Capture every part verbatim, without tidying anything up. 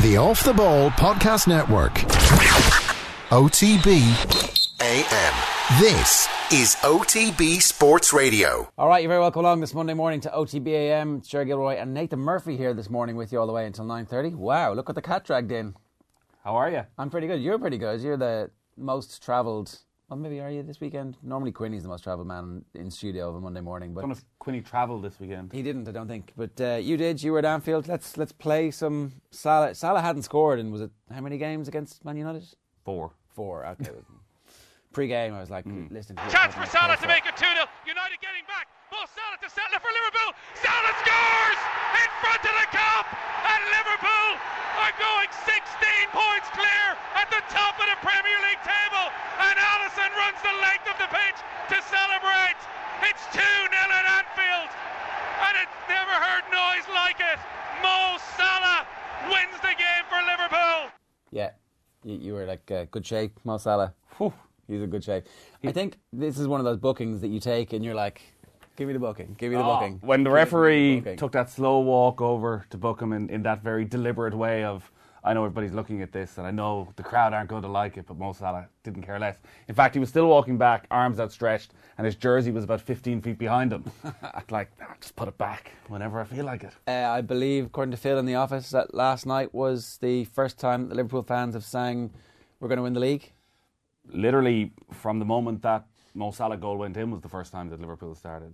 The Off the Ball Podcast Network. O T B A M. This is O T B Sports Radio. All right, you're very welcome along this Monday morning to O T B A M. It's Jerry Gilroy and Nathan Murphy here this morning with you all the way until nine thirty. Wow, look what the cat dragged in. How are you? I'm pretty good. You're pretty good. You're the most travelled... Well, maybe are you this weekend? Normally Quinny's the most travelled man in studio of a Monday morning. But I don't know if Quinny travelled this weekend. He didn't, I don't think. But uh, you did. You were at Anfield. Let's let's play some... Salah Salah hadn't scored in, was it, how many games against Man United? Four. Four, okay. Pre-game, I was like, mm. listening to... Chance for Salah to make it two nil. United getting back. Mo Salah to settle it for Liverpool. Salah scores in front of the Kop. And Liverpool are going sixteen points clear at the top of the Premier League table. And Alisson runs the length of the pitch to celebrate. It's two nil at Anfield. And it's never heard noise like it. Mo Salah wins the game for Liverpool. Yeah, you, you were like uh, good shape, Mo Salah. Whew, he's in good shape. I think this is one of those bookings that you take and you're like, give me the booking, give me the oh, booking. When the referee the took that slow walk over to book him in, in that very deliberate way of, I know everybody's looking at this and I know the crowd aren't going to like it, but Mo Salah didn't care less. In fact, he was still walking back, arms outstretched, and his jersey was about fifteen feet behind him. Like, ah, just put it back whenever I feel like it. Uh, I believe, according to Phil in the office, that last night was the first time that the Liverpool fans have sang, we're going to win the league. Literally, from the moment that Mo Salah goal went in was the first time that Liverpool started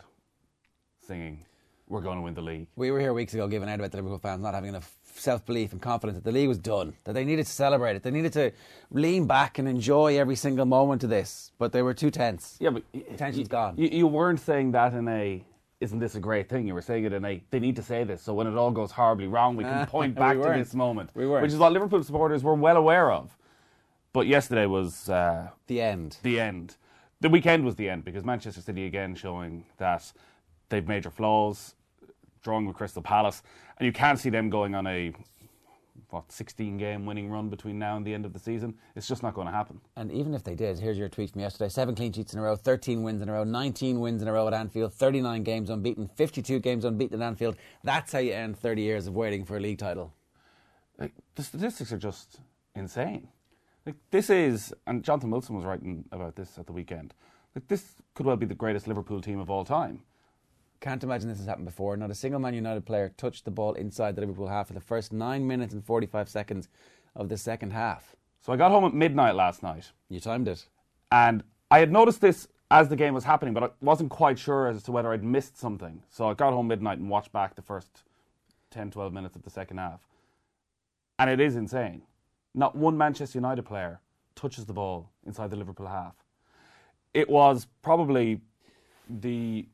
singing, we're going to win the league. We were here weeks ago giving out about the Liverpool fans not having enough self-belief and confidence that the league was done, that they needed to celebrate it, they needed to lean back and enjoy every single moment of this, but they were too tense. Yeah, but tension's gone. You, you weren't saying that in a, isn't this a great thing? You were saying it in a, they need to say this, so when it all goes horribly wrong, we can point back we to this moment. We weren't. Which is what Liverpool supporters were well aware of. But yesterday was... Uh, the end. The end. The weekend was the end, because Manchester City again showing that they've major flaws, drawing with Crystal Palace, and you can't see them going on a, what, sixteen-game winning run between now and the end of the season. It's just not going to happen. And even if they did, here's your tweet from yesterday, seven clean sheets in a row, thirteen wins in a row, nineteen wins in a row at Anfield, thirty-nine games unbeaten, fifty-two games unbeaten at Anfield. That's how you end thirty years of waiting for a league title. Like, the statistics are just insane. Like, this is, and Jonathan Wilson was writing about this at the weekend, like, this could well be the greatest Liverpool team of all time. Can't imagine this has happened before. Not a single Man United player touched the ball inside the Liverpool half for the first nine minutes and forty-five seconds of the second half. So I got home at midnight last night. You timed it. And I had noticed this as the game was happening, but I wasn't quite sure as to whether I'd missed something. So I got home midnight and watched back the first ten, twelve minutes of the second half. And it is insane. Not one Manchester United player touches the ball inside the Liverpool half. It was probably the...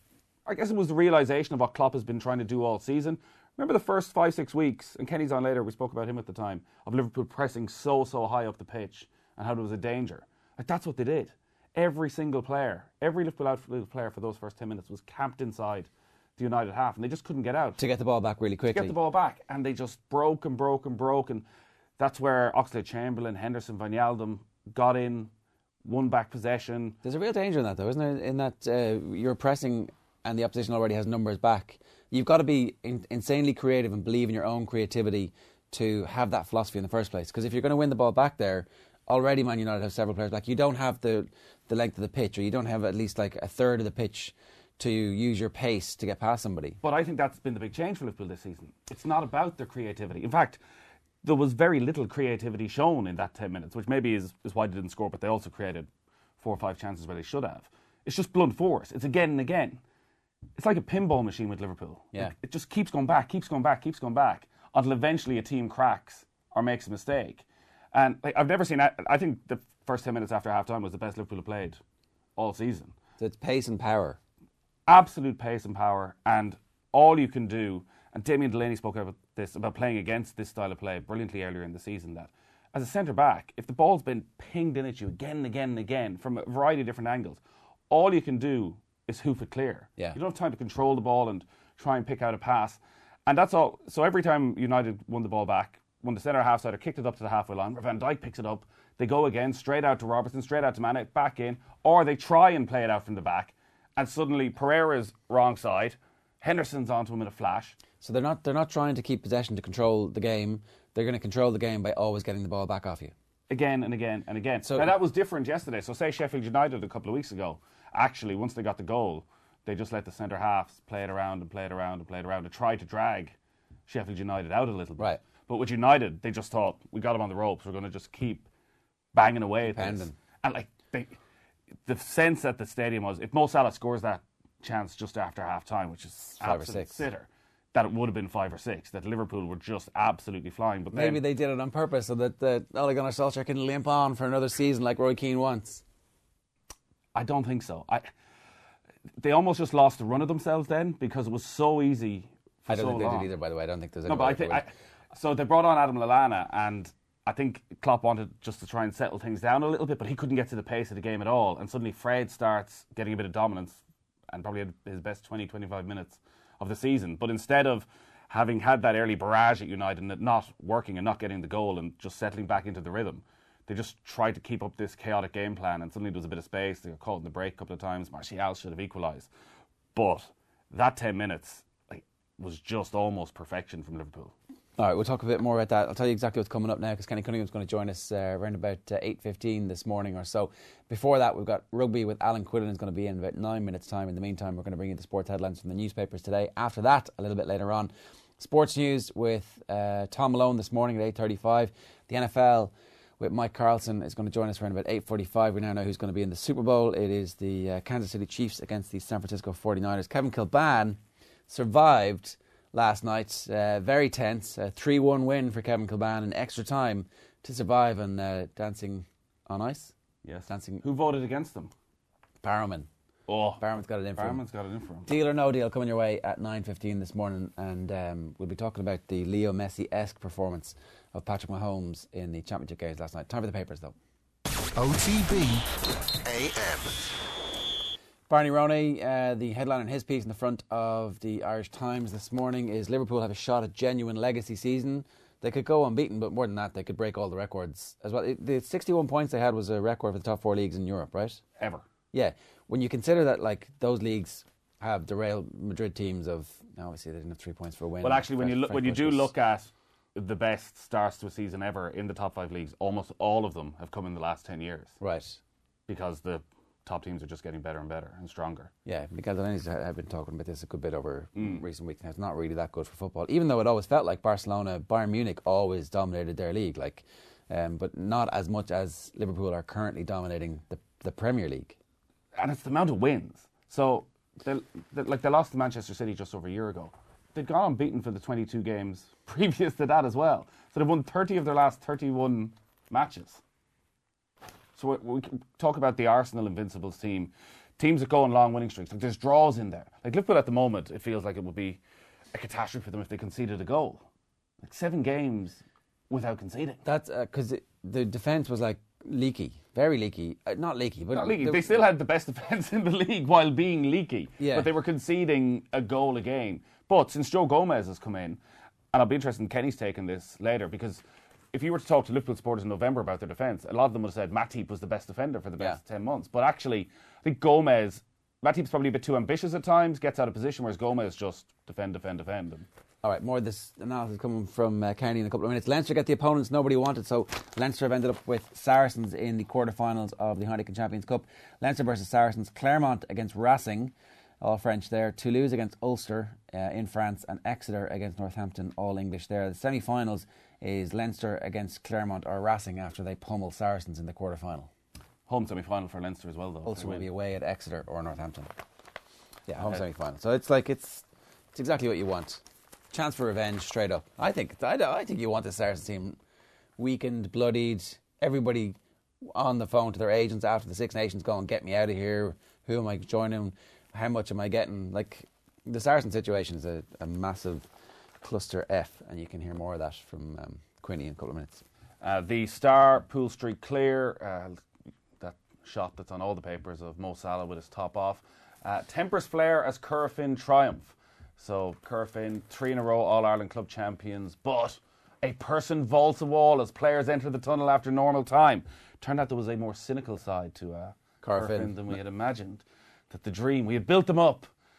I guess it was the realisation of what Klopp has been trying to do all season. Remember the first five, six weeks, and Kenny's on later, we spoke about him at the time, of Liverpool pressing so, so high up the pitch and how there was a danger. Like, that's what they did. Every single player, every Liverpool outfield player for those first ten minutes was camped inside the United half, and they just couldn't get out. To get the ball back really quickly. To get the ball back, and they just broke and broke and broke, and that's where Oxlade-Chamberlain, Henderson, Wijnaldum got in, won back possession. There's a real danger in that, though, isn't there? In that uh, you're pressing... and the opposition already has numbers back. You've got to be in, insanely creative and believe in your own creativity to have that philosophy in the first place. Because if you're going to win the ball back there, already Man United have several players back. You don't have the the length of the pitch, or you don't have at least like a third of the pitch to use your pace to get past somebody. But I think that's been the big change for Liverpool this season. It's not about their creativity. In fact, there was very little creativity shown in that ten minutes, which maybe is, is why they didn't score, but they also created four or five chances where they should have. It's just blunt force. It's again and again. It's like a pinball machine with Liverpool. Yeah. Like, it just keeps going back, keeps going back, keeps going back, until eventually a team cracks or makes a mistake. And like, I've never seen that. I think the first ten minutes after half-time was the best Liverpool have played all season. So it's pace and power. Absolute pace and power. And all you can do, and Damien Delaney spoke about this, about playing against this style of play brilliantly earlier in the season, that as a centre-back, if the ball's been pinged in at you again and again and again from a variety of different angles, all you can do is hoof it clear. Yeah. You don't have time to control the ball and try and pick out a pass. And that's all. So every time United won the ball back, when the centre half-sider kicked it up to the halfway line, Van Dijk picks it up, they go again, straight out to Robertson, straight out to Mane, back in, or they try and play it out from the back, and suddenly Pereira's wrong side, Henderson's onto him in a flash. So they're not they're not trying to keep possession to control the game. They're going to control the game by always getting the ball back off you. Again and again and again. So, now, that was different yesterday. So say Sheffield United a couple of weeks ago, actually, once they got the goal, they just let the centre halves play it around and play it around and play it around and try to drag Sheffield United out a little bit. Right. But with United, they just thought, we got them on the ropes, we're going to just keep banging away at this. And like they, the sense at the stadium was, if Mo Salah scores that chance just after half time, which is five or absolute six, sitter, that it would have been five or six, that Liverpool were just absolutely flying. But maybe then, they did it on purpose so that uh, Ole Gunnar Solskjaer can limp on for another season like Roy Keane wants. I don't think so. I, they almost just lost the run of themselves then because it was so easy for I don't so think long. they did either, by the way. I don't think there's any No, but I think I, so. They brought on Adam Lallana, and I think Klopp wanted just to try and settle things down a little bit, but he couldn't get to the pace of the game at all. And suddenly Fred starts getting a bit of dominance, and probably had his best twenty, twenty-five minutes of the season. But instead of having had that early barrage at United and it not working and not getting the goal and just settling back into the rhythm, they just tried to keep up this chaotic game plan, and suddenly there was a bit of space. They got caught in the break a couple of times. Martial should have equalised. But that ten minutes like, was just almost perfection from Liverpool. All right, we'll talk a bit more about that. I'll tell you exactly what's coming up now because Kenny Cunningham's going to join us uh, around about uh, eight fifteen this morning or so. Before that, we've got rugby with Alan Quillen is going to be in about nine minutes' time. In the meantime, we're going to bring you the sports headlines from the newspapers today. After that, a little bit later on, sports news with uh, Tom Malone this morning at eight thirty-five. The N F L with Mike Carlson is going to join us around about eight forty-five. We now know who's going to be in the Super Bowl. It is the uh, Kansas City Chiefs against the San Francisco forty-niners. Kevin Kilbane survived last night, uh, very tense, a three one win for Kevin Kilbane in extra time to survive and uh, dancing on ice. Yes. Dancing. Who voted against them? Barrowman. Oh, Barrowman's got it in for him. Barrowman's got it in for him. Deal or no deal coming your way at nine fifteen this morning, and um, we'll be talking about the Leo Messi-esque performance of Patrick Mahomes in the championship games last night. Time for the papers, though. O T B A M. Barney Ronay, uh, the headline in his piece in the front of the Irish Times this morning is Liverpool have a shot at genuine legacy season. They could go unbeaten, but more than that, they could break all the records as well. It, the sixty-one points they had was a record for the top four leagues in Europe, right? Ever. Yeah. When you consider that, like, those leagues have the Real Madrid teams of, obviously they didn't have three points for a win. Well, actually, when you look, Frank when you do Bush was- look at the best starts to a season ever in the top five leagues, almost all of them have come in the last ten years. Right. Because the top teams are just getting better and better and stronger. Yeah, Miguel Delaney's have been talking about this a good bit over mm. recent weeks now. It's not really that good for football, even though it always felt like Barcelona, Bayern Munich always dominated their league, like, um, but not as much as Liverpool are currently dominating the the Premier League. And it's the amount of wins. So, they, they, like they lost to Manchester City just over a year ago. They'd gone unbeaten for the twenty-two games previous to that as well. So they've won thirty of their last thirty-one matches. So we, we can talk about the Arsenal Invincibles team. Teams that go on long winning streaks. Like there's draws in there. Like Liverpool at the moment, it feels like it would be a catastrophe for them if they conceded a goal. Like seven games without conceding. That's because uh, the defence was like leaky, very leaky. Uh, not leaky, but not leaky. The, they still had the best defence in the league while being leaky. Yeah. But they were conceding a goal a game. But since Joe Gomez has come in, and I'll be interested in Kenny's take on this later, because if you were to talk to Liverpool supporters in November about their defence, a lot of them would have said Matip was the best defender for the best yeah. ten months. But actually, I think Gomez, Matip's probably a bit too ambitious at times, gets out of position, whereas Gomez just defend, defend, defend. And all right, more of this analysis coming from uh, Kenny in a couple of minutes. Leinster get the opponents nobody wanted, so Leinster have ended up with Saracens in the quarterfinals of the Heineken Champions Cup. Leinster versus Saracens, Clermont against Racing, all French there, Toulouse against Ulster uh, in France, and Exeter against Northampton, all English there. The semi-finals is Leinster against Clermont or Racing after they pummel Saracens in the quarter-final. Home semi-final for Leinster as well, though. Ulster will be away at Exeter or Northampton. Yeah, home okay. semi-final. So it's like, it's it's exactly what you want. Chance for revenge, straight up. I think I, I think you want the Saracens team weakened, bloodied, everybody on the phone to their agents after the Six Nations going, get me out of here, who am I joining, how much am I getting? Like, the Saracen situation is a, a massive cluster F, and you can hear more of that from um, Quinny in a couple of minutes. Uh, the Star Pool Street clear, uh, that shot that's on all the papers of Mo Salah with his top off. Uh, tempers flare as Currafin triumph. So Currafin, three in a row All-Ireland club champions, but a person vaults a wall as players enter the tunnel after normal time. Turned out there was a more cynical side to uh, Currafin than we had imagined. That the dream, we had built them up,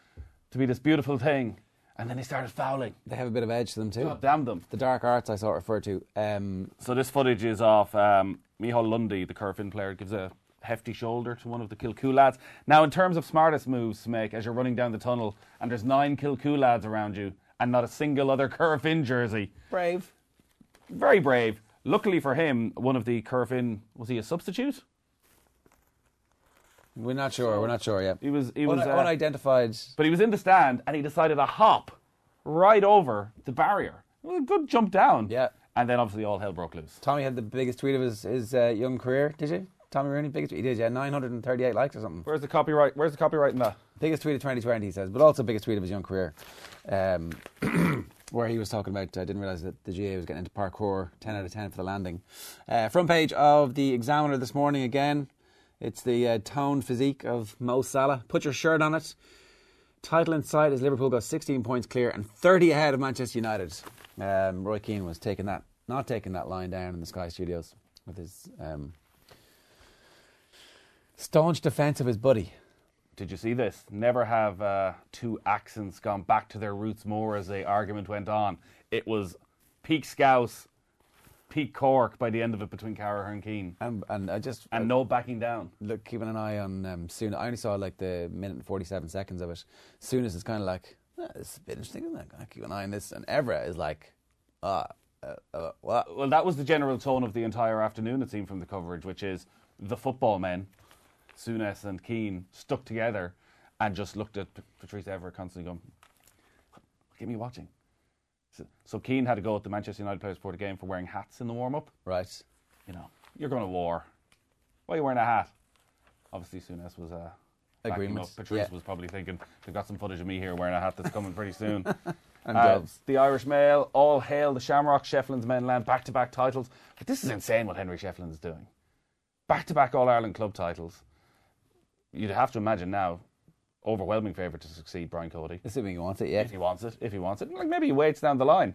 to be this beautiful thing, and then they started fouling. They have a bit of edge to them too. God damn them. The dark arts I saw it referred to. Um, So this footage is of um, Micheál Lundy, the Curfin player, gives a hefty shoulder to one of the Kilcoo lads. Now, in terms of smartest moves to make as you're running down the tunnel and there's nine Kilcoo lads around you and not a single other Curfin jersey. brave. Very brave. Luckily for him, one of the Curfin, was he a substitute? We're not sure. We're not sure yet. He was. He was. Un- uh, unidentified. But he was in the stand and he decided to hop right over the barrier. It was a good jump down. Yeah. And then obviously all hell broke loose. Tommy had the biggest tweet of his, his uh, young career. Did you? Tommy Rooney, biggest tweet. He did, yeah. nine hundred thirty-eight likes or something. Where's the copyright? Where's the copyright in that? Biggest tweet of twenty twenty, he says, but also biggest tweet of his young career. Um, where he was talking about, I didn't realise that the G A was getting into parkour, ten out of ten for the landing. Uh, front page of the Examiner this morning again. It's the uh, toned physique of Mo Salah. Put your shirt on it. Title in sight as Liverpool got sixteen points clear and thirty ahead of Manchester United. Um, Roy Keane was taking that, not taking that line down in the Sky Studios with his um, staunch defence of his buddy. Did you see this? Never have uh, two accents gone back to their roots more as the argument went on. It was peak Scouse, peak Cork by the end of it between Carragher and Keane. And, and I just And I, no backing down. look, keeping an eye on um, Soon. I only saw like the minute and forty-seven seconds of it. Souness is kind of like, oh, this is a bit interesting, isn't it? I keep an eye on this. And Evra is like, ah, uh, uh, what? Well, that was the general tone of the entire afternoon, it seemed, from the coverage, which is the football men, Souness and Keane, stuck together and just looked at P- Patrice Evra constantly going, get me watching. So, so Keane had to go at the Manchester United players before the game for wearing hats in the warm-up. Right. You know, you're going to war. Why are you wearing a hat? Obviously, Souness was uh, backing him Agreement. up. Patrice Yeah. was probably thinking, they've got some footage of me here wearing a hat that's coming pretty soon. And Uh, gloves. the Irish Mail, all hail the Shamrock, Shefflin's men land back-to-back titles. But this is insane what Henry Shefflin is doing. Back-to-back All-Ireland club titles. You'd have to imagine now, overwhelming favourite to succeed, Brian Cody. Assuming he wants it, yeah. If he wants it, if he wants it. Like maybe he waits down the line.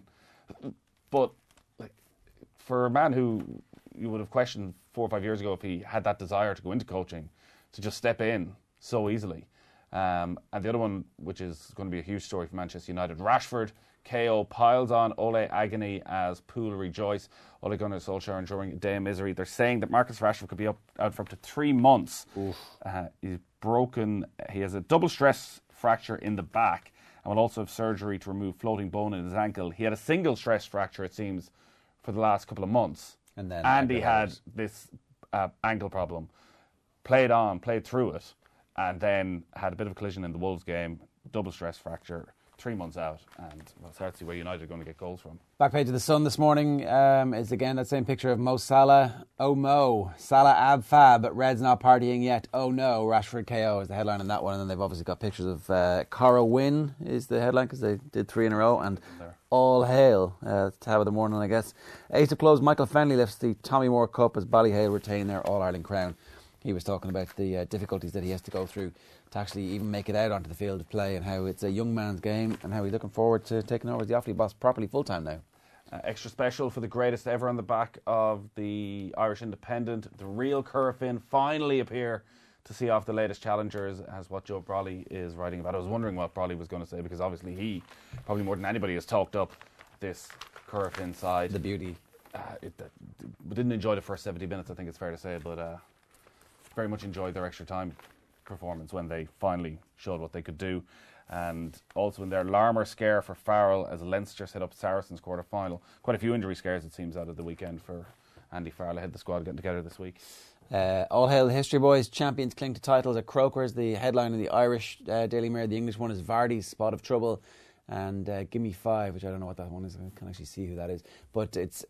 But like, for a man who you would have questioned four or five years ago if he had that desire to go into coaching, to just step in so easily. Um, and the other one, which is going to be a huge story for Manchester United, Rashford, K O piles on Ole agony as Poole rejoice. Ole Gunnar Solskjaer enduring a day of misery. They're saying that Marcus Rashford could be up, out for up to three months. Uh, he's broken. He has a double stress fracture in the back and will also have surgery to remove floating bone in his ankle. He had a single stress fracture, it seems, for the last couple of months. And then and he had aggravated. this uh, ankle problem. Played on, played through it, and then had a bit of a collision in the Wolves game, double stress fracture, three months out, and well, it's hard to see where United are going to get goals from. Back page of the Sun this morning um, is again that same picture of Mo Salah. Oh Mo, Salah ab fab, but Red's not partying yet. Oh no, Rashford K O is the headline on that one, and then they've obviously got pictures of uh, Cara win is the headline because they did three in a row, and There. all hail, uh, tab of the morning, I guess. Eight to close, Michael Fennelly lifts the Tommy Moore Cup as Ballyhale retain their All Ireland crown. He was talking about the uh, difficulties that he has to go through to actually even make it out onto the field of play, and how it's a young man's game, and how he's looking forward to taking over as the Offaly boss properly full time now. Uh, extra special for the greatest ever on the back of the Irish Independent. The real Curfin finally appear to see off the latest challengers, as what Joe Brawley is writing about. I was wondering what Brawley was going to say, because obviously he, probably more than anybody, has talked up this Curfin side. The beauty. Uh, it, uh, we didn't enjoy the first seventy minutes, I think it's fair to say, but uh, very much enjoyed their extra time performance when they finally showed what they could do. And also in their Larmour scare for Farrell as Leinster set up Saracens quarter final. Quite a few injury scares, it seems, out of the weekend for Andy Farrell. I had the squad getting together this week. Uh, all hail the history boys. Champions cling to titles at Croker's. The headline in the Irish uh, Daily Mirror. The English one is Vardy's Spot of Trouble. And uh, Gimme Five, which I don't know what that one is. I can actually see who that is. But it's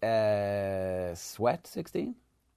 uh, Sweat sixteen.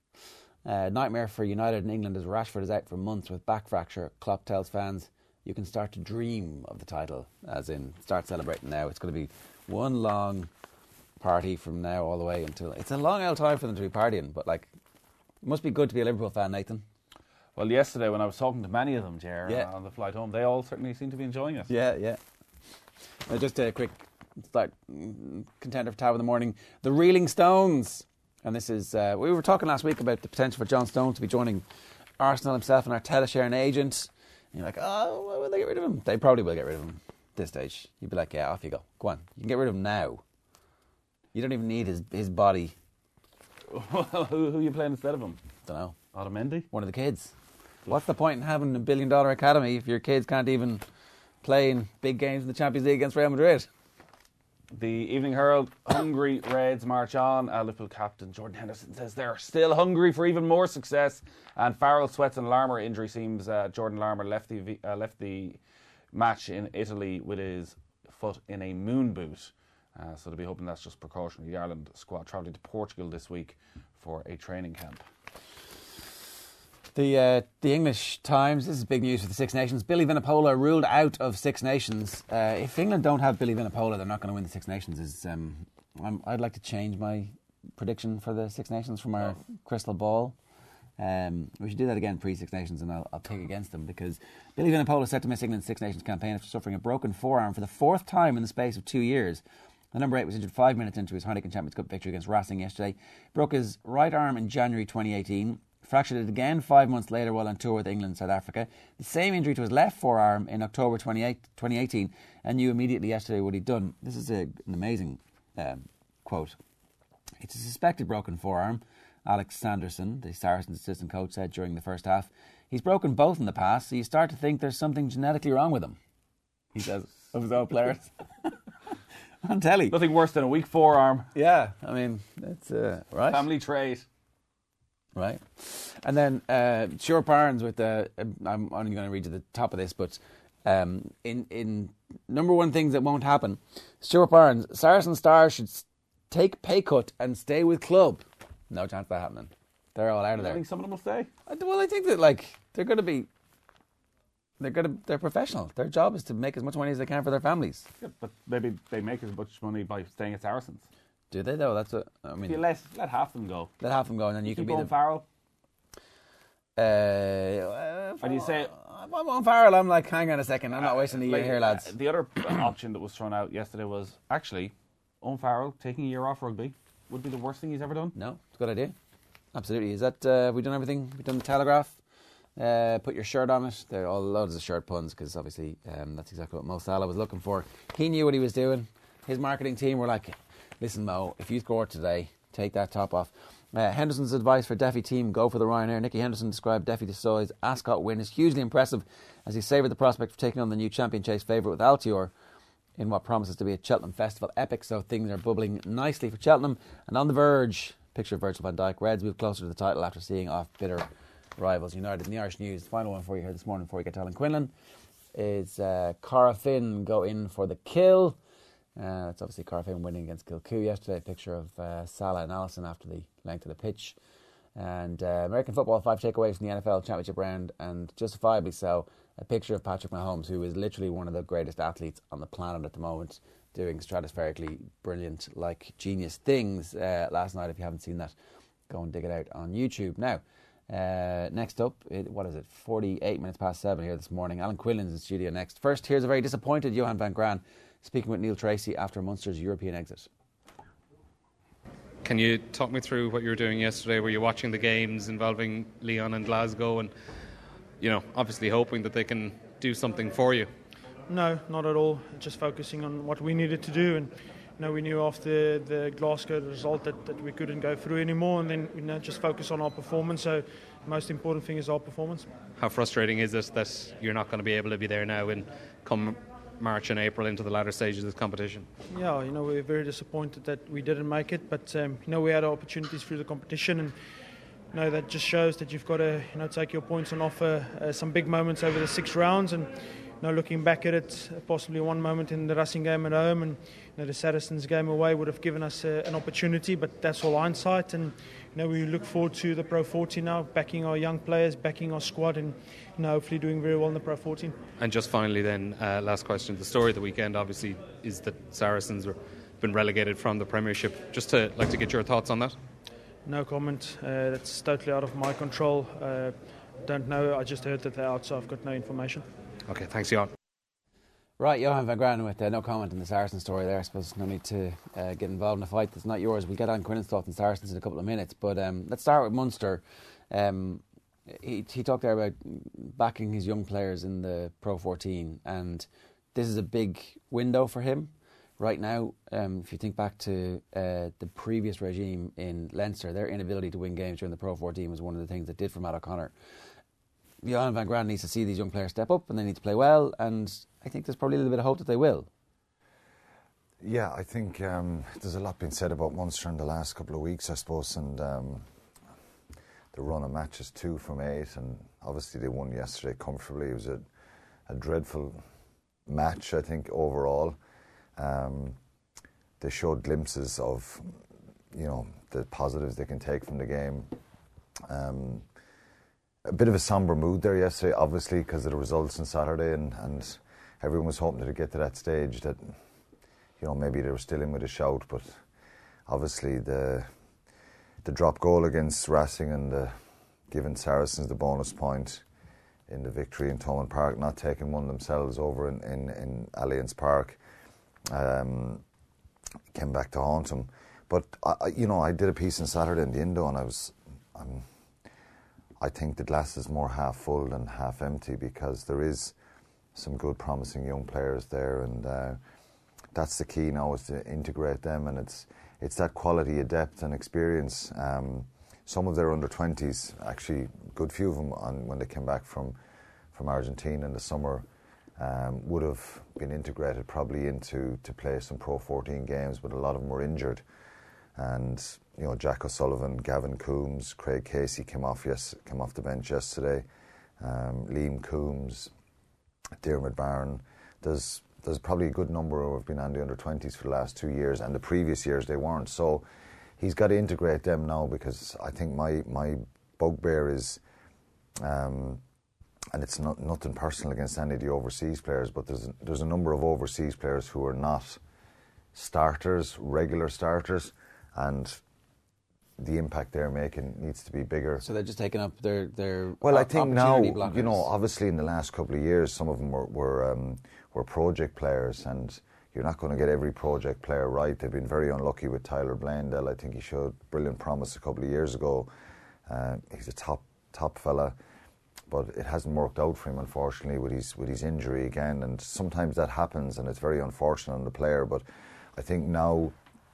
Uh, nightmare for United in England as Rashford is out for months with back fracture. Klopp tells fans, you can start to dream of the title, as in start celebrating now. It's going to be one long party from now all the way until... It's a long old time for them to be partying, but like, it must be good to be a Liverpool fan, Nathan. Well, yesterday when I was talking to many of them, Ger, Yeah. uh, on the flight home, they all certainly seem to be enjoying it. Yeah, yeah. Uh, just a quick start mm, contender for Tab of the Morning. The Reeling Stones. And this is, uh, we were talking last week about the potential for John Stones to be joining Arsenal himself and Arteta share an agent. And you're like, oh, well, will they get rid of him? They probably will get rid of him. this stage. You'd be like, yeah, off you go. Go on. You can get rid of him now. You don't even need his his body. who, who are you playing instead of him? Don't know. Otamendi? One of the kids. What's the point in having a billion dollar academy if your kids can't even play in big games in the Champions League against Real Madrid? The Evening Herald, hungry Reds march on. Uh, Liverpool captain Jordan Henderson says they're still hungry for even more success. And Farrell sweats and Larmour injury seems uh, Jordan Larmour left the uh, left the match in Italy with his foot in a moon boot. Uh, so they'll be hoping that's just precautionary. The Ireland squad travelling to Portugal this week for a training camp. The uh, the English Times, this is big news for the Six Nations. Billy Vunipola ruled out of Six Nations. Uh, if England don't have Billy Vunipola, they're not going to win the Six Nations. Is um, I'm, I'd like to change my prediction for the Six Nations from our oh. crystal ball. Um, we should do that again pre-Six Nations, and I'll, I'll pick against them, because Billy Vunipola is set to miss England's Six Nations campaign after suffering a broken forearm for the fourth time in the space of two years. The number eight was injured five minutes into his Heineken Champions Cup victory against Racing yesterday. Broke his right arm in January twenty eighteen. Fractured it again five months later while on tour with England and South Africa. The same injury to his left forearm in October twenty eighteen, and knew immediately yesterday what he'd done. This is a, an amazing um, quote. It's a suspected broken forearm, Alex Sanderson, the Saracens assistant coach, said during the first half. He's broken both in the past, so you start to think there's something genetically wrong with him, he says, of his own players. On telly. Nothing worse than a weak forearm. Yeah, I mean, that's uh, right. Family trait. Right. And then uh, Stuart Barnes with the, uh, I'm only going to read to the top of this, but um, in, in number one things that won't happen, Stuart Barnes, Saracen stars should take pay cut and stay with club. No chance of that happening. They're all out of I there. think some of them will stay. I, well, I think that like they're going to be, they're going to, they're professional. Their job is to make as much money as they can for their families. Yeah, but maybe they make as much money by staying at Saracens. Do they though? That's what I mean. You let let half them go. Let half them go, and then you, you can be Owen the Farrell. Uh, uh, and you say, I'm on Farrell. I'm like, hang on a second. I'm not wasting a year like, here, lads. Uh, the other option that was thrown out yesterday was actually Owen Farrell taking a year off rugby would be the worst thing he's ever done. No, it's a good idea. Absolutely. Is that uh, have we done everything? We've done the Telegraph. Uh, put your shirt on it. There are all loads of shirt puns because obviously um, that's exactly what Mo Salah was looking for. He knew what he was doing. His marketing team were like, listen, Mo, if you score today, take that top off. Uh, Henderson's advice for Duffy team, go for the Ryanair. Nicky Henderson described Duffy Desoy's Ascot win as hugely impressive as he savoured the prospect of taking on the new Champion Chase favourite with Altior in what promises to be a Cheltenham Festival epic. So things are bubbling nicely for Cheltenham. And on the verge, picture of Virgil van Dijk, Reds move closer to the title after seeing off bitter rivals United. In the Irish News, the final one for you here this morning before we get to Alan Quinlan is uh, Cara Finn go in for the kill. Uh, that's obviously Cara Finn winning against Kilcoo yesterday. A picture of uh, Salah and Alisson after the length of the pitch. And uh, American football, five takeaways from the N F L Championship round, and justifiably so. A picture of Patrick Mahomes, who is literally one of the greatest athletes on the planet at the moment, doing stratospherically brilliant, like genius things uh, last night. If you haven't seen that, go and dig it out on YouTube. Now, uh, next up, it, what is it, forty-eight minutes past seven here this morning. Alan Quinlan's in studio next. First, here's a very disappointed Johan van Graan speaking with Neil Tracy after Munster's European exit. Can you talk me through what you were doing yesterday? Were you watching the games involving Lyon and Glasgow and, you know, obviously hoping that they can do something for you? No, not at all. Just focusing on what we needed to do. And you know, we knew after the Glasgow result that, that we couldn't go through anymore, and then you know, just focus on our performance. So the most important thing is our performance. How frustrating is it that you're not going to be able to be there now in come March and April into the latter stages of this competition? Yeah, you know, we're very disappointed that we didn't make it, but um, you know, we had opportunities through the competition, and you know, that just shows that you've got to you know take your points and offer uh, some big moments over the six rounds. And you know, looking back at it, possibly one moment in the Racing game at home and you know, the Saracens game away would have given us uh, an opportunity, but that's all hindsight. And you know, we look forward to the Pro fourteen now, backing our young players, backing our squad, and you know, hopefully doing very well in the Pro fourteen. And just finally then, uh, last question. The story of the weekend obviously is that Saracens were been relegated from the Premiership. Just to like to get your thoughts on that. No comment. Uh, that's totally out of my control. Uh, don't know. I just heard that they're out, so I've got no information. Okay, thanks, Johan. Right, Johan van Graan with uh, no comment on the Saracens story there. I suppose no need to uh, get involved in a fight that's not yours. We'll get on Quinnan's thoughts on Saracens in a couple of minutes. But um, let's start with Munster. Um, he, he talked there about backing his young players in the Pro fourteen and this is a big window for him right now. Um, if you think back to uh, the previous regime in Leinster, their inability to win games during the Pro fourteen was one of the things that did for Matt O'Connor. Johan van Graan needs to see these young players step up, and they need to play well, and I think there's probably a little bit of hope that they will. Yeah, I think um, there's a lot been said about Munster in the last couple of weeks, I suppose, and um, the run of matches, two from eight, and obviously they won yesterday comfortably. It was a, a dreadful match, I think, overall. Um, they showed glimpses of, you know, the positives they can take from the game. Um, a bit of a sombre mood there yesterday, obviously, because of the results on Saturday, and, and everyone was hoping to get to that stage that, you know, maybe they were still in with a shout, but obviously the the drop goal against Racing and the giving Saracens the bonus point in the victory in Thomond Park, not taking one themselves over in, in, in Allianz Park, um, came back to haunt them. But, I, you know, I did a piece on Saturday in the Indo, and I was, I'm, I think the glass is more half full than half empty, because there is some good, promising young players there, and uh, that's the key now, is to integrate them, and it's it's that quality of depth and experience. Um, some of their under twenties, actually, good few of them, on, when they came back from from Argentina in the summer, um, would have been integrated probably into to play some Pro fourteen games, but a lot of them were injured. And you know, Jack O'Sullivan, Gavin Coombs, Craig Casey came off yes came off the bench yesterday. Um, Liam Coombs, Dermot Barron. There's There's probably a good number who have been on the under twenties for the last two years, and the previous years they weren't. So he's got to integrate them now, because I think my, my bugbear is, um, and it's not nothing personal against any of the overseas players, but there's there's a number of overseas players who are not starters, regular starters, and the impact they're making needs to be bigger. So they're just taking up their their well, I think now, blockers. You know, obviously in the last couple of years, some of them were were, um, were project players, and you're not going to get every project player right. They've been very unlucky with Tyler Blandell. I think he showed brilliant promise a couple of years ago. Uh, he's a top top fella, but it hasn't worked out for him, unfortunately, with his with his injury again. And sometimes that happens, and it's very unfortunate on the player. But I think now,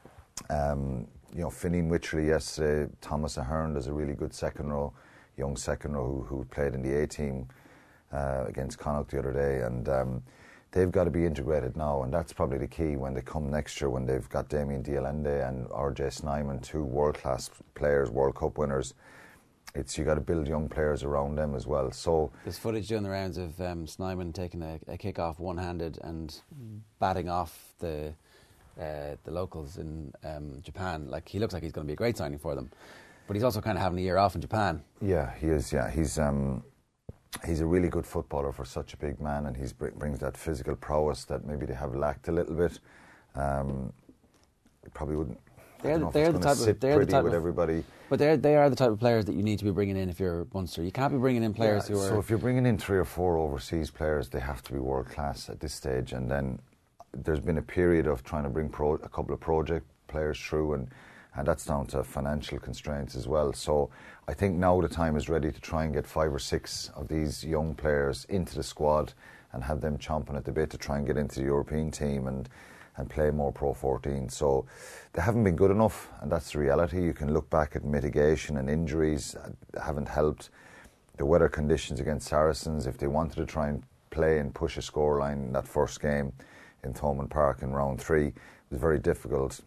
um, you know, Finian Wycherley yesterday, Thomas Ahern, there's a really good second row, young second row who, who played in the A team uh, against Connacht the other day, and um, they've got to be integrated now, and that's probably the key when they come next year, when they've got Damien Dialende and R J Snyman, two world-class players, World Cup winners. It's you got to build young players around them as well. So there's footage doing the rounds of um, Snyman taking a, a kick off one-handed and batting off the uh, the locals in um, Japan. Like, he looks like he's going to be a great signing for them, but he's also kind of having a year off in Japan. Yeah, he is. Yeah, he's um, he's a really good footballer for such a big man, and he brings that physical prowess that maybe they have lacked a little bit. Um, probably wouldn't. They're, they're the type of they're the type with of, everybody. But they they are the type of players that you need to be bringing in if you're Munster. You can't be bringing in players yeah, who are. So if you're bringing in three or four overseas players, they have to be world class at this stage. And then there's been a period of trying to bring pro, a couple of project players through, and and that's down to financial constraints as well. So I think now the time is ready to try and get five or six of these young players into the squad and have them chomping at the bit to try and get into the European team and. and play more Pro fourteen. So they haven't been good enough, and that's the reality. You can look back at mitigation, and injuries haven't helped. The weather conditions against Saracens, if they wanted to try and play and push a scoreline in that first game in Thomond Park in round three, it was very difficult.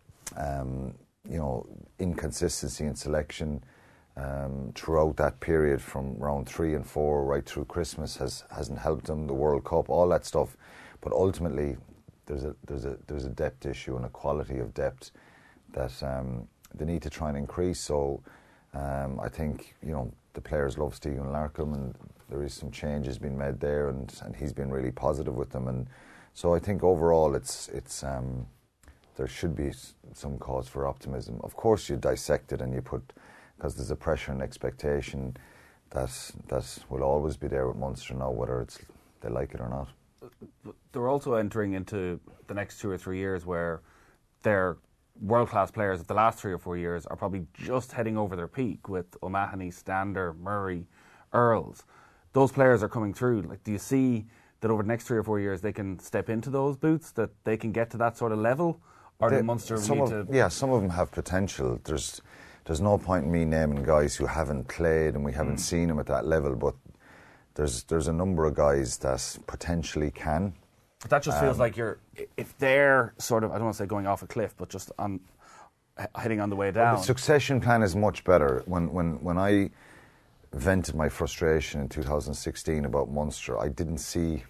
Um, you know, inconsistency in selection um, throughout that period from round three and four right through Christmas has, hasn't helped them, the World Cup, all that stuff. But ultimately, There's a there's a there's a depth issue and a quality of depth that um, they need to try and increase. So um, I think, you know, the players love Stephen Larkham, and there is some changes being made there, and, and he's been really positive with them. And so I think overall it's it's um, there should be some cause for optimism. Of course, you dissect it and you put, because there's a pressure and expectation that that will always be there with Munster now, whether it's they like it or not. They're also entering into the next two or three years where their world-class players of the last three or four years are probably just heading over their peak with O'Mahony, Stander, Murray, Earls. Those players are coming through. Like, do you see that over the next three or four years they can step into those boots, that they can get to that sort of level? Or They- do Munster some need of, to... Yeah, some of them have potential. There's there's no point in me naming guys who haven't played and we haven't mm. seen them at that level, but there's there's a number of guys that potentially can. But that just feels Um, like you're, if they're sort of, I don't want to say going off a cliff, but just on heading on the way down. The succession plan is much better. When when when I vented my frustration in two thousand sixteen about Munster, I didn't see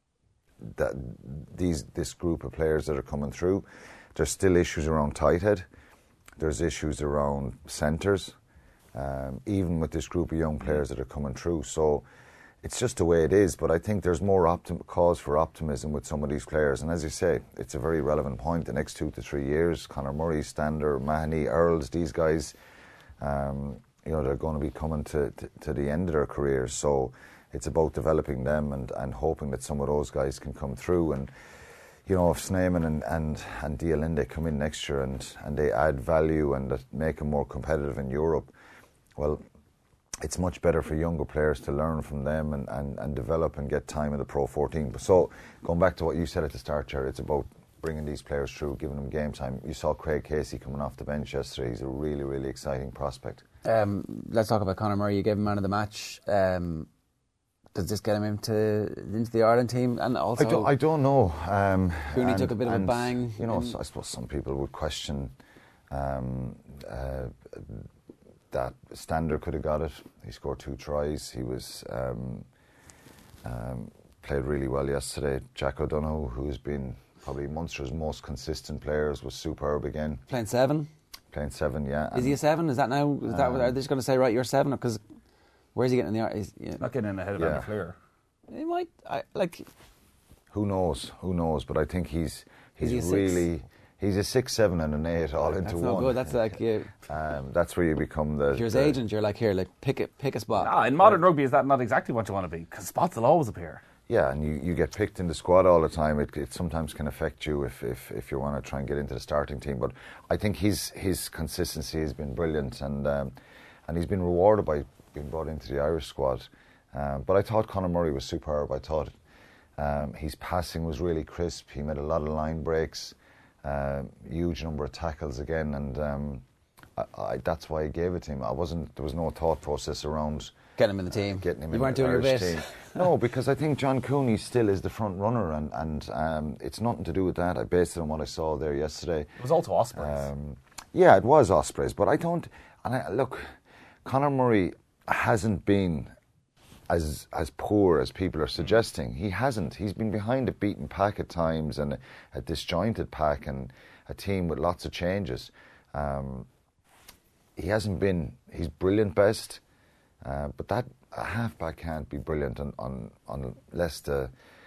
that these this group of players that are coming through. There's still issues around tight head. There's issues around centres, um, even with this group of young players that are coming through. So it's just the way it is. But I think there's more optim- cause for optimism with some of these players. And as you say, it's a very relevant point. The next two to three years, Conor Murray, Stander, Mahoney, Earls, these guys, um, you know, they're going to be coming to, to, to the end of their careers. So it's about developing them and, and hoping that some of those guys can come through. And you know, if Sneeman and, and, and Dialinde come in next year and, and they add value and that make them more competitive in Europe, well, it's much better for younger players to learn from them and, and, and develop and get time in the Pro fourteen. So, going back to what you said at the start, Jerry, it's about bringing these players through, giving them game time. You saw Craig Casey coming off the bench yesterday. He's a really, really exciting prospect. Um, let's talk about Conor Murray. You gave him man of the match. Um, Does this get him into into the Ireland team? And also, I don't, I don't know. Um, Cooney took a bit of a bang. You know, so I suppose some people would question um, uh, that Stander could have got it. He scored two tries. He was um, um, played really well yesterday. Jack O'Donoghue, who's been probably Munster's most consistent players, was superb again. Playing seven. Playing seven, yeah. Is he a seven? Is that now? Is that, um, are they just going to say, right, you're seven? Because where's he getting in the... Is, you know, Not getting in ahead of yeah. Andy Fleer. He might... I, like... Who knows? Who knows? But I think he's he's he a really... Six? He's a six, seven and an eight all into that's one. That's not good. That's like... You, um, that's where you become the... If you're his the, agent, you're like, here, like, pick it, pick a spot. Ah, in modern rugby, is that not exactly what you want to be? Because spots will always appear. Yeah, and you, you get picked in the squad all the time. It, it sometimes can affect you if, if, if you want to try and get into the starting team. But I think his his consistency has been brilliant, and um, and he's been rewarded by being brought into the Irish squad. Um, but I thought Conor Murray was superb. I thought um, his passing was really crisp. He made a lot of line breaks, uh, huge number of tackles again, and um, I, I, that's why I gave it to him. I wasn't. There was no thought process around getting him in the team. Uh, getting him you in weren't the doing Irish your bit. team. No, because I think John Cooney still is the front runner, and and um, it's nothing to do with that. I based it on what I saw there yesterday. It was also Ospreys. Um, yeah, it was Ospreys, but I don't. And I, look, Conor Murray hasn't been as as poor as people are suggesting. He hasn't. He's been behind a beaten pack at times, and a, a disjointed pack, and a team with lots of changes. Um, he hasn't been. He's brilliant best, uh, but that a halfback can't be brilliant on, on, on unless the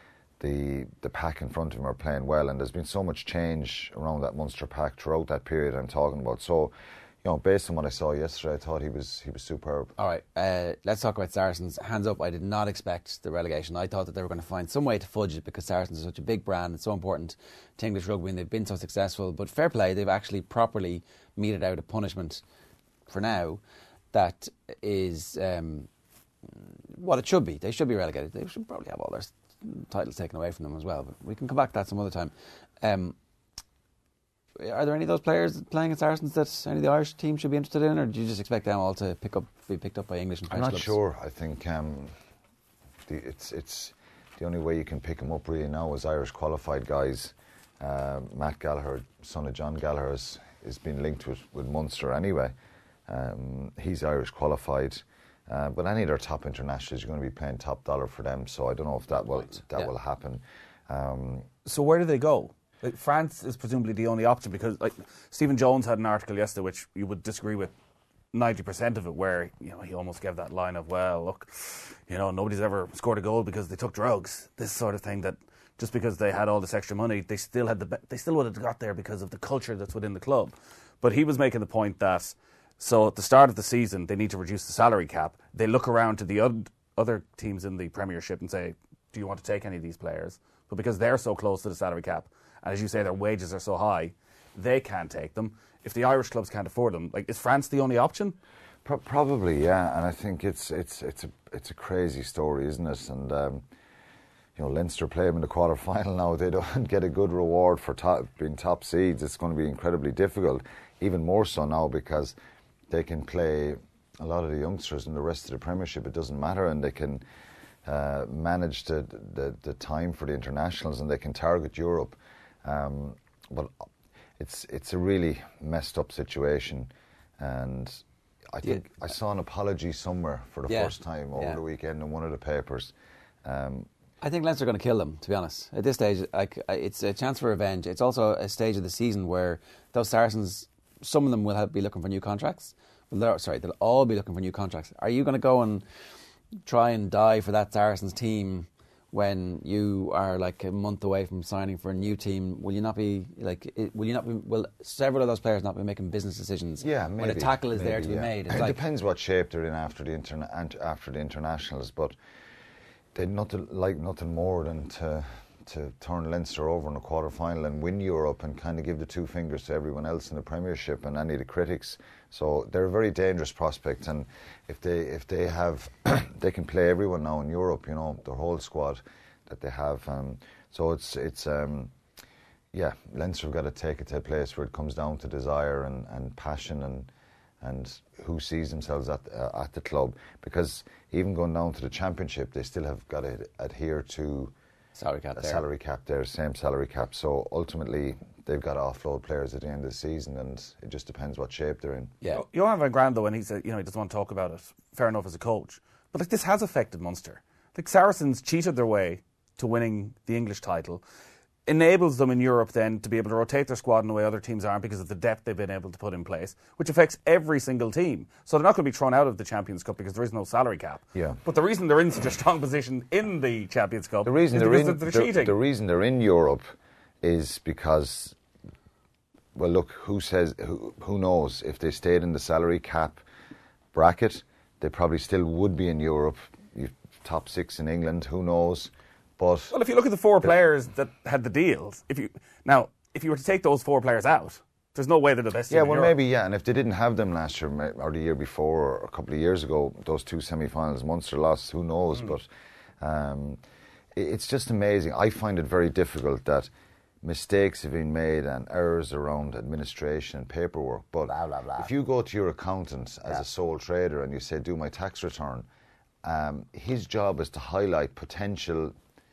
the the pack in front of him are playing well. And there's been so much change around that Munster pack throughout that period I'm talking about. So, you know, based on what I saw yesterday, I thought he was he was superb. All right, uh, let's talk about Saracens. Hands up, I did not expect the relegation. I thought that they were going to find some way to fudge it because Saracens are such a big brand and so important to English rugby, and they've been so successful. But fair play, they've actually properly meted out a punishment for now that is um, what it should be. They should be relegated. They should probably have all their titles taken away from them as well. But we can come back to that some other time. Um, Are there any of those players playing at Saracens that any of the Irish team should be interested in, or do you just expect them all to pick up, be picked up by English and French I'm not clubs? sure. I think um, the, it's it's the only way you can pick them up really now is Irish qualified guys. Uh, Matt Gallagher, son of John Gallagher, has, has been linked with, with Munster anyway. Um, he's Irish qualified. Uh, but any of their top internationals, you're going to be paying top dollar for them. So I don't know if that will Right. that Yeah. will happen. Um, So where do they go? Like, France is presumably the only option because, like, Stephen Jones had an article yesterday which you would disagree with ninety percent of it, where, you know, he almost gave that line of, well, look, you know, nobody's ever scored a goal because they took drugs. This sort of thing, that just because they had all this extra money, they still had the be- they still would have got there because of the culture that's within the club. But he was making the point that, so at the start of the season, they need to reduce the salary cap. They look around to the od- other teams in the Premiership and say, do you want to take any of these players? But because they're so close to the salary cap, and as you say, their wages are so high, they can't take them. If the Irish clubs can't afford them, like, is France the only option? pro- probably, yeah. And I think it's it's it's a it's a crazy story, isn't it? And um, you know, Leinster play them in the quarter final now. They don't get a good reward for top, being top seeds. It's going to be incredibly difficult, even more so now because they can play a lot of the youngsters in the rest of the Premiership. It doesn't matter, and they can uh, manage the, the the time for the internationals, and they can target Europe. Um, but it's it's a really messed up situation, and I think yeah. I saw an apology somewhere for the yeah. first time over yeah. the weekend in one of the papers. Um, I think Leinster are going to kill them, to be honest. At this stage, like, it's a chance for revenge. It's also a stage of the season where those Saracens, some of them will have, be looking for new contracts. Well, sorry, they'll all be looking for new contracts. Are you going to go and try and die for that Saracens team when you are like a month away from signing for a new team? Will you not be like? Will you not be? Will several of those players not be making business decisions? Yeah, maybe, when a tackle is maybe, there to yeah. be made. It's it like, depends what shape they're in after the interna- after the internationals, but they'd nothing like nothing more than to to turn Leinster over in the quarter final and win Europe and kind of give the two fingers to everyone else in the Premiership and any of the critics. So they're a very dangerous prospect, and if they if they have they can play everyone now in Europe, you know, their whole squad that they have. Um, so it's it's um, yeah, Leinster have got to take it to a place where it comes down to desire and, and passion and and who sees themselves at uh, at the club, because even going down to the Championship, they still have got to adhere to salary cap a there. salary cap there, same salary cap. So ultimately, they've got to offload players at the end of the season, and it just depends what shape they're in. Yeah, Johan van Graan, though, when he said, you know, he doesn't want to talk about it, fair enough as a coach, but like this has affected Munster. Like Saracens cheated their way to winning the English title, enables them in Europe then to be able to rotate their squad in a way other teams aren't because of the depth they've been able to put in place, which affects every single team. So they're not going to be thrown out of the Champions Cup because there is no salary cap. Yeah. But the reason they're in such a strong position in the Champions Cup the reason is they're because in, they're the, cheating. The reason they're in Europe is because, well, look, who says, who, who knows, if they stayed in the salary cap bracket, they probably still would be in Europe. You've top six in England, who knows? But well, if you look at the four players that had the deals, if you now if you were to take those four players out, there's no way they're the best team yeah, in well, Europe. maybe, yeah. And if they didn't have them last year or the year before or a couple of years ago, those two semi-finals Munster lost, who knows? Mm. But um, it's just amazing. I find it very difficult that mistakes have been made and errors around administration and paperwork. But blah, blah, blah. if you go to your accountant as yeah. a sole trader and you say, do my tax return, um, his job is to highlight potential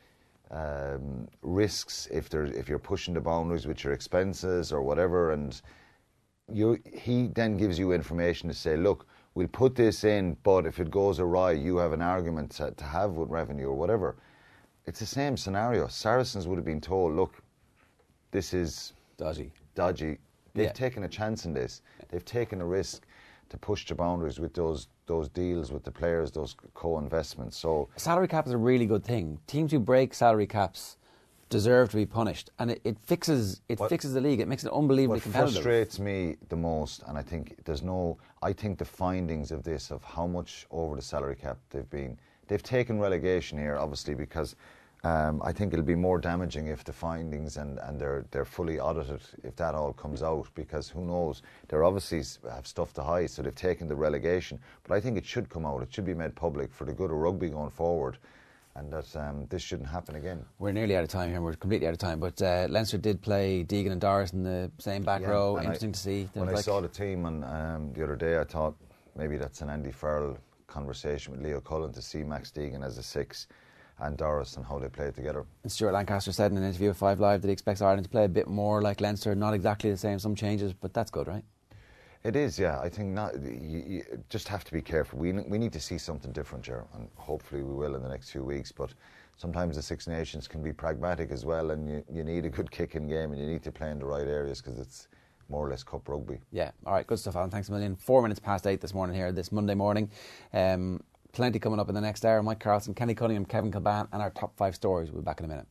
Um, risks if there if you're pushing the boundaries with your expenses or whatever, and you he then gives you information to say, look, we'll put this in, but if it goes awry, you have an argument to, to have with revenue or whatever. It's the same scenario. Saracens would have been told, look, this is dodgy. Dodgy. They've Yeah. taken a chance in this. They've taken a risk to push the boundaries with those those deals with the players, those co-investments. So salary cap is a really good thing. Teams who break salary caps deserve to be punished, and it, it fixes it what, fixes the league. It makes it unbelievably what competitive. What frustrates me the most, and I think there's no, I think the findings of this, of how much over the salary cap they've been, they've taken relegation here, obviously, because um, I think it'll be more damaging if the findings and, and they're they're fully audited, if that all comes out, because who knows, they're obviously have stuff to hide, so they've taken the relegation. But I think it should come out, it should be made public for the good of rugby going forward, and that um, this shouldn't happen again. We're nearly out of time here, we're completely out of time, but uh, Leinster did play Deegan and Doris in the same back Yeah, row. and Interesting I, to see. When like I saw the team on um, the other day, I thought maybe that's an Andy Farrell conversation with Leo Cullen to see Max Deegan as a six and Doris and how they play together. And Stuart Lancaster said in an interview with Five Live that he expects Ireland to play a bit more like Leinster, not exactly the same, some changes, but that's good, right? It is, yeah. I think not. You, you just have to be careful. We we need to see something different here, and hopefully we will in the next few weeks. But sometimes the Six Nations can be pragmatic as well, and you, you need a good kicking game, and you need to play in the right areas because it's more or less cup rugby. Yeah. All right. Good stuff, Alan. Thanks a million. Four minutes past eight this morning here, this Monday morning. Um, Plenty coming up in the next hour. Mike Carlson, Kenny Cunningham, Kevin Kilban, and our top five stories. We'll be back in a minute.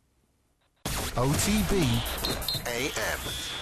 O T B A M.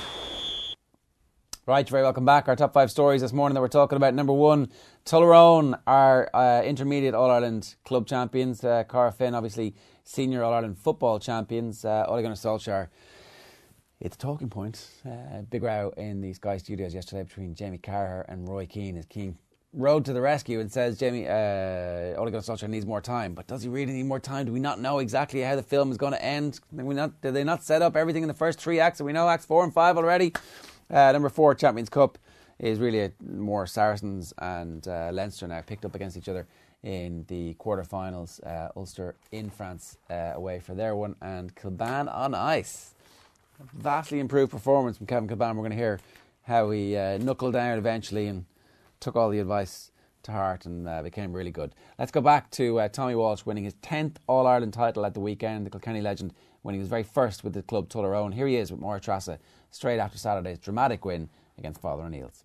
Right, you're very welcome back. Our top five stories this morning that we're talking about. Number one, Tullaroan are uh, intermediate All-Ireland club champions. Uh, Cara Finn, obviously, senior All-Ireland football champions. Uh, Ole Gunnar Solskjaer. It's a talking point. Uh, big row in the Sky Studios yesterday between Jamie Carragher and Roy Keane. As Keane rode to the rescue and says, Jamie, uh, Ole Gunnar Solskjaer needs more time. But does he really need more time? Do we not know exactly how the film is going to end? Did, we not, did they not set up everything in the first three acts? And we know acts four and five already. Uh, number four, Champions Cup, is really a, more Saracens and uh, Leinster now picked up against each other in the quarterfinals. Uh, Ulster in France uh, away for their one, and Kilban on ice. Vastly improved performance from Kevin Kilban. We're going to hear how he uh, knuckled down eventually and took all the advice to heart and uh, became really good. Let's go back to uh, Tommy Walsh winning his tenth All-Ireland title at the weekend, the Kilkenny legend, when he was very first with the club Tullaroan. Here he is with Maura Trassa straight after Saturday's dramatic win against Father O'Neill's.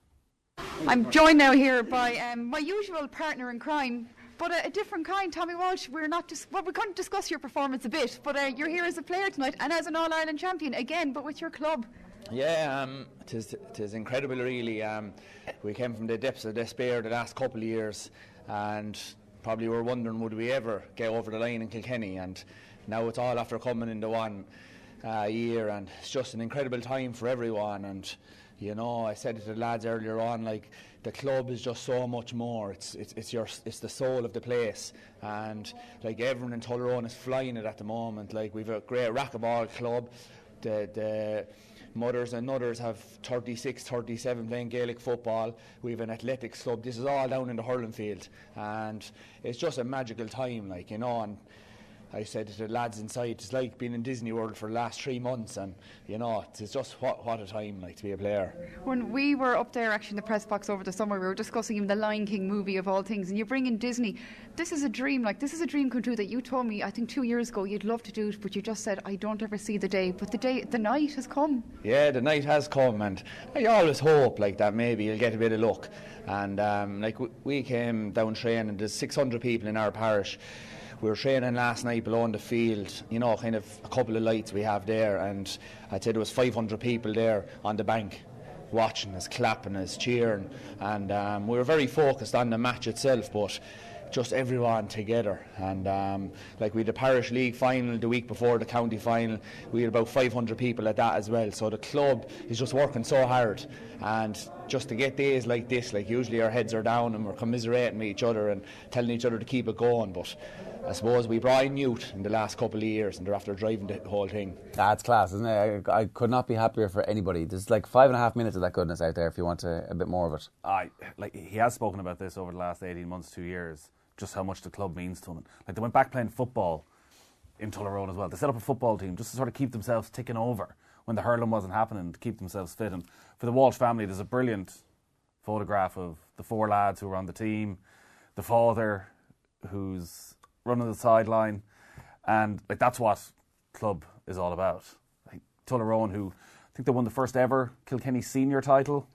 I'm joined now here by um, my usual partner in crime, but a, a different kind, Tommy Walsh. We're not dis- well, we're going to discuss your performance a bit, but uh, you're here as a player tonight and as an All-Ireland champion again, but with your club. Yeah, um, tis, tis incredible really. Um, we came from the depths of despair the last couple of years and probably were wondering would we ever get over the line in Kilkenny, and now it's all after coming into one uh, year, and it's just an incredible time for everyone. And you know, I said it to the lads earlier on, like the club is just so much more. It's it's it's your it's the soul of the place, and like everyone in Tullaroan is flying it at the moment. Like we've a great racquetball club. The the mothers and others have thirty-six, thirty-seven playing Gaelic football. We have an athletics club. This is all down in the hurling field, and it's just a magical time, like, you know. And I said to the lads inside, it's like being in Disney World for the last three months, and you know, it's just what what a time, like, to be a player. When we were up there actually in the press box over the summer, we were discussing even the Lion King movie of all things, and you bring in Disney. This is a dream, like this is a dream come true that you told me I think two years ago you'd love to do it, but you just said I don't ever see the day. But the day, the night has come. Yeah, the night has come, and I always hope like that maybe you'll get a bit of luck. And um, like w- we came down training. There's six hundred people in our parish. We were training last night below in the field, you know, kind of a couple of lights we have there, and I'd say there was five hundred people there on the bank watching us, clapping us, cheering, and um, we were very focused on the match itself, but just everyone together. And um, like we had the parish league final the week before the county final, we had about five hundred people at that as well, so the club is just working so hard, and just to get days like this, like usually our heads are down and we're commiserating with each other and telling each other to keep it going, but I suppose we brought in youth in the last couple of years and they're after driving the whole thing. That's class, isn't it? I, I could not be happier for anybody. There's like five and a half minutes of that goodness out there if you want a, a bit more of it. I like he has spoken about this over the last eighteen months, two years, just how much the club means to him. Like they went back playing football in Tullaroan as well. They set up a football team just to sort of keep themselves ticking over when the hurling wasn't happening, to keep themselves fit. And for the Walsh family, there's a brilliant photograph of the four lads who were on the team, the father who's running the sideline, and like that's what club is all about. Like Tullaroan, who I think they won the first ever Kilkenny senior title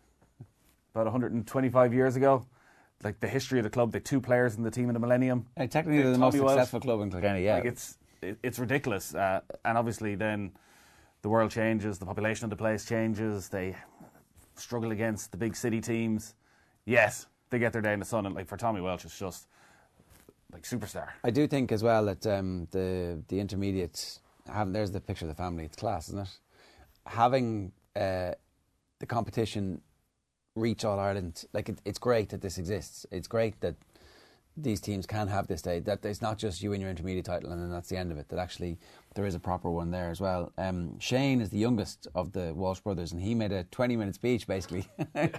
about one hundred twenty-five years ago. Like the history of the club, they had two players in the team in the millennium. And technically, they're the most successful club in Kilkenny. Yeah, like it's it, it's ridiculous. Uh, and obviously, then the world changes, the population of the place changes. They struggle against the big city teams. Yes, they get their day in the sun, and like for Tommy Walsh, it's just like superstar. I do think as well that um, the the intermediate, having, there's the picture of the family. It's class, isn't it? Having uh, the competition reach All Ireland, like it, it's great that this exists. It's great that these teams can have this day. That it's not just you and your intermediate title, and then that's the end of it. That actually there is a proper one there as well. Um, Shane is the youngest of the Walsh brothers, and he made a twenty-minute speech basically.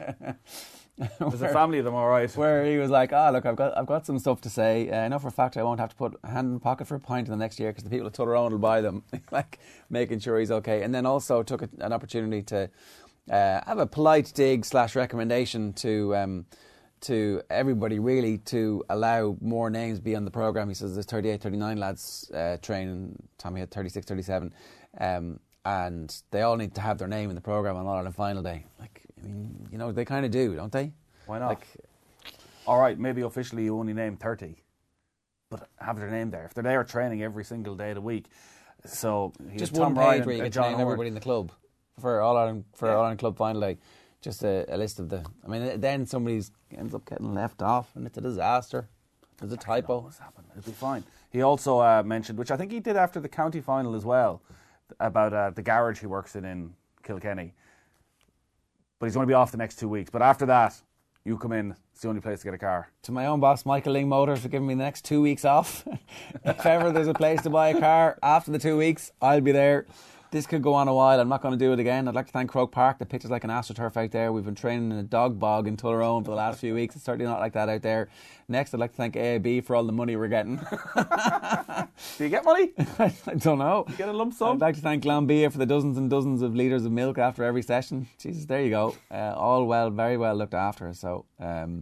There's a family of them, all right. Where he was like, "Ah, oh, look, I've got, I've got some stuff to say. Uh, I know for a fact I won't have to put a hand in the pocket for a pint in the next year because the people at Tullaroan will buy them." Like making sure he's okay, and then also took a, an opportunity to uh, have a polite dig slash recommendation to. Um, to everybody really to allow more names be on the programme. He says there's thirty-eight, thirty-nine lads uh, training. Tommy had thirty-six, thirty-seven, um, and they all need to have their name in the programme on All Ireland final day. Like, I mean, you know, they kind of do, don't they? Why not? Like, all right, maybe officially you only name thirty, but have their name there. If they're there training every single day of the week, so just Tom one Ryan page where you and get to John name everybody in the club for All Ireland for Yeah. All Ireland club final day. Just a, a list of the. I mean, then somebody ends up getting left off, and it's a disaster. There's a typo. What's happened? It'll be fine. He also uh, mentioned, which I think he did after the county final as well, about uh, the garage he works in in Kilkenny. But he's going to be off the next two weeks. But after that, you come in, it's the only place to get a car. To my own boss, Michael Ling Motors, for giving me the next two weeks off. If ever there's a place to buy a car after the two weeks, I'll be there. This could go on a while. I'm not going to do it again. I'd like to thank Croke Park. The pitch is like an AstroTurf out there. We've been training in a dog bog in Tullaroan for the last few weeks. It's certainly not like that out there. Next, I'd like to thank A I B for all the money we're getting. Do you get money? I don't know. You get a lump sum? I'd like to thank Glambia for the dozens and dozens of litres of milk after every session. Jesus, there you go. Uh, all well, very well looked after. So, um,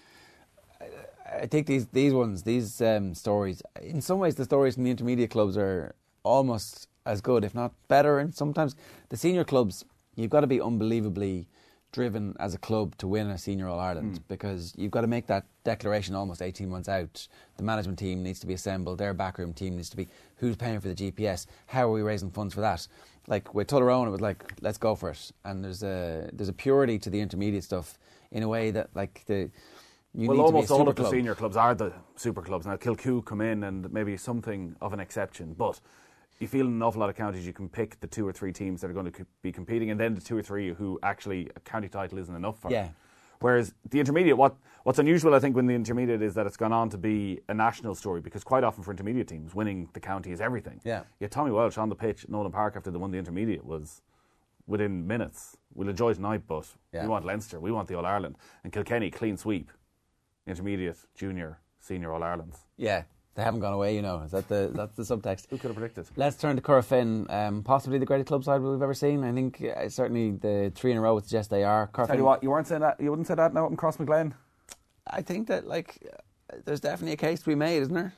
I, I think these these ones, these um, stories, in some ways, the stories from the intermediate clubs are almost as good, if not better. And sometimes the senior clubs, you've got to be unbelievably driven as a club to win a Senior All-Ireland, mm. because you've got to make that declaration almost eighteen months out. The management team needs to be assembled, their backroom team needs to be, who's paying for the G P S, how are we raising funds for that? Like with Tullaroan, it was like, let's go for it. And there's a there's a purity to the intermediate stuff in a way that like the you well, need almost to be a all of the club. senior clubs are the super clubs. Now Kilcoo come in and maybe something of an exception, but you feel in an awful lot of counties you can pick the two or three teams that are going to be competing, and then the two or three who actually a county title isn't enough for. Yeah. Whereas the intermediate, what what's unusual I think when the intermediate is that it's gone on to be a national story, because quite often for intermediate teams winning the county is everything. Yeah. Yet Tommy Welsh on the pitch at Nolan Park after they won the intermediate was within minutes. We'll enjoy tonight, but yeah. we want Leinster, we want the All Ireland, and Kilkenny clean sweep, intermediate, junior, senior All Irelands. Yeah. They haven't gone away, you know. Is that the that's the subtext? Who could have predicted? Let's turn to Corofin. Um, possibly the greatest club side we've ever seen. I think uh, certainly the three in a row would suggest they are. Corofin. Tell you what, you weren't saying that. You wouldn't say that now up in Cross McGlen. I think that like uh, there's definitely a case to be made, isn't there?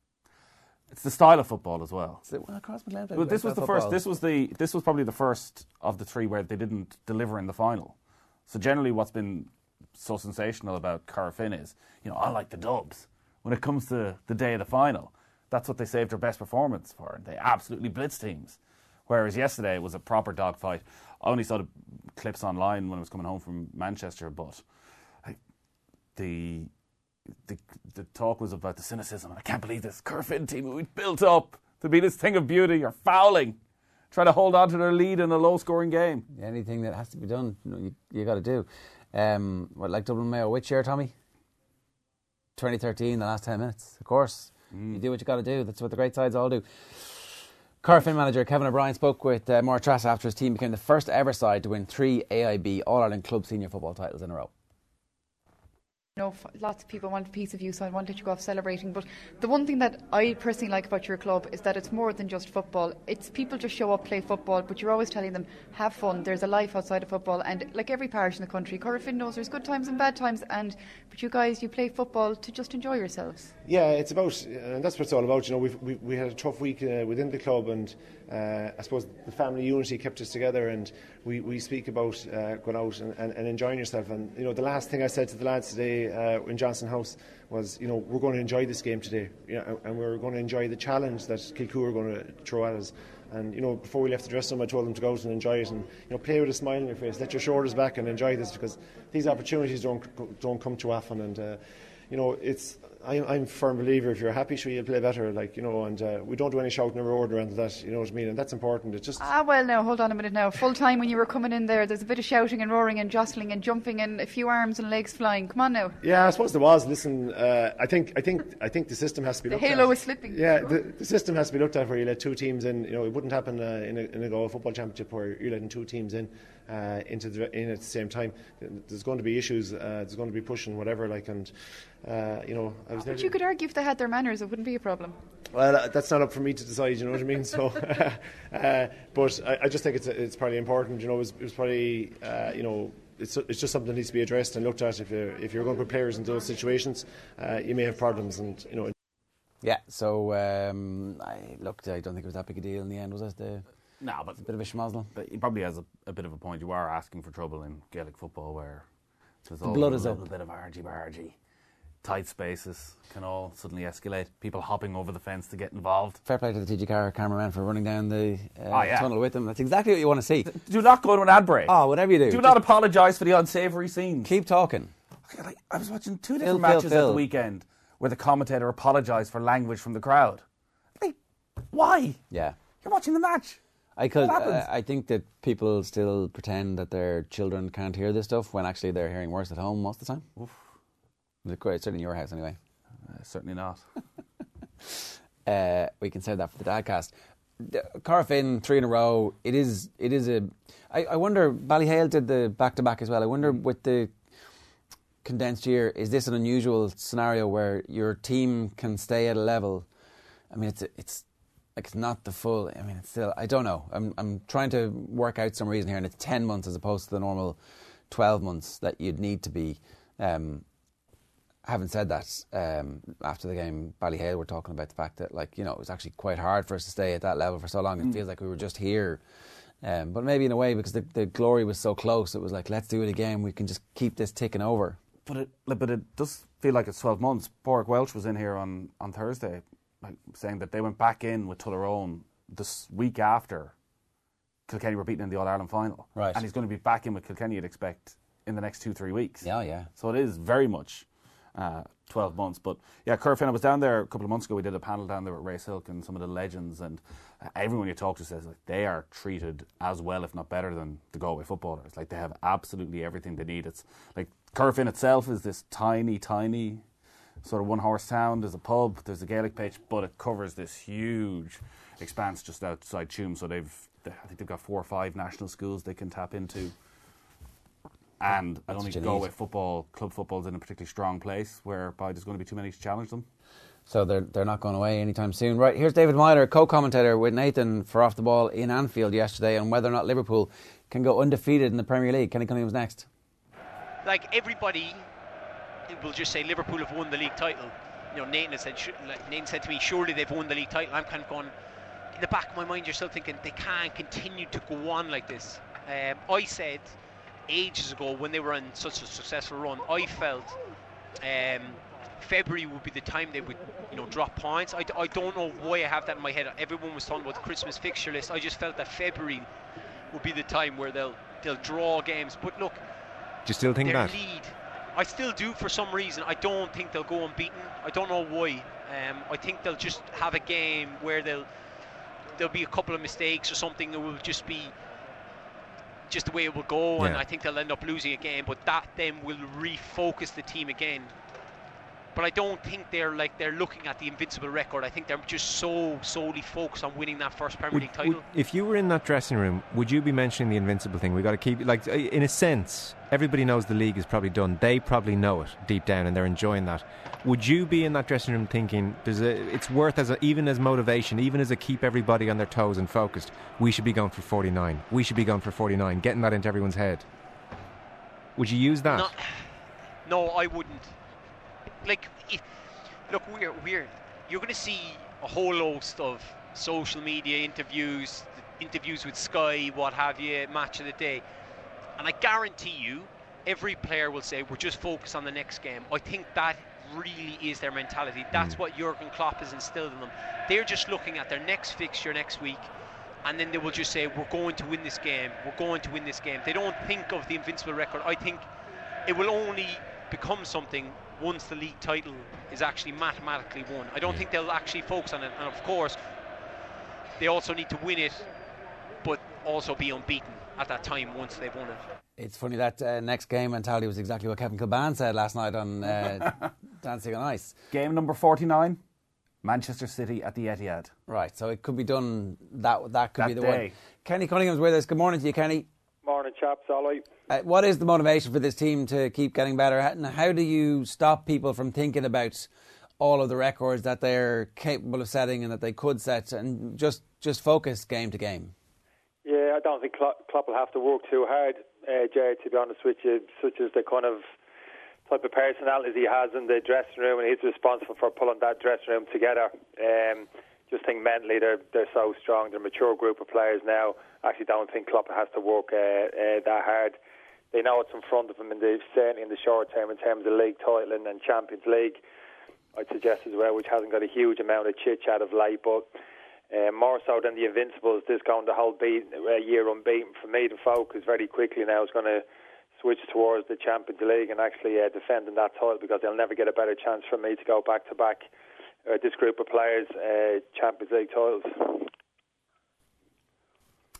It's the style of football as well. Is it, well, Cross McGlen played well, this was the football. first. This was the. This was probably the first of the three where they didn't deliver in the final. So generally, what's been so sensational about Corofin is, you know, I like the dubs. When it comes to the day of the final, that's what they saved their best performance for. And they absolutely blitzed teams. Whereas yesterday it was a proper dogfight. I only saw the clips online when I was coming home from Manchester, but I, the, the the talk was about the cynicism. I can't believe this Corofin team we built up to be this thing of beauty are fouling, trying to hold on to their lead in a low-scoring game. Anything that has to be done, you, know, you, you got to do. Um, what, like Dublin Mayo, which year, Tommy? twenty thirteen, the last ten minutes, of course. Mm. You do what you got to do. That's what the great sides all do. Corofin manager Kevin O'Brien spoke with uh, Maura Trass after his team became the first ever side to win three A I B All-Ireland Club Senior Football titles in a row. know lots of people want a piece of you, so I wanted you to go off celebrating. But the one thing that I personally like about your club is that it's more than just football. It's people just show up, play football, but you're always telling them, have fun, there's a life outside of football. And like every parish in the country, Corofin knows there's good times and bad times, and but you guys, you play football to just enjoy yourselves. Yeah, it's about, and that's what it's all about. You know, we've, we we had a tough week uh, within the club, and uh, I suppose the family unity kept us together, and we, we speak about uh, going out and, and, and enjoying yourself. And you know, the last thing I said to the lads today uh, in Johnson House was, you know, we're going to enjoy this game today, you know, and we're going to enjoy the challenge that Kilcoo are going to throw at us. And you know, before we left the dressing room, I told them to go out and enjoy it, and you know, play with a smile on your face, let your shoulders back, and enjoy this, because these opportunities don't don't come too often. And uh, you know, it's I'm, I'm a firm believer, if you're happy, sure you'll play better, like, you know, and uh, we don't do any shouting around or anything like that, you know what I mean, and that's important. It's just ah well now hold on a minute now. Full time when you were coming in there, there's a bit of shouting and roaring and jostling and jumping and a few arms and legs flying. Come on now. Yeah, I suppose there was. Listen, uh, I think I think I think the system has to be the looked at. halo is slipping. Yeah, the, the system has to be looked at, where you let two teams in. You know, it wouldn't happen uh, in a in a Go football championship where you're letting two teams in uh, into the in at the same time. There's going to be issues. Uh, there's going to be pushing whatever, like, and uh, you know, I was. But you could argue if they had their manners, it wouldn't be a problem. Well, uh, that's not up for me to decide. You know what I mean? So, uh, but I, I just think it's it's probably important. You know, it was, it was probably uh, you know. It's, it's just something that needs to be addressed and looked at. If you're if you're going to put players in those situations, uh, you may have problems, and you know. Yeah. So um, I looked. I don't think it was that big a deal in the end, was it? The, no, but it's a bit of a schmozzle. But he probably has a, a bit of a point. You are asking for trouble in Gaelic football, where there's the all blood a is little up. bit of argy bargy. Tight spaces can all suddenly escalate. People hopping over the fence to get involved. Fair play to the T G Car cameraman for running down the uh, oh, yeah. tunnel with them. That's exactly what you want to see. Do not go to an ad break. Oh, whatever you do. Do Just not apologise for the unsavoury scenes. Keep talking. Like, I was watching two different Phil, matches Phil, Phil. at the weekend where the commentator apologised for language from the crowd. Like, why? Yeah. You're watching the match. I could. Uh, I think that people still pretend that their children can't hear this stuff when actually they're hearing worse at home most of the time. Oof. It's certainly in your house anyway. Uh, certainly not. uh, we can save that for the Dadcast. Corofin, three in a row. It is. It is a. I, I wonder. Ballyhale did the back to back as well. I wonder with the condensed year, is this an unusual scenario where your team can stay at a level? I mean, it's it's like it's not the full. I mean, it's still. I don't know. I'm I'm trying to work out some reason here, and it's ten months as opposed to the normal twelve months that you'd need to be. Um, having said that, um, after the game, Ballyhale were talking about the fact that, like, you know, it was actually quite hard for us to stay at that level for so long. It mm. feels like we were just here. Um, but maybe in a way, because the, the glory was so close, it was like, let's do it again. We can just keep this ticking over. But it, but it does feel like it's twelve months. Pádraig Welch was in here on, on Thursday, like, saying that they went back in with Tullaroan this week after Kilkenny were beaten in the All-Ireland final. Right. And he's going to be back in with Kilkenny, you'd expect, in the next two, three weeks. Yeah, yeah. So it is very much uh, twelve months. But yeah, Corofin, I was down there a couple of months ago. We did a panel down there with Ray Silk and some of the legends, and uh, everyone you talk to says like they are treated as well, if not better, than the Galway footballers. Like, they have absolutely everything they need. It's like Corofin itself is this tiny, tiny sort of one-horse town. There's a pub, there's a Gaelic pitch, but it covers this huge expanse just outside Tuam. So they've, they, I think they've got four or five national schools they can tap into. And I don't think Galway football, club football, is in a particularly strong place whereby there's going to be too many to challenge them. So they're they're not going away anytime soon. Right, here's David Myler, co-commentator with Nathan for Off the Ball in Anfield yesterday on whether or not Liverpool can go undefeated in the Premier League. Kenny Cunningham's next. Like, everybody will just say Liverpool have won the league title. You know, Nathan said, like, Nathan said to me, surely they've won the league title. I'm kind of going, in the back of my mind, you're still thinking they can't continue to go on like this. Um, I said ages ago, when they were on such a successful run, I felt um, February would be the time they would, you know, drop points. I, I don't know why I have that in my head. Everyone was talking about the Christmas fixture list. I just felt that February would be the time where they'll they'll draw games. But look, do you still think their that? lead, I still do for some reason. I don't think they'll go unbeaten. I don't know why. Um, I think they'll just have a game where they'll there'll be a couple of mistakes or something that will just be just the way it will go, yeah. And I think they'll end up losing a game, but that then will refocus the team again. But I don't think they're like they're looking at the invincible record. I think they're just so solely focused on winning that first Premier would, League title. Would, if you were in that dressing room, would you be mentioning the invincible thing? We got to keep, like, in a sense, everybody knows the league is probably done. They probably know it deep down, and they're enjoying that. Would you be in that dressing room thinking there's a, it's worth as a, even as motivation, even as a keep everybody on their toes and focused? We should be going for forty-nine. We should be going for forty-nine. Getting that into everyone's head. Would you use that? No, no I wouldn't. Like, it, look, we're we're you're going to see a whole host of social media interviews, interviews with Sky, what have you, match of the day, and I guarantee you, every player will say we're just focused on the next game. I think that really is their mentality. That's mm. what Jurgen Klopp has instilled in them. They're just looking at their next fixture next week, and then they will just say we're going to win this game. We're going to win this game. They don't think of the invincible record. I think it will only become something once the league title is actually mathematically won. I don't think they'll actually focus on it, and of course they also need to win it, but also be unbeaten at that time once they've won it. It's funny that uh, next game mentality was exactly what Kevin Kilbane said last night on uh, Dancing on Ice. Game number forty-nine, Manchester City at the Etihad. Right, so it could be done, that that could that be the day. one. Kenny Cunningham's with us. Good morning to you, Kenny. Morning, chaps. All right. Uh, what is the motivation for this team to keep getting better? And how do you stop people from thinking about all of the records that they're capable of setting and that they could set, and just, just focus game to game? Yeah, I don't think Klopp, Klopp will have to work too hard, uh, Jared, to be honest with you, such as the kind of type of personalities he has in the dressing room, and he's responsible for pulling that dressing room together. Um, just think mentally they're they're so strong. They're a mature group of players now. I actually don't think Klopp has to work uh, uh, that hard. They know what's in front of them, and they've certainly in the short term in terms of league title and, and Champions League, I'd suggest as well, which hasn't got a huge amount of chit-chat of late, but uh, more so than the Invincibles, this going the whole beat, uh, year unbeaten. For me, the focus very quickly now is going to switch towards the Champions League and actually uh, defending that title, because they'll never get a better chance for me to go back-to-back uh, this group of players, uh, Champions League titles.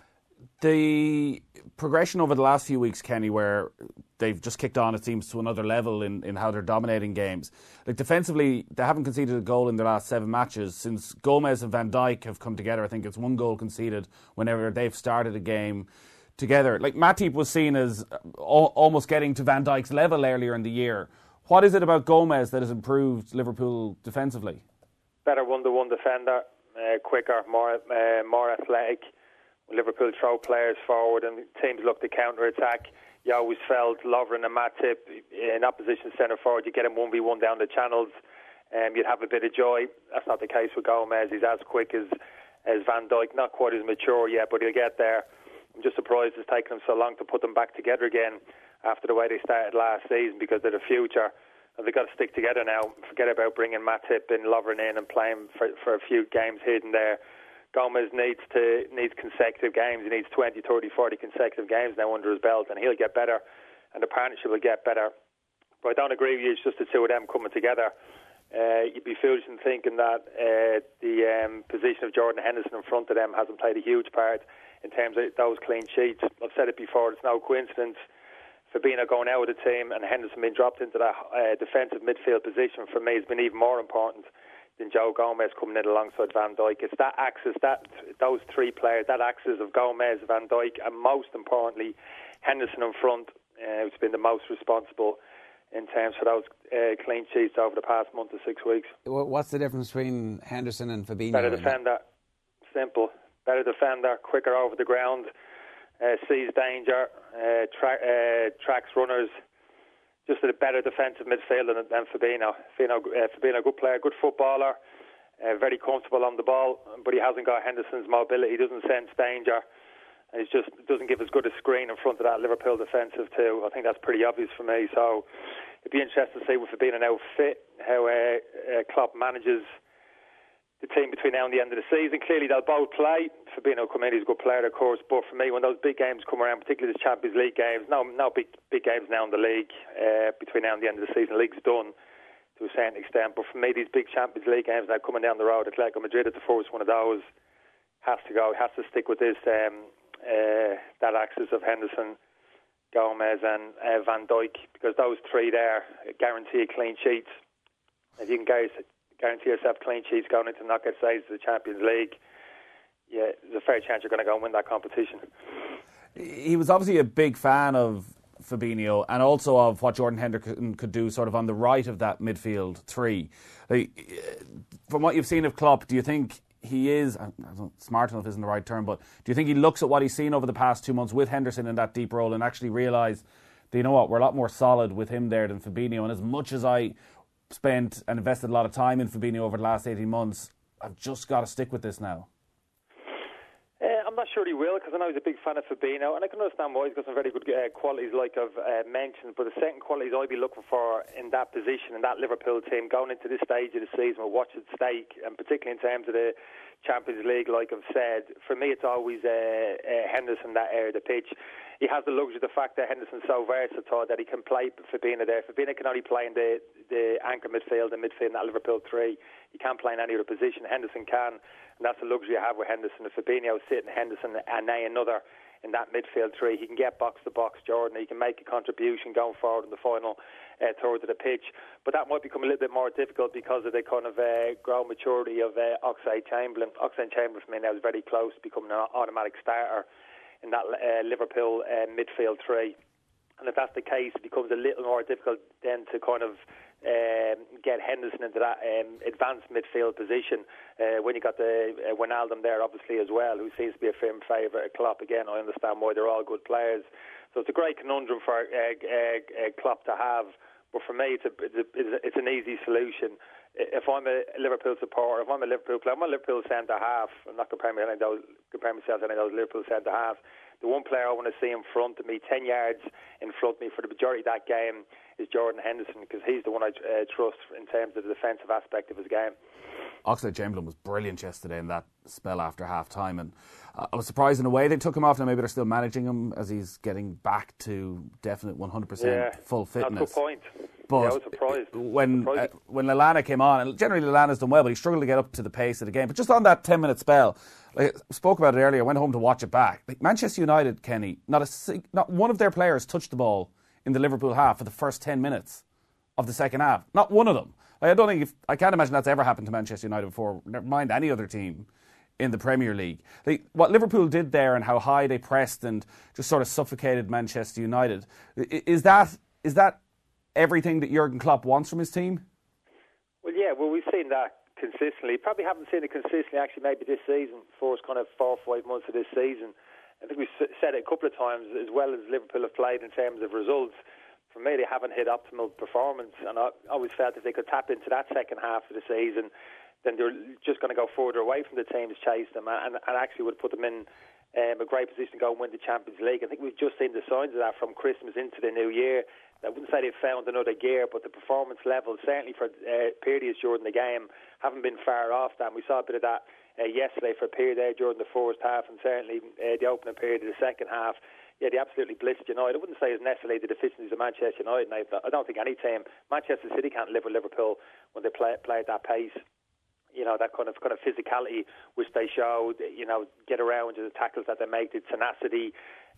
The progression over the last few weeks, Kenny, where they've just kicked on, it seems, to another level in, in how they're dominating games. Like defensively, they haven't conceded a goal in their last seven matches. Since Gomez and Van Dijk have come together, I think it's one goal conceded whenever they've started a game together. Like Matip was seen as almost getting to Van Dijk's level earlier in the year. What is it about Gomez that has improved Liverpool defensively? Better one-to-one defender, uh, quicker, more uh, more athletic. Liverpool throw players forward and teams look to counter-attack. You always felt Lovren and Matip in opposition centre forward, you get him one v one down the channels, and um, you'd have a bit of joy. That's not the case with Gomez. He's as quick as, as Van Dijk, not quite as mature yet, but he'll get there. I'm just surprised it's taken them so long to put them back together again after the way they started last season, because they're the future. And they've got to stick together now. Forget about bringing Matip and Lovren in and playing for, for a few games hidden there. Gomez needs to needs consecutive games. He needs twenty, thirty, forty consecutive games now under his belt, and he'll get better, and the partnership will get better. But I don't agree with you. It's just the two of them coming together. Uh, you'd be foolish in thinking that uh, the um, position of Jordan Henderson in front of them hasn't played a huge part in terms of those clean sheets. I've said it before. It's no coincidence. Fabinho going out of the team and Henderson being dropped into that uh, defensive midfield position, for me, has been even more important than Joe Gomez coming in alongside Van Dijk. It's that axis, that those three players, that axis of Gomez, Van Dijk, and most importantly, Henderson in front, uh, who's been the most responsible in terms for those uh, clean sheets over the past month to six weeks. What's the difference between Henderson and Fabinho? Better defender, simple. Better defender, quicker over the ground, uh, sees danger, uh, tra- uh, tracks runners. Just a better defensive midfielder than, than Fabinho. Fabinho, uh, Fabinho, good player, good footballer, uh, very comfortable on the ball, but he hasn't got Henderson's mobility. He doesn't sense danger. He just doesn't give as good a screen in front of that Liverpool defensive too. I think that's pretty obvious for me. So it'd be interesting to see with Fabinho now fit, how uh, uh, Klopp manages the team between now and the end of the season. Clearly they'll both play. Fabinho come in, he's a good player of course, but for me when those big games come around, particularly the Champions League games, no no big big games now in the league, uh, between now and the end of the season, the league's done to a certain extent, but for me these big Champions League games now coming down the road, Atletico Madrid at the first one of those, has to go, has to stick with this, um, uh, that axis of Henderson, Gomez and uh, Van Dijk, because those three there guarantee clean sheets. If you can guys guarantee yourself clean sheets going into knockout stages of the Champions League, yeah, there's a fair chance you're going to go and win that competition. He was obviously a big fan of Fabinho and also of what Jordan Henderson could do sort of on the right of that midfield three. Like, from what you've seen of Klopp, do you think he is, I don't, smart enough isn't the right term, but do you think he looks at what he's seen over the past two months with Henderson in that deep role and actually realise, you know what, we're a lot more solid with him there than Fabinho, and as much as I spent and invested a lot of time in Fabinho over the last eighteen months, I've just got to stick with this now? Uh, I'm not sure he will, because I know he's a big fan of Fabinho, and I can understand why. He's got some very good uh, qualities, like I've uh, mentioned, but the second qualities I'd be looking for in that position, in that Liverpool team, going into this stage of the season with what's at stake, and particularly in terms of the Champions League, like I've said, for me it's always uh, uh, Henderson, that area of the pitch. He has the luxury of the fact that Henderson's so versatile that he can play Fabinho there. Fabinho can only play in the, the anchor midfield and midfield in that Liverpool three. He can't play in any other position. Henderson can, and that's the luxury I have with Henderson. If Fabinho sitting Henderson and nay another in that midfield three, he can get box to box Jordan. He can make a contribution going forward in the final uh, third of the pitch. But that might become a little bit more difficult because of the kind of uh, grown maturity of uh, Oxlade-Chamberlain. Oxlade-Chamberlain for me now is very close to becoming an automatic starter in that uh, Liverpool uh, midfield three. And if that's the case, it becomes a little more difficult then to kind of um, get Henderson into that um, advanced midfield position. Uh, when you got the uh, Wijnaldum there, obviously, as well, who seems to be a firm favourite at Klopp. Again, I understand why they're all good players. So it's a great conundrum for uh, uh, uh, Klopp to have. But for me, it's, a, it's, a, it's an easy solution. If I'm a Liverpool supporter, if I'm a Liverpool player, I'm a Liverpool centre-half. I'm not comparing, me, those, comparing myself to any of those Liverpool centre-halves. The one player I want to see in front of me, ten yards in front of me for the majority of that game, is Jordan Henderson, because he's the one I uh, trust in terms of the defensive aspect of his game. Oxlade-Chamberlain was brilliant yesterday in that spell after half-time, and uh, I was surprised in a way they took him off. Now maybe they're still managing him as he's getting back to definite one hundred percent yeah, full fitness. That's a good point. But yeah, I was surprised. When surprised. Uh, when Lallana came on, and generally Lallana's done well, but he struggled to get up to the pace of the game. But just on that ten-minute spell, like, I spoke about it earlier, I went home to watch it back. Like Manchester United, Kenny, not a not one of their players touched the ball in the Liverpool half for the first ten minutes of the second half. Not one of them. Like, I don't think if, I can't imagine that's ever happened to Manchester United before. Never mind any other team in the Premier League. Like, what Liverpool did there and how high they pressed and just sort of suffocated Manchester United, is that is that everything that Jurgen Klopp wants from his team? Well, yeah, well, we've seen that consistently. Probably haven't seen it consistently, actually, maybe this season, first kind of four or five months of this season. I think we've said it a couple of times, as well as Liverpool have played in terms of results. For me, they haven't hit optimal performance, and I always felt if they could tap into that second half of the season, then they're just going to go further away from the teams chase them, and, and actually would put them in um, a great position to go and win the Champions League. I think we've just seen the signs of that from Christmas into the new year. I wouldn't say they've found another gear, but the performance levels, certainly for uh, periods during the game, haven't been far off that. And we saw a bit of that uh, yesterday for a period there during the first half, and certainly uh, the opening period of the second half. Yeah, they absolutely blitzed United. I wouldn't say it's necessarily the deficiencies of Manchester United. I don't think any team, Manchester City can't live with Liverpool when they play, play at that pace. You know, that kind of kind of physicality which they showed, you know, get around the tackles that they make, the tenacity.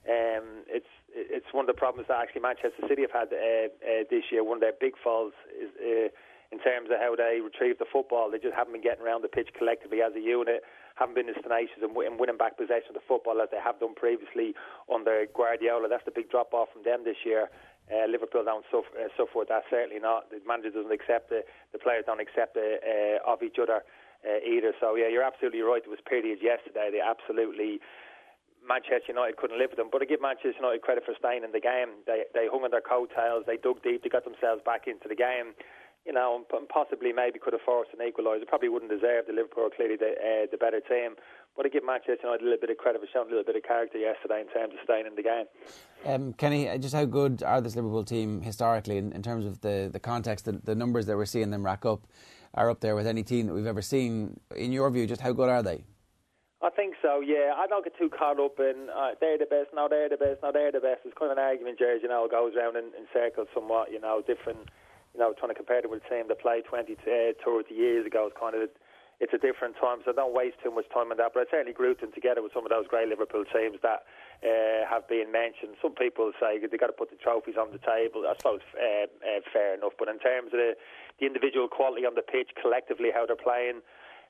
Um, it's it's one of the problems that actually Manchester City have had uh, uh, this year. One of their big falls is uh, in terms of how they retrieve the football. They just haven't been getting around the pitch collectively as a unit, haven't been as tenacious in, in winning back possession of the football as they have done previously under Guardiola. That's the big drop-off from them this year. Uh, Liverpool don't suffer, uh, suffer with that, certainly not. The manager doesn't accept it, the players don't accept it uh, of each other uh, either. So, yeah, you're absolutely right. There was periods yesterday they absolutely... Manchester United couldn't live with them, but I give Manchester United credit for staying in the game. They they hung on their coattails, they dug deep, they got themselves back into the game. You know, and possibly maybe could have forced an equaliser. Probably wouldn't deserve the Liverpool, clearly the, uh, the better team. But I give Manchester United a little bit of credit for showing a little bit of character yesterday in terms of staying in the game. Um, Kenny, just how good are this Liverpool team historically in, in terms of the, the context, the, the numbers that we're seeing them rack up are up there with any team that we've ever seen. In your view, just how good are they? I think so, yeah. I don't get too caught up in uh, they're the best, no, they're the best, no, they're the best. It's kind of an argument, Jared, you know, it goes around in, in circles somewhat, you know, different, you know, trying to compare them with a team that played twenty, thirty years ago. It's kind of, it's a different time, so don't waste too much time on that. But I certainly grouped them together with some of those great Liverpool teams that uh, have been mentioned. Some people say they've got to put the trophies on the table. I suppose uh, uh, fair enough. But in terms of the, the individual quality on the pitch, collectively, how they're playing,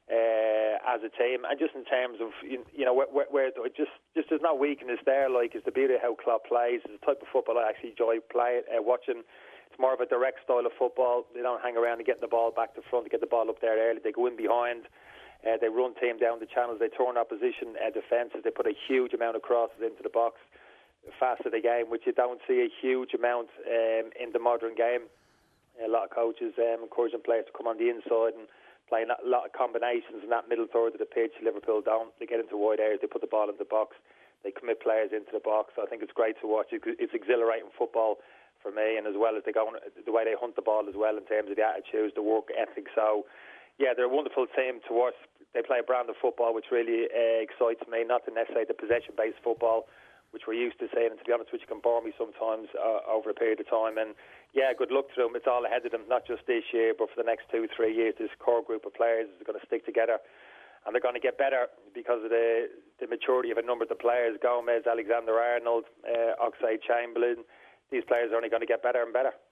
Uh, as a team, and just in terms of you, you know where, where, where just just there's no weakness there. Like, it's the beauty of how Klopp plays. It's the type of football I actually enjoy playing, uh, watching. It's more of a direct style of football. They don't hang around and get the ball back to front, to get the ball up there early. They go in behind. Uh, they run team down the channels. They turn opposition uh, defences. They put a huge amount of crosses into the box fast of the game, which you don't see a huge amount um, in the modern game. A lot of coaches um, encouraging players to come on the inside and playing a lot of combinations in that middle third of the pitch. Liverpool don't. They get into wide areas, they put the ball in the box, they commit players into the box. So I think it's great to watch. It's exhilarating football for me, and as well as they go, the way they hunt the ball as well in terms of the attitudes, the work ethic. So, yeah, they're a wonderful team to watch. They play a brand of football which really uh, excites me, not necessarily the possession-based football which we're used to seeing, and to be honest, which can bore me sometimes uh, over a period of time. And yeah, good luck to them. It's all ahead of them, not just this year, but for the next two, three years. This core group of players is going to stick together, and they're going to get better because of the, the maturity of a number of the players. Gomez, Alexander-Arnold, uh, Oxlade-Chamberlain. These players are only going to get better and better.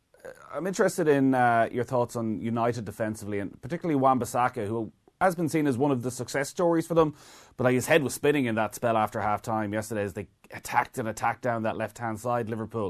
I'm interested in uh, your thoughts on United defensively, and particularly Wan-Bissaka, who has been seen as one of the success stories for them, but like, his head was spinning in that spell after half-time yesterday as they attacked and attacked down that left-hand side, Liverpool.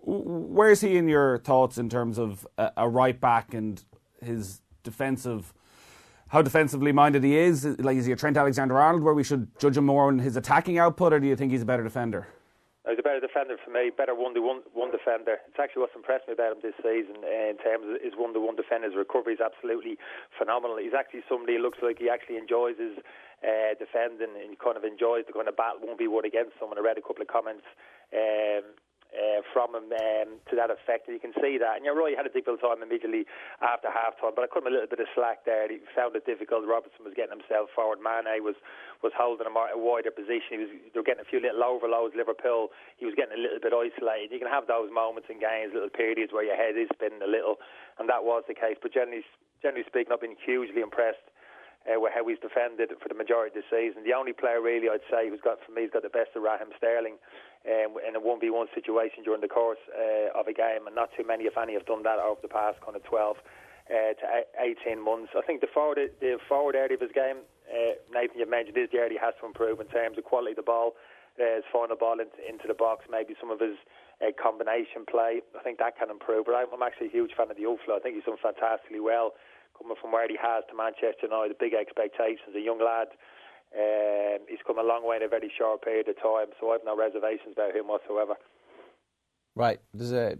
Where is he in your thoughts in terms of a, a right-back and his defensive, how defensively minded he is? Like, is he a Trent Alexander-Arnold where we should judge him more on his attacking output, or do you think he's a better defender? He's a better defender for me, better one-to-one one defender. It's actually what's impressed me about him this season uh, in terms of his one-to-one defender. His recovery is absolutely phenomenal. He's actually somebody who looks like he actually enjoys his uh, defending and kind of enjoys the kind of battle one v one against someone. I read a couple of comments um, uh, from him um, to that effect. And you can see that. And you're right, he had a difficult time immediately after half-time, but I cut him a little bit of slack there. He found it difficult. Robertson was getting himself forward. Mane was, was holding him a wider position. He was, they were getting a few little overloads. Liverpool, he was getting a little bit isolated. You can have those moments in games, little periods where your head is spinning a little, and that was the case. But generally, generally speaking, I've been hugely impressed Uh, with how he's defended for the majority of the season. The only player really I'd say who's got, for me, has got the best of Raheem Sterling um, in a one v one situation during the course uh, of a game, and not too many, if any, have done that over the past kind of twelve uh, to eighteen months. I think the forward, the forward area of his game, uh, Nathan, you mentioned, is the area he has to improve in terms of quality of the ball, uh, his final ball into, into the box, maybe some of his uh, combination play. I think that can improve. But I'm actually a huge fan of the outflow. I think he's done fantastically well, coming from where he has to Manchester United, big expectations, a young lad. Um, he's come a long way in a very short period of time, so I have no reservations about him whatsoever. Right. There's a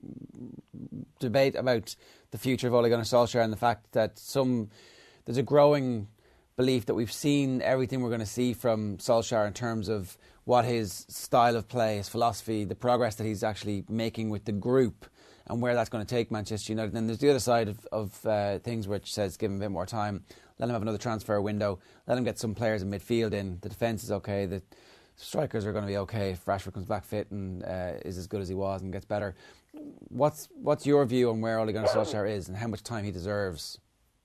debate about the future of Ole Gunnar Solskjaer and the fact that some there's a growing belief that we've seen everything we're going to see from Solskjaer in terms of what his style of play, his philosophy, the progress that he's actually making with the group, and where that's going to take Manchester United. And then there's the other side of, of uh, things which says give him a bit more time, let him have another transfer window, let him get some players in midfield in. The defence is okay, the strikers are going to be okay if Rashford comes back fit and uh, is as good as he was and gets better. What's what's your view on where Ole Gunnar Solskjaer is and how much time he deserves?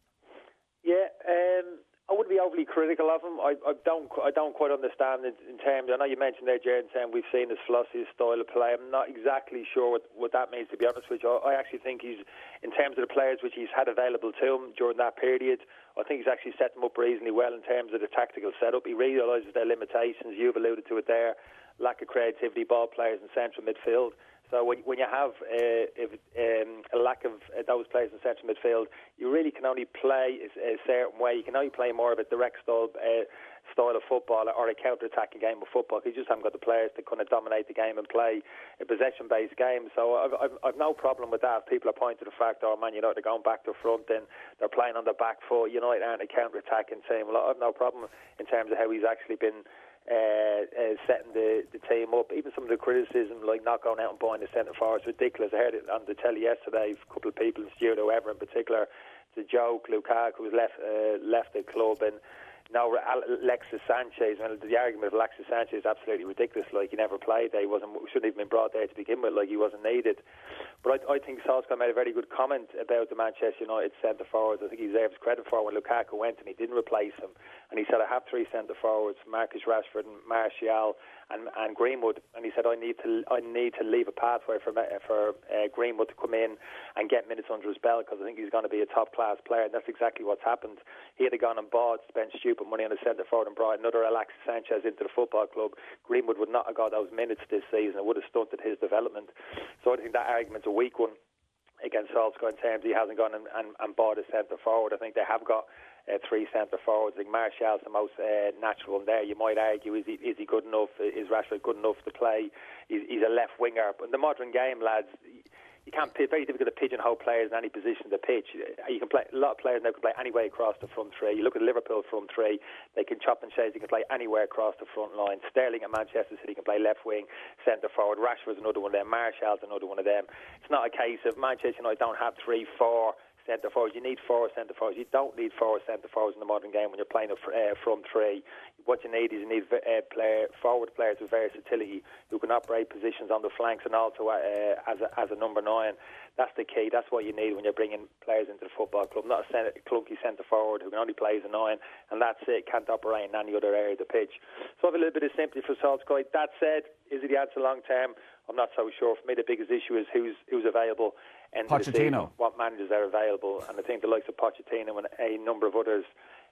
Yeah, um, I wouldn't be overly critical of him. I, I don't I don't quite understand in, in terms. I know you mentioned there, Jared, saying we've seen his philosophy, his style of play. I'm not exactly sure what, what that means, to be honest with you. I, I actually think he's, in terms of the players which he's had available to him during that period, I think he's actually set them up reasonably well in terms of the tactical setup. He realises their limitations. You've alluded to it there. Lack of creativity, ball players in central midfield. So when, when you have uh, if, um, a lack of uh, those players in central midfield, you really can only play a, a certain way. You can only play more of a direct style, uh, style of football or a counter-attacking game of football. You just haven't got the players to kind of dominate the game and play a possession-based game. So I've, I've, I've no problem with that. People are pointing to the fact, oh man, United are going back to front and they're playing on the back foot. United aren't a counter-attacking team. Well, I've no problem in terms of how he's actually been Uh, uh, setting the, the team up. Even some of the criticism, like not going out and buying the centre forward, is ridiculous. I heard it on the telly yesterday, a couple of people in the studio, ever in particular, it's a joke. Lukaku was left uh, left the club, and now Alexis Sanchez. Well, the argument of Alexis Sanchez is absolutely ridiculous. Like, he never played there. He wasn't, shouldn't even been brought there to begin with. Like, he wasn't needed. But I, I think Solskjaer made a very good comment about the Manchester United centre forwards. I think he deserves credit for when Lukaku went and he didn't replace him. And he said, I have three centre forwards, Marcus Rashford and Martial and, and Greenwood. And he said, I need to I need to leave a pathway for for uh, Greenwood to come in and get minutes under his belt, because I think he's going to be a top class player. And that's exactly what's happened. He had gone and bought, spent stupid money on a centre forward and brought another Alexis Sanchez into the football club. Greenwood would not have got those minutes this season. It would have stunted his development. So I think that argument's a weak one against Solskjaer in terms he hasn't gone and, and, and bought a centre forward. I think they have got uh, three centre forwards. I think Martial's the most uh, natural one there. You might argue, is he is he good enough? Is Rashford good enough to play? He's, he's a left winger. But in the modern game, lads, you can't. It's very difficult to pigeonhole players in any position of the pitch. You can play. A lot of players now can play anywhere across the front three. You look at Liverpool front three; they can chop and change. They can play anywhere across the front line. Sterling at Manchester City can play left wing, centre forward. Rashford's another one of them. Martial's another one of them. It's not a case of Manchester United don't have three, four centre forwards. You need four centre forwards. You don't need four centre forwards in the modern game when you're playing a uh, front three. What you need is you need uh, player, forward players with versatility who can operate positions on the flanks and also uh, as a, as a number nine. That's the key. That's what you need when you're bringing players into the football club. Not a center, clunky centre forward who can only play as a nine, and that's it. Can't operate in any other area of the pitch. So I have a little bit of sympathy for Solskjaer. That said, is it the answer long term? I'm not so sure. For me, the biggest issue is who's who's available and Pochettino. What managers are available, and I think the likes of Pochettino and a number of others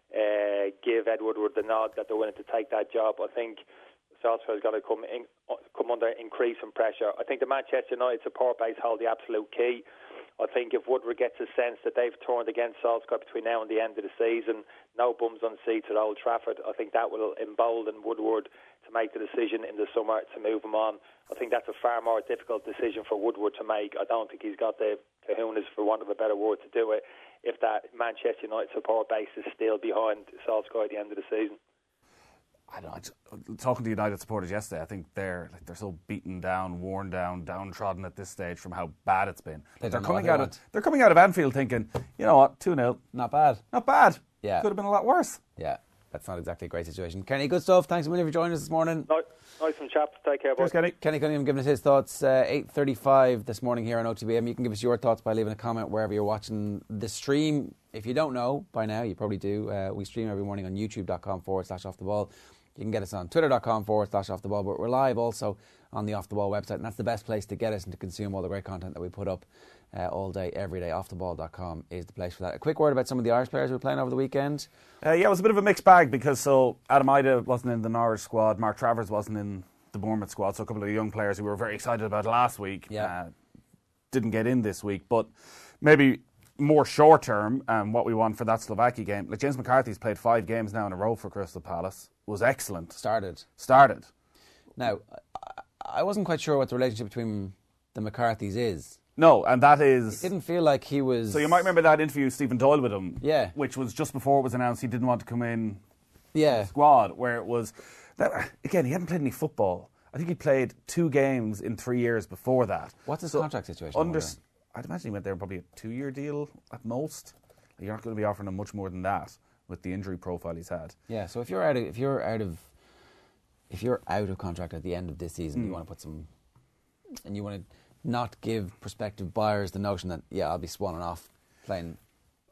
uh, give Ed Woodward the nod that they're willing to take that job. I think Solskjaer's got to come in, come under increasing pressure. I think the Manchester United support base hold the absolute key. I think if Woodward gets a sense that they've turned against Solskjaer between now and the end of the season, no bums on seats at Old Trafford, I think that will embolden Woodward to make the decision in the summer to move him on. I think that's a far more difficult decision for Woodward to make. I don't think he's got the kahunas, for want of a better word, to do it if that Manchester United support base is still behind Solskjaer at the end of the season. I don't know. I just, talking to United supporters yesterday, I think they're like they're so beaten down, worn down, downtrodden at this stage from how bad it's been. They they're don't know coming what they out want. of they're coming out of Anfield thinking, you know what, two nil, Not bad. not bad. Yeah. Could have been a lot worse. Yeah, that's not exactly a great situation. Kenny, good stuff. Thanks a million for joining us this morning. Nice, nice one, chaps. Take care, boys. Cheers, Kenny. Kenny Cunningham giving us his thoughts, uh, eight thirty-five this morning here on O T B M. You can give us your thoughts by leaving a comment wherever you're watching the stream. If you don't know by now, you probably do. Uh, we stream every morning on youtube.com forward slash off the ball. You can get us on twitter.com forward slash off the ball, but we're live also on the Off the Ball website, and that's the best place to get us and to consume all the great content that we put up uh, all day, every day. off the ball dot com is the place for that. A quick word about some of the Irish players who were playing over the weekend. Uh, yeah, it was a bit of a mixed bag because so Adam Ida wasn't in the Norwich squad, Mark Travers wasn't in the Bournemouth squad, so a couple of the young players who we were very excited about last week Yeah. uh, didn't get in this week. But maybe more short term, um, what we want for that Slovakia game. Like James McCarthy's played five games now in a row for Crystal Palace. Was excellent. Started. Started. Now, I wasn't quite sure what the relationship between the McCarthys is. No, and that is... It didn't feel like he was... So you might remember that interview Stephen Doyle with him, Yeah. which was just before it was announced he didn't want to come in Yeah. the squad, where it was... That, again, he hadn't played any football. I think he played two games in three years before that. What's his So contract situation? I'm Under, wondering? I'd imagine he went there probably a two-year deal at most. You're not going to be offering him much more than that with the injury profile he's had. Yeah, so if you're out of... If you're out of If you're out of contract at the end of this season, Mm. you want to put some, and you want to not give prospective buyers the notion that, yeah, I'll be swanning off playing.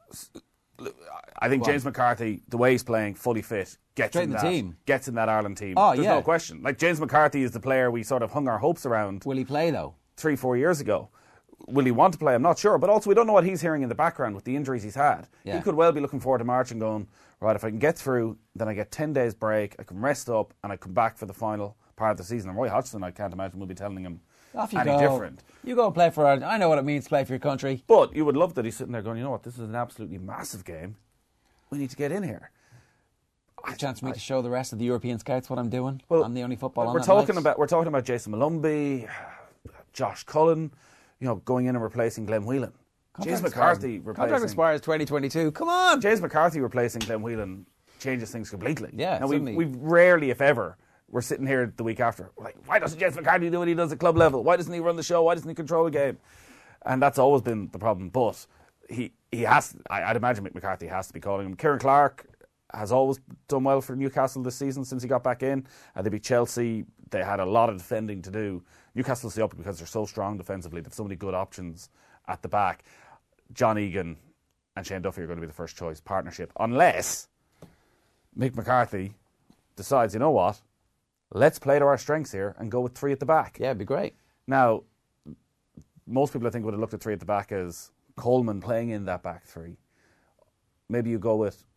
I think Go on. James McCarthy, the way he's playing, fully fit, gets Straight in in the that, team. gets in that Ireland team. Oh, There's yeah. no question. Like James McCarthy is the player we sort of hung our hopes around. Will he play though? Three, four years ago. Will he want to play? I'm not sure. But also, we don't know what he's hearing in the background with the injuries he's had. Yeah. He could well be looking forward to March and going, right, if I can get through, then I get ten days break, I can rest up, and I come back for the final part of the season. And Roy Hodgson, I can't imagine, will be telling him Off you any go. different. You go and play for Ireland. I know what it means to play for your country. But you would love that he's sitting there going, you know what, this is an absolutely massive game. We need to get in here. A chance for me to show the rest of the European scouts what I'm doing. Well, I'm the only football on we're that talking night. about we're talking about Jason Malumbi, Josh Cullen, you know, going in and replacing Glenn Whelan. James Contract McCarthy expires- replacing Contract expires twenty twenty-two. Come on. James McCarthy replacing Glenn Whelan changes things completely. Yeah, now we suddenly. we rarely, if ever, we're sitting here the week after. We're like, why doesn't James McCarthy do what he does at club level? Why doesn't he run the show? Why doesn't he control the game? And that's always been the problem. But he he has. I, I'd imagine Mick McCarthy has to be calling him. Kieran Clark has always done well for Newcastle this season since he got back in. Uh, they beat Chelsea. They had a lot of defending to do. Newcastle stay up because they're so strong defensively. They have so many good options at the back. John Egan and Shane Duffy are going to be the first choice partnership, unless Mick McCarthy decides, you know what, let's play to our strengths here and go with three at the back. Yeah, it'd be great. Now, most people I think would have looked at three at the back as Coleman playing in that back three. Maybe you go with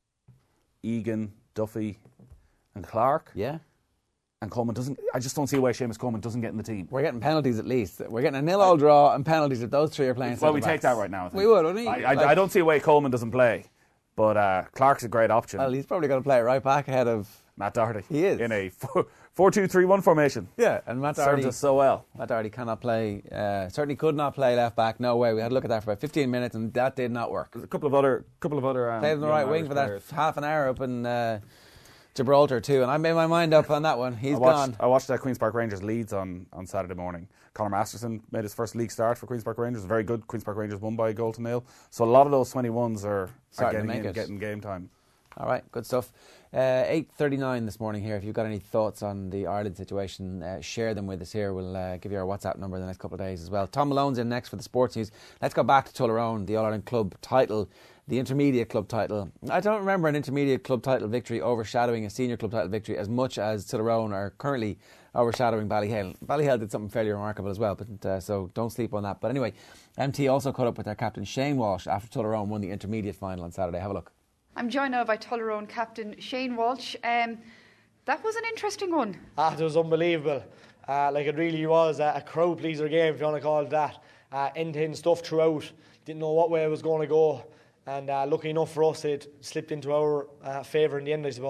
Egan, Duffy and Clark. Yeah. And Coleman doesn't... I just don't see a way Seamus Coleman doesn't get in the team. We're getting penalties at least. We're getting a nil-all draw and penalties if those three are playing. Well, we centre-backs. take that right now. I think. We would, wouldn't we? I, I, Like- I don't see a way Coleman doesn't play. But uh, Clark's a great option. Well, he's probably going to play right back ahead of Matt Doherty. He is. In a four two three one formation. Yeah, and Matt Serves Doherty us so well. Matt Doherty cannot play. Uh, certainly could not play left back. No way. We had a look at that for about fifteen minutes, and that did not work. There's a couple of other, couple of other. Um, Played on the young right wing Irish for that players. half an hour up in uh, Gibraltar too, and I made my mind up on that one. He's I watched, gone. I watched uh, Queen's Park Rangers Leeds on, on Saturday morning. Conor Masterson made his first league start for Queen's Park Rangers. Very good. Queen's Park Rangers won by a goal to nil. So a lot of those twenty-ones are, are Starting to getting make in, it. getting game time. All right, good stuff. Uh, eight thirty-nine this morning here. If you've got any thoughts on the Ireland situation, uh, share them with us here. We'll uh, give you our WhatsApp number in the next couple of days as well. Tom Malone's in next for the sports news. Let's go back to Tullaroan, the All-Ireland club title, the intermediate club title. I don't remember an intermediate club title victory overshadowing a senior club title victory as much as Tullaroan are currently overshadowing Ballyhale. Ballyhale did something fairly remarkable as well, but uh, so don't sleep on that. But anyway, M T also caught up with their captain Shane Walsh after Tullaroan won the intermediate final on Saturday. Have a look. I'm joined now by Tullaroan captain Shane Walsh. Um, that was an interesting one. Ah, it was unbelievable. Uh, like it really was a, a crowd pleaser game, if you want to call it that. Uh, end-to-end stuff throughout. Didn't know what way it was going to go. And uh, lucky enough for us, it slipped into our uh, favour in the end, I suppose.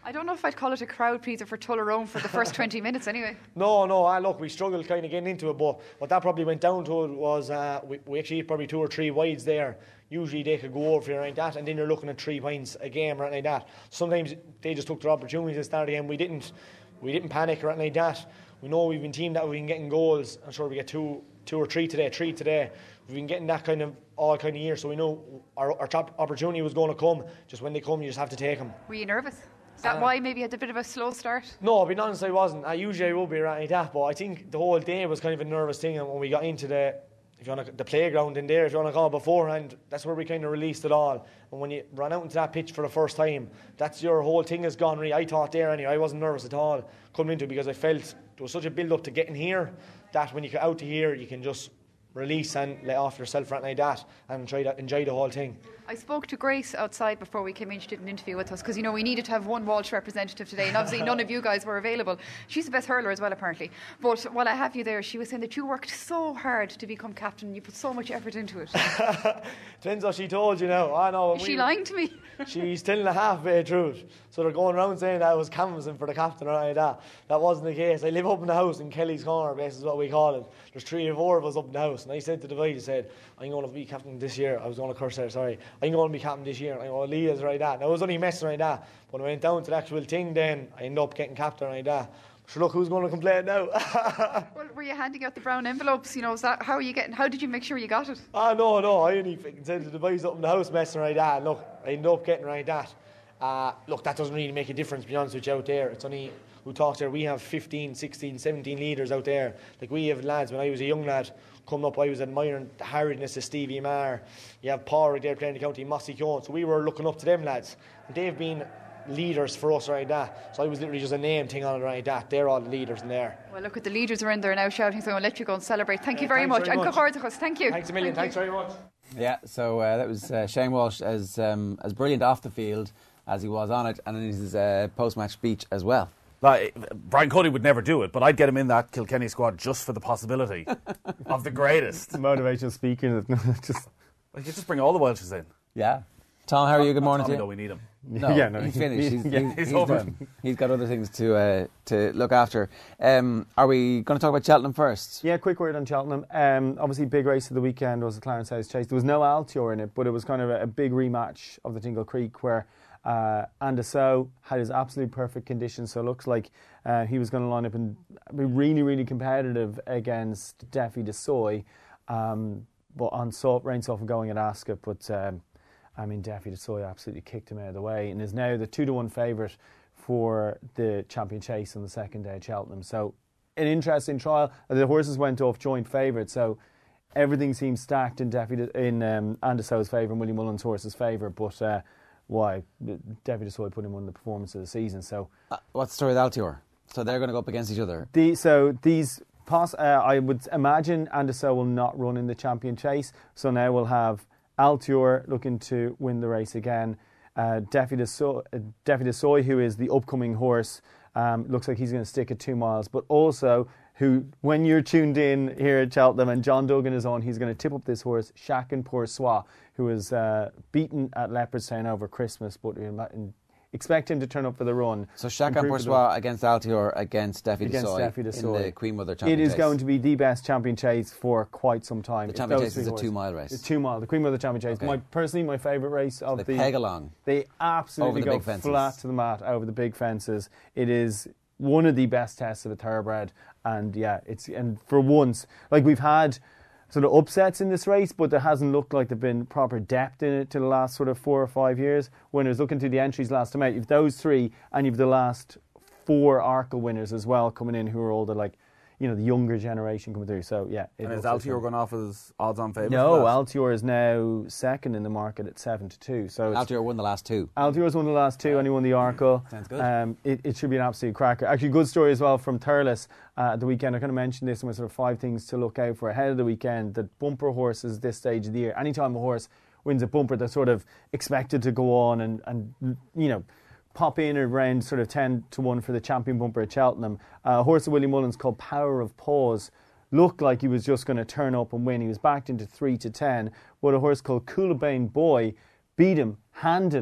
I don't know if I'd call it a crowd pleaser for Tullaroan for the first twenty minutes anyway. No, no, ah, look, we struggled kind of getting into it, but what that probably went down to was uh, we, we actually hit probably two or three wides there. Usually they could go over for like that, and then you're looking at three points a game or anything like that. Sometimes they just took their opportunities to start again. We didn't, we didn't panic or anything like that. We know we've been a team that we've been getting goals. I'm sure we get two, two or three today, three today. We've been getting that kind of all kind of year, so we know our, our top opportunity was going to come. Just when they come, you just have to take them. Were you nervous? Is that uh, why maybe you had a bit of a slow start? No, to be honest, I wasn't. I usually I would be right like that, but I think the whole day was kind of a nervous thing. And when we got into the, if you want to, the playground in there, if you want to call it beforehand, that's where we kind of released it all. And when you run out into that pitch for the first time, that's your whole thing is gone. Really, I thought there anyway. I wasn't nervous at all coming into it because I felt there was such a build up to getting here that when you get out to here, you can just release and let off yourself right like that and try to enjoy the whole thing. I spoke to Grace outside before we came in. She did an interview with us because, you know, we needed to have one Walsh representative today, and obviously none of you guys were available. She's the best hurler as well, apparently. But while I have you there, she was saying that you worked so hard to become captain. You put so much effort into it. Depends what she told you now. I know. Is she lying to me? She's telling a half bit of truth. So they're going around saying that I was canvassing for the captain or like that. That wasn't the case. I live up in the house in Kelly's Corner, basically is what we call it. There's three or four of us up in the house. And I said to the boys, I said, I'm going to be captain this year. I was going to curse there, sorry. I'm going to be captain this year. And I go, Leah's right that. Now, I was only messing like that. But when I went down to the actual thing, then I ended up getting captain like that. So look, who's going to complain now? Well, were you handing out the brown envelopes? You know, is that how are you getting? How did you make sure you got it? Ah, no, no. I only said to the boys up in the house messing like that. And look, I ended up getting like that. Uh, look, that doesn't really make a difference, to be honest with you, out there. It's only who talks there. We have fifteen, sixteen, seventeen leaders out there. Like we have lads, when I was a young lad coming up, I was admiring the hardness of Stevie Marr. You have Paul right there playing the county, Mossy Keown. So we were looking up to them lads. And they've been leaders for us right that. So I was literally just a name thing on it right that. They're all the leaders in there. Well, look at the leaders are in there now shouting, so I'll let you go and celebrate. Thank you uh, very much. Very and much. Thank you. Thanks a million. Thank thanks very much. Yeah, so uh, that was uh, Shane Walsh as um, as brilliant off the field as he was on it, and in his uh, post-match speech as well. Like, Brian Cuddy would never do it, but I'd get him in that Kilkenny squad just for the possibility of the greatest. Motivational speaking. just like, you just bring all the Welshes in. Yeah. Tom, how are you? Good morning to you. No, we need him. No, yeah, no, he's finished. He's, yeah, he's, he's he's over. done. He's got other things to uh, to look after. Um, are we going to talk about Cheltenham first? Yeah, quick word on Cheltenham. Um, obviously, big race of the weekend was the Clarence House Chase. There was no Altior in it, but it was kind of a, a big rematch of the Dingle Creek where uh, Andaso had his absolute perfect conditions. So it looks like uh, he was going to line up and be really, really competitive against Defi de Soy. Um, but on soft, rain soft and going at Ascot, but um, I mean, Defi de Soy absolutely kicked him out of the way and is now the two to one favourite for the Champion Chase on the second day at Cheltenham. So, an interesting trial. The horses went off joint favourite, so everything seems stacked in Defi de, in um, Andaso's favour and Willie Mullins' horse's favour. But uh, why? Defi de Soy put in one of the performances of the season. So, uh, what's the story with Altior? So they're going to go up against each other. The, so these. Pos- uh, I would imagine Andaso will not run in the Champion Chase. So now we'll have Altior looking to win the race again. Uh, Defi de Soy, uh, Defi de Soy, who is the upcoming horse, um, looks like he's going to stick at two miles. But also, who, when you're tuned in here at Cheltenham and John Duggan is on, he's going to tip up this horse, Chacun Pour Soi, who was uh, beaten at Leopardstown over Christmas, but in, in, expect him to turn up for the run. So Chacun Pour Soi against Altior against Defi de Soy Defi de Soy in the Queen Mother Champion It is Chase. going to be the best Champion Chase for quite some time. The Champion Chase is a two-mile race. It's two mile. The Queen Mother Champion Chase. Okay. My personally, my favourite race of so they the. peg along. They absolutely over the go big fences. flat to the mat over the big fences. It is one of the best tests of a thoroughbred, and yeah, it's and for once, like we've had sort of upsets in this race, but there hasn't looked like there've been proper depth in it to the last sort of four or five years. When I was looking through the entries last time out, you've those three, and you've the last four Arkle winners as well coming in, who are all the like, you know, the younger generation coming through. So yeah, it And is looks Altior like going off as odds-on favourite? no, Altior is now second in the market at seven to two. So Altior won the last two. Altior's won the last two, and he won the Arkle. Sounds good. Um, it, it should be an absolute cracker. Actually, good story as well from Thurles uh, at the weekend. I kind of mentioned this in my sort of five things to look out for ahead of the weekend. That bumper horses this stage of the year, anytime a horse wins a bumper, they're sort of expected to go on and, and you know, pop in around sort of ten to one for the champion bumper at Cheltenham. Uh, a horse of Willie Mullins called Power of Pause looked like he was just going to turn up and win. He was backed into three to ten, but a horse called Coolabane Boy beat him handily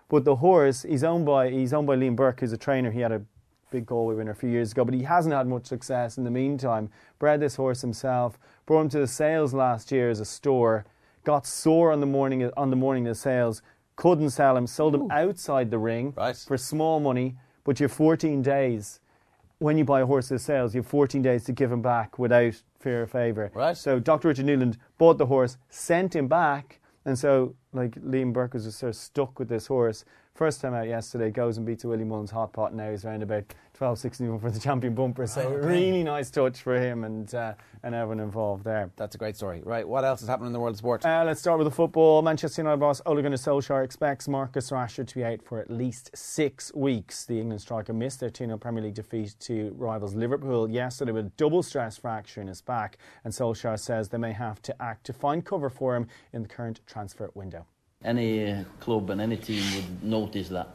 But the horse, he's owned by he's owned by Liam Burke, who's a trainer. He had a big Galway winner a few years ago, but he hasn't had much success in the meantime. Bred this horse himself, brought him to the sales last year as a store, got sore on the morning on the morning of the sales, couldn't sell him, sold him Ooh. outside the ring right. for small money, but you have fourteen days. When you buy a horse at the sales, you have fourteen days to give him back without fear or favour. Right. So Doctor Richard Newland bought the horse, sent him back, and so like Liam Burke was just sort of stuck with this horse. First time out yesterday, goes and beats a Willie Mullins hot pot. Now he's around about twelve sixteen for the champion bumper. So Right, okay. really nice touch for him and uh, and everyone involved there. That's a great story. Right, what else is happening in the world of sport? Uh, let's start with the football. Manchester United boss Ole Gunnar Solskjaer expects Marcus Rashford to be out for at least six weeks. The England striker missed their two nil Premier League defeat to rivals Liverpool yesterday with a double stress fracture in his back, and Solskjaer says they may have to act to find cover for him in the current transfer window. Any club and any team would notice that.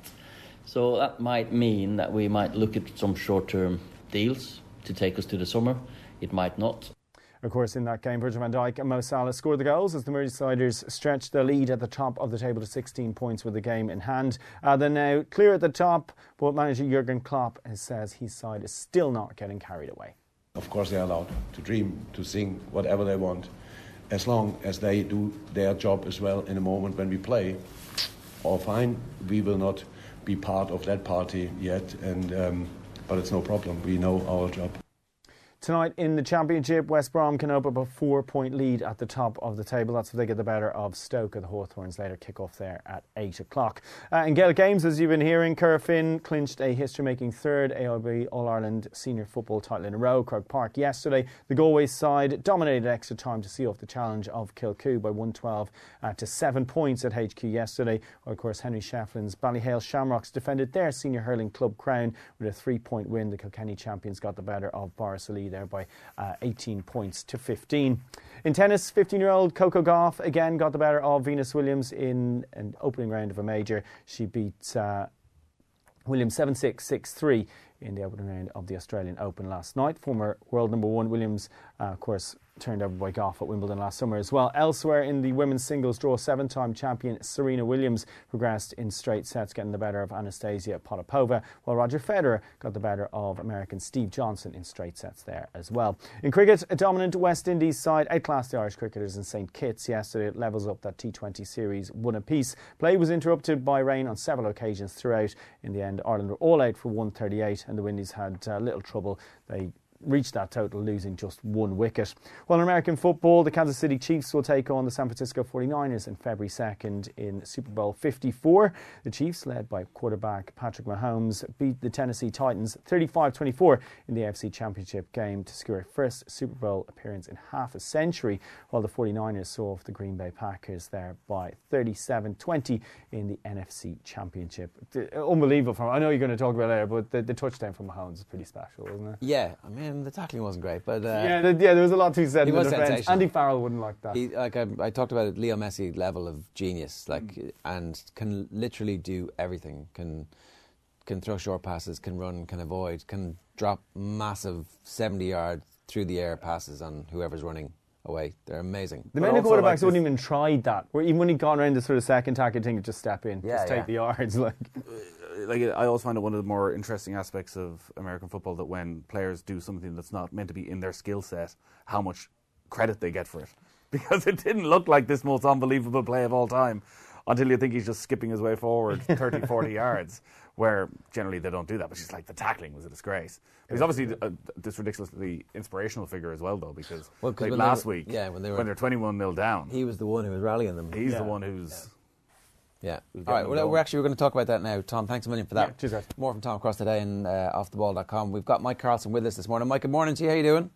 So that might mean that we might look at some short-term deals to take us to the summer. It might not. Of course, in that game, Virgil van Dijk and Mo Salah scored the goals as the Merseysiders stretched their lead at the top of the table to sixteen points with the game in hand. Uh, they're now clear at the top, but manager Jurgen Klopp says his side is still not getting carried away. Of course, they're allowed to dream, to sing whatever they want, as long as they do their job as well in a moment when we play. All fine, we will not be part of that party yet, and um, but it's no problem. We know our job. Tonight in the Championship, West Brom can open up a four-point lead at the top of the table. That's if they get the better of Stoke. The Hawthorns later kick off there at eight o'clock. Uh, in Gaelic games, as you've been hearing, Cura Finn clinched a history-making third A I B All-Ireland senior football title in a row. Croke Park yesterday, the Galway side dominated extra time to see off the challenge of Kilcoo by one twelve uh, to seven points at H Q yesterday. Well, of course, Henry Shefflin's Ballyhale Shamrocks defended their senior hurling club crown with a three-point win. The Kilkenny champions got the better of Borrisoleigh there by uh, eighteen points to fifteen. In tennis, fifteen-year-old Coco Gauff again got the better of Venus Williams in an opening round of a major. She beat uh, Williams seven six, six three in the opening round of the Australian Open last night. Former world number one Williams, uh, of course, turned over by Gauff at Wimbledon last summer as well. Elsewhere in the women's singles draw, seven-time champion Serena Williams progressed in straight sets, getting the better of Anastasia Potapova, while Roger Federer got the better of American Steve Johnson in straight sets there as well. In cricket, a dominant West Indies side outclassed the Irish cricketers in Saint Kitts yesterday. It levels up that T twenty series one apiece. Play was interrupted by rain on several occasions throughout. In the end, Ireland were all out for one thirty-eight, and the Windies had uh, little trouble. They reached that total, losing just one wicket. Well, in American football, the Kansas City Chiefs will take on the San Francisco forty-niners in February second in Super Bowl fifty-four. The Chiefs, led by quarterback Patrick Mahomes, beat the Tennessee Titans thirty-five twenty-four in the A F C Championship game to secure a first Super Bowl appearance in half a century, while the forty-niners saw off the Green Bay Packers there by thirty-seven twenty in the N F C Championship. Unbelievable. I know you're going to talk about it later, but the, the touchdown from Mahomes is pretty special, isn't it? Yeah, I mean, the tackling wasn't great, but uh, yeah, the, yeah, there was a lot to be said. He in was the defense. sensational. Andy Farrell wouldn't like that. He, like I, I talked about it, Leo Messi level of genius, like, mm. and can literally do everything. Can can throw short passes, can run, can avoid, can drop massive seventy-yard through the air passes on whoever's running away. They're amazing. The many quarterbacks like wouldn't even try that. Where even when he got around the sort of second tackle thing, just step in, yeah, just take yeah. the yards, like. Like I always find it one of the more interesting aspects of American football that when players do something that's not meant to be in their skill set, how much credit they get for it. Because it didn't look like this most unbelievable play of all time until you think he's just skipping his way forward thirty, forty yards, where generally they don't do that. But she's like, the tackling was a disgrace. He's obviously uh, this ridiculously inspirational figure as well, though, because well, like last were, week, yeah, when, they were, when they're twenty-one nil down, he was the one who was rallying them. He's yeah. the one who's... Yeah. Yeah. All right. Well, we're actually we're going to talk about that now. Tom, thanks a million for that. Yeah, cheers, guys. More from Tom across today and uh, off the ball dot com. We've got Mike Carlson with us this morning. Mike, good morning to you. How you doing?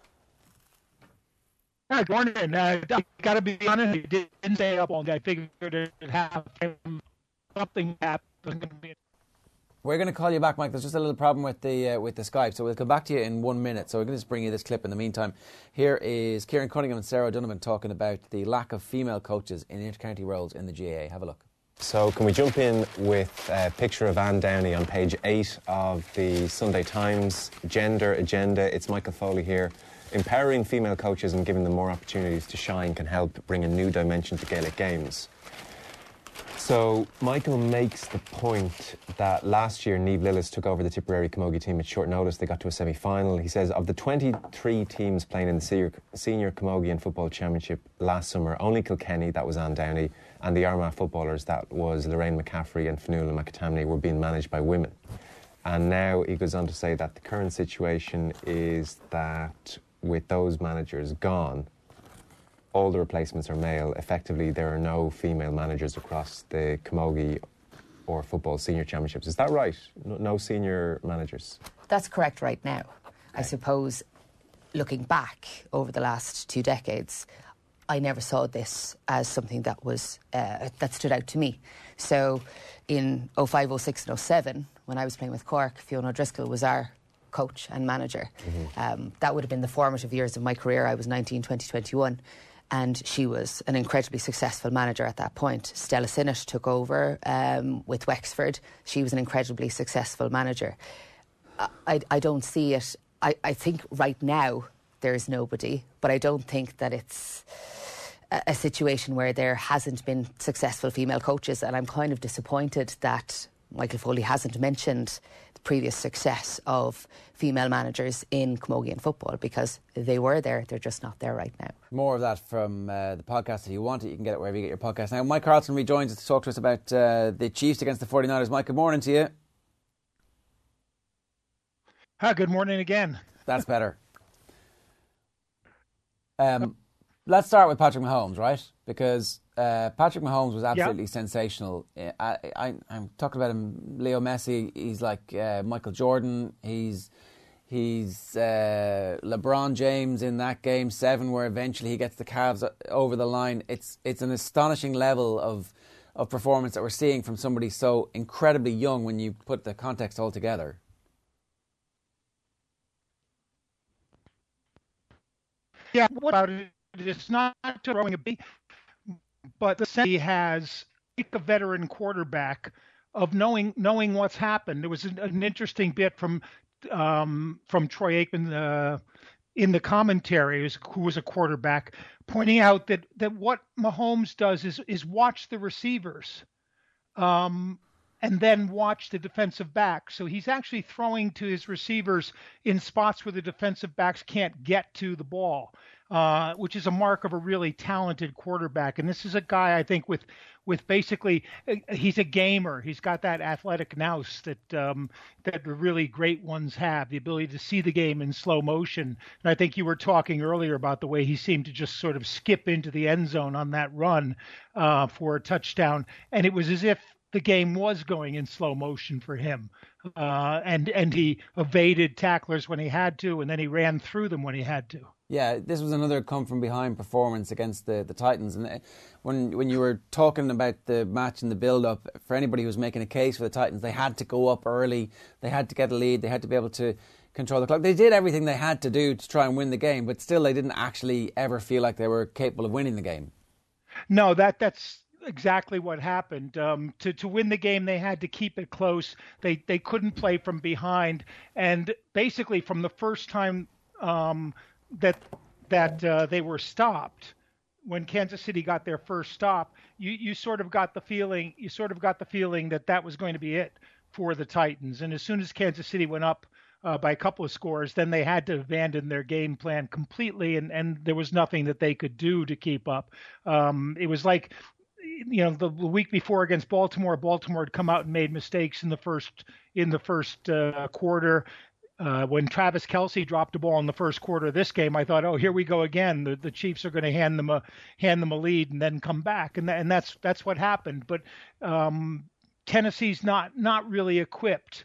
Hi, good morning. Uh, I got to be honest, you didn't stay up all day. I figured it have something happened. We're going to call you back, Mike. There's just a little problem with the uh, with the Skype, so we'll come back to you in one minute. So we're going to just bring you this clip in the meantime. Here is Kieran Cunningham and Sarah Donovan talking about the lack of female coaches in intercounty roles in the G A A. Have a look. So can we jump in with a picture of Anne Downey on page eight of the Sunday Times Gender Agenda. It's Michael Foley here. Empowering female coaches and giving them more opportunities to shine can help bring a new dimension to Gaelic games. So Michael makes the point that last year Niamh Lillis took over the Tipperary Camogie team at short notice. They got to a semi-final. He says of the twenty-three teams playing in the senior, senior Camogie and Football Championship last summer, only Kilkenny, that was Anne Downey, and the Armagh footballers, that was Lorraine McCaffrey and Fionnuala McAtamney, were being managed by women. And now he goes on to say that the current situation is that with those managers gone, all the replacements are male. Effectively, there are no female managers across the Camogie or Football Senior Championships. Is that right? No, no senior managers? That's correct right now. I suppose, looking back over the last two decades, I never saw this as something that was uh, that stood out to me. So in oh five, oh six and oh seven, when I was playing with Cork, Fiona O'Driscoll was our coach and manager. Mm-hmm. Um, that would have been the formative years of my career. I was nineteen, twenty, twenty-one. And she was an incredibly successful manager at that point. Stella Sinnott took over um, with Wexford. She was an incredibly successful manager. I, I don't see it. I, I think right now there's nobody, but I don't think that it's a, a situation where there hasn't been successful female coaches. And I'm kind of disappointed that Michael Foley hasn't mentioned the previous success of female managers in Camogie and football, because they were there, they're just not there right now. More of that from uh, the podcast. If you want it, you can get it wherever you get your podcast. Now, Mike Carlson rejoins us to talk to us about uh, the Chiefs against the forty-niners. Mike, good morning to you. Hi, good morning again. That's better. Um, let's start with Patrick Mahomes, right? Because uh, Patrick Mahomes was absolutely yep. sensational. I, I, I'm talking about him, Leo Messi. He's like uh, Michael Jordan. He's he's uh, LeBron James in that game seven, where eventually he gets the Cavs over the line. It's it's an astonishing level of of performance that we're seeing from somebody so incredibly young when you put the context all together. Yeah, what about it? It's not throwing a big, but the sense he has, like a veteran quarterback, of knowing knowing what's happened. There was an, an interesting bit from um, from Troy Aikman uh, in the commentary, who was a quarterback, pointing out that that what Mahomes does is is watch the receivers, um, and then watch the defensive back. So he's actually throwing to his receivers in spots where the defensive backs can't get to the ball. Uh, which is a mark of a really talented quarterback. And this is a guy, I think, with with basically, uh, he's a gamer. He's got that athletic nous that um, that the really great ones have, the ability to see the game in slow motion. And I think you were talking earlier about the way he seemed to just sort of skip into the end zone on that run uh, for a touchdown. And it was as if the game was going in slow motion for him. Uh, and, and he evaded tacklers when he had to, and then he ran through them when he had to. Yeah, this was another come-from-behind performance against the, the Titans. And when when you were talking about the match and the build-up, for anybody who was making a case for the Titans, they had to go up early, they had to get a lead, they had to be able to control the clock. They did everything they had to do to try and win the game, but still they didn't actually ever feel like they were capable of winning the game. No, that that's exactly what happened. Um, to to win the game, they had to keep it close. They they couldn't play from behind, and basically from the first time um, that that uh, they were stopped, when Kansas City got their first stop, you you sort of got the feeling you sort of got the feeling that that was going to be it for the Titans. And as soon as Kansas City went up uh, by a couple of scores, then they had to abandon their game plan completely, and and there was nothing that they could do to keep up. Um, it was like, you know, the, the week before against Baltimore, Baltimore had come out and made mistakes in the first in the first uh, quarter. Uh, when Travis Kelce dropped the ball in the first quarter of this game, I thought, oh, here we go again. The, the Chiefs are going to hand them a hand them a lead and then come back, and th- and that's that's what happened. But um, Tennessee's not not really equipped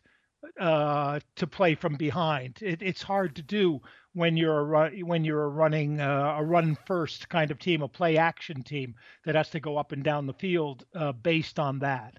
uh, to play from behind. It, it's hard to do when you're a, when you're a running uh, a run first kind of team, a play action team that has to go up and down the field uh, based on that.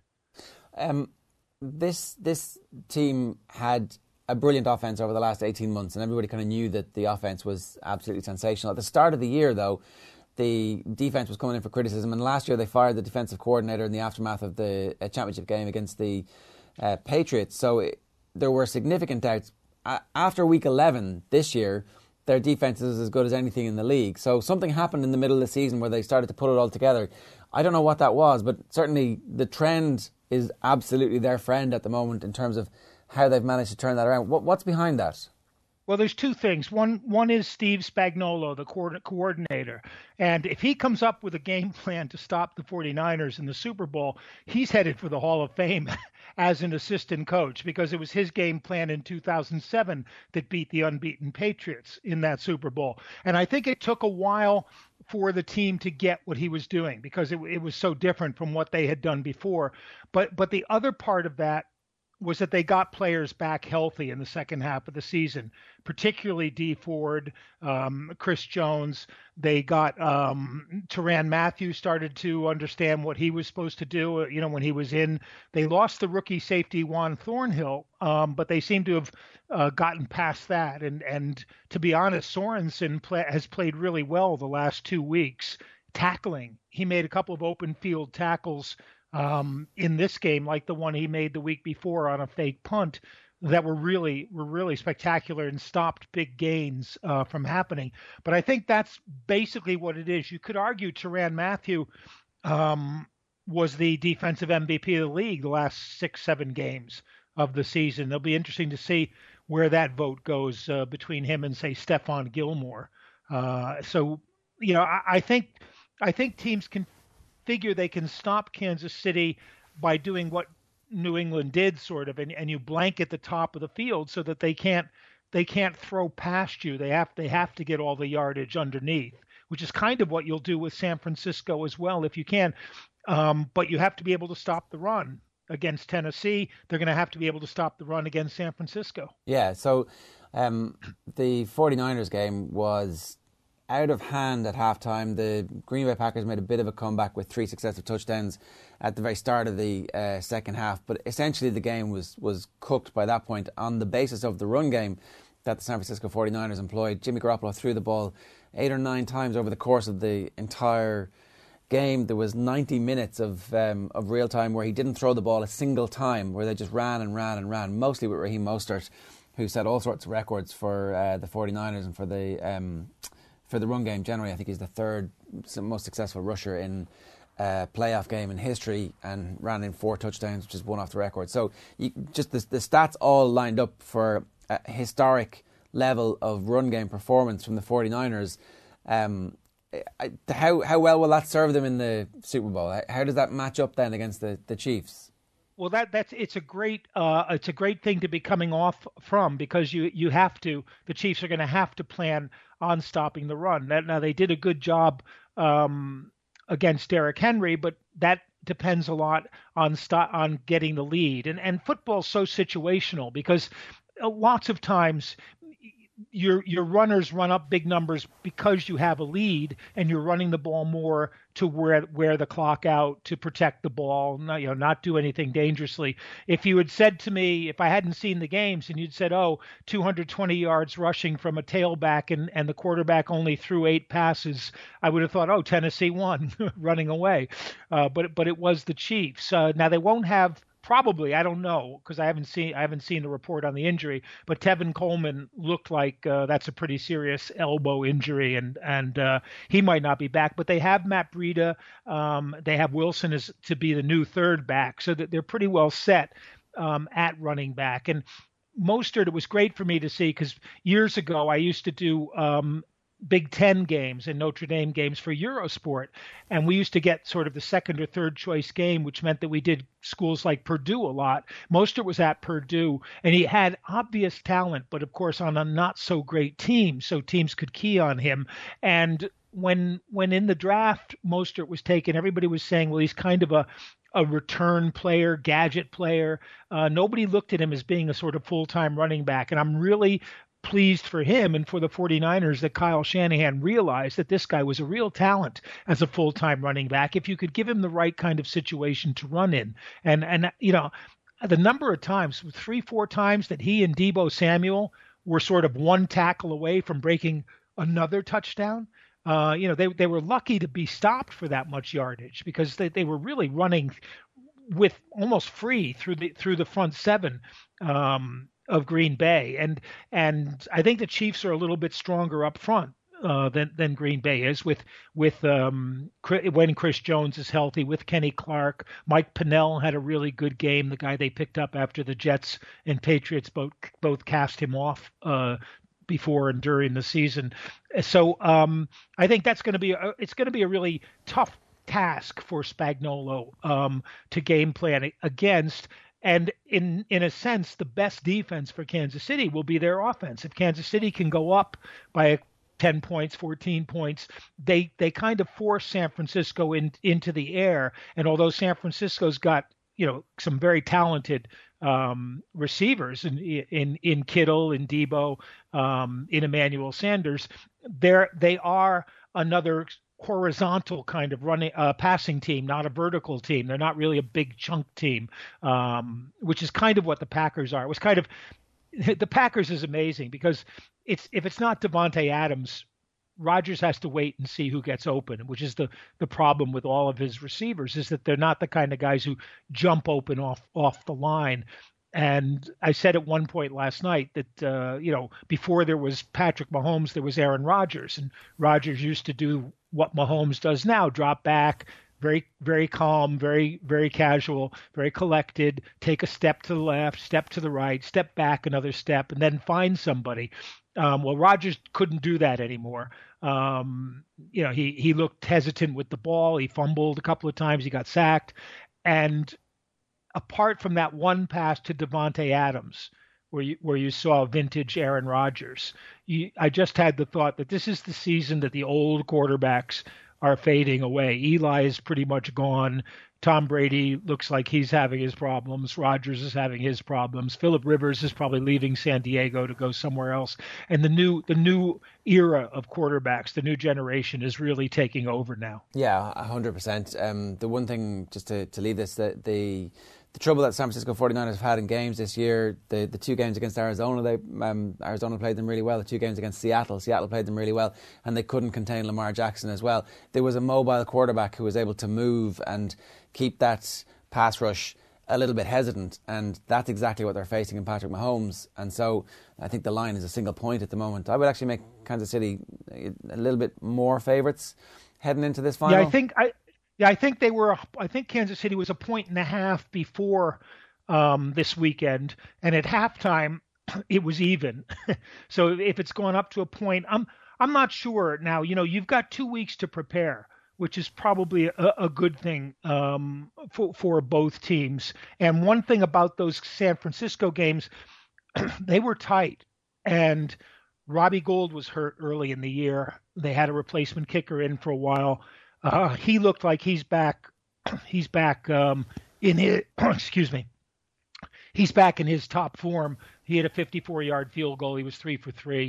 Um, this this team had a brilliant offense over the last eighteen months, and everybody kind of knew that the offense was absolutely sensational. At the start of the year, though, the defense was coming in for criticism, and last year they fired the defensive coordinator in the aftermath of the uh, championship game against the uh, Patriots. So it, there were significant doubts. Uh, after week eleven this year, their defence is as good as anything in the league. So something happened in the middle of the season where they started to put it all together. I don't know what that was, but certainly the trend is absolutely their friend at the moment in terms of how they've managed to turn that around. What, what's behind that? Well, there's two things. One one is Steve Spagnuolo, the co- coordinator. And if he comes up with a game plan to stop the 49ers in the Super Bowl, he's headed for the Hall of Fame as an assistant coach, because it was his game plan in two thousand seven that beat the unbeaten Patriots in that Super Bowl. And I think it took a while for the team to get what he was doing, because it, it was so different from what they had done before. But but the other part of that was that they got players back healthy in the second half of the season, particularly Dee Ford, um, Chris Jones. They got um, Tyrann Mathieu started to understand what he was supposed to do. You know, when he was in, they lost the rookie safety Juan Thornhill, um, but they seem to have uh, gotten past that. And and to be honest, Sorensen play, has played really well the last two weeks tackling. He made a couple of open field tackles Um, in this game, like the one he made the week before on a fake punt, that were really were really spectacular and stopped big gains uh, from happening. But I think that's basically what it is. You could argue Tyrann Mathieu um, was the defensive M V P of the league the last six, seven games of the season. It'll be interesting to see where that vote goes uh, between him and, say, Stephon Gilmore. Uh, so, you know, I, I think I think teams can figure they can stop Kansas City by doing what New England did, sort of, and, and you blanket the top of the field so that they can't they can't throw past you. They have they have to get all the yardage underneath, which is kind of what you'll do with San Francisco as well if you can. Um, but you have to be able to stop the run against Tennessee. They're going to have to be able to stop the run against San Francisco. Yeah, so um, the 49ers game was out of hand at halftime. The Green Bay Packers made a bit of a comeback with three successive touchdowns at the very start of the uh, second half, but essentially the game was was cooked by that point on the basis of the run game that the San Francisco 49ers employed. Jimmy Garoppolo threw the ball eight or nine times over the course of the entire game. There was ninety minutes of um, of real time where he didn't throw the ball a single time, where they just ran and ran and ran, mostly with Raheem Mostert, who set all sorts of records for uh, the 49ers and for the um, for the run game generally. I think he's the third most successful rusher in a playoff game in history, and ran in four touchdowns, which is one off the record. So you, just the, the stats all lined up for a historic level of run game performance from the 49ers. Um, how how well will that serve them in the Super Bowl? How does that match up then against the, the Chiefs? Well, that that's it's a great uh, it's a great thing to be coming off from, because you you have to the Chiefs are going to have to plan on stopping the run. Now, now they did a good job um, against Derrick Henry, but that depends a lot on st- on getting the lead. And and football's so situational, because lots of times your your runners run up big numbers because you have a lead, and you're running the ball more to wear wear the clock out, to protect the ball, not, you know, not do anything dangerously. If you had said to me, if I hadn't seen the games, and you'd said, oh, two hundred twenty yards rushing from a tailback, and, and the quarterback only threw eight passes, I would have thought, oh, Tennessee won running away. Uh, but but it was the Chiefs. Uh, now they won't have. Probably, I don't know, because I haven't seen I haven't seen the report on the injury. But Tevin Coleman looked like uh, that's a pretty serious elbow injury, and and uh, he might not be back. But they have Matt Breida, um, they have Wilson as to be the new third back, so that they're pretty well set um, at running back. And Mostert, it was great for me to see, because years ago I used to do Um, Big Ten games and Notre Dame games for Eurosport. And we used to get sort of the second or third choice game, which meant that we did schools like Purdue a lot. Mostert was at Purdue, and he had obvious talent, but of course on a not so great team, so teams could key on him. And when when in the draft Mostert was taken, everybody was saying, well, he's kind of a a return player, gadget player. Uh, nobody looked at him as being a sort of full-time running back. And I'm really pleased for him and for the 49ers that Kyle Shanahan realized that this guy was a real talent as a full-time running back if you could give him the right kind of situation to run in. And, and you know, the number of times, three, four times that he and Deebo Samuel were sort of one tackle away from breaking another touchdown, uh, you know, they they were lucky to be stopped for that much yardage, because they, they were really running with almost free through the through the front seven. Um, of Green Bay, and and I think the Chiefs are a little bit stronger up front uh, than than Green Bay is with with um, when Chris Jones is healthy, with Kenny Clark. Mike Pennell had a really good game. The guy they picked up after the Jets and Patriots both both cast him off uh, before and during the season. So um, I think that's going to be a, it's going to be a really tough task for Spagnuolo um, to game plan against. And in in a sense, the best defense for Kansas City will be their offense. If Kansas City can go up by ten points, fourteen points, they they kind of force San Francisco in, into the air. And although San Francisco's got, you know, some very talented um, receivers in, in in Kittle, in Debo, um, in Emmanuel Sanders, they're they are another horizontal kind of running uh, passing team, not a vertical team. They're not really a big chunk team, um, which is kind of what the Packers are. It was kind of the Packers is amazing because it's if it's not Devontae Adams, Rodgers has to wait and see who gets open, which is the the problem with all of his receivers, is that they're not the kind of guys who jump open off off the line. And I said at one point last night that, uh, you know, before there was Patrick Mahomes, there was Aaron Rodgers. And Rodgers used to do what Mahomes does now, drop back, very, very calm, very, very casual, very collected, take a step to the left, step to the right, step back another step, and then find somebody. Um, well, Rodgers couldn't do that anymore. Um, you know, he, he looked hesitant with the ball. He fumbled a couple of times. He got sacked. And apart from that one pass to Devontae Adams, where you where you saw vintage Aaron Rodgers, you, I just had the thought that this is the season that the old quarterbacks are fading away. Eli is pretty much gone. Tom Brady looks like he's having his problems. Rodgers is having his problems. Phillip Rivers is probably leaving San Diego to go somewhere else. And the new the new era of quarterbacks, the new generation, is really taking over now. Yeah, one hundred percent. Um, the one thing, just to, to leave this, that the the trouble that San Francisco forty-niners have had in games this year, the, the two games against Arizona, they um, Arizona played them really well. The two games against Seattle, Seattle played them really well, and they couldn't contain Lamar Jackson as well. There was a mobile quarterback who was able to move and keep that pass rush a little bit hesitant, and that's exactly what they're facing in Patrick Mahomes. And so I think the line is a single point at the moment. I would actually make Kansas City a little bit more favourites heading into this final. Yeah, I think I yeah I think they were. I think Kansas City was a point and a half before um, this weekend, and at halftime it was even. So if it's gone up to a point, I'm I'm not sure now. You know, you've got two weeks to prepare, which is probably a, a good thing um, for, for both teams. And one thing about those San Francisco games, they were tight. And Robbie Gould was hurt early in the year. They had a replacement kicker in for a while. Uh, he looked like he's back. He's back um, in his, excuse me. He's back in his top form. He had a fifty-four-yard field goal. He was three for three,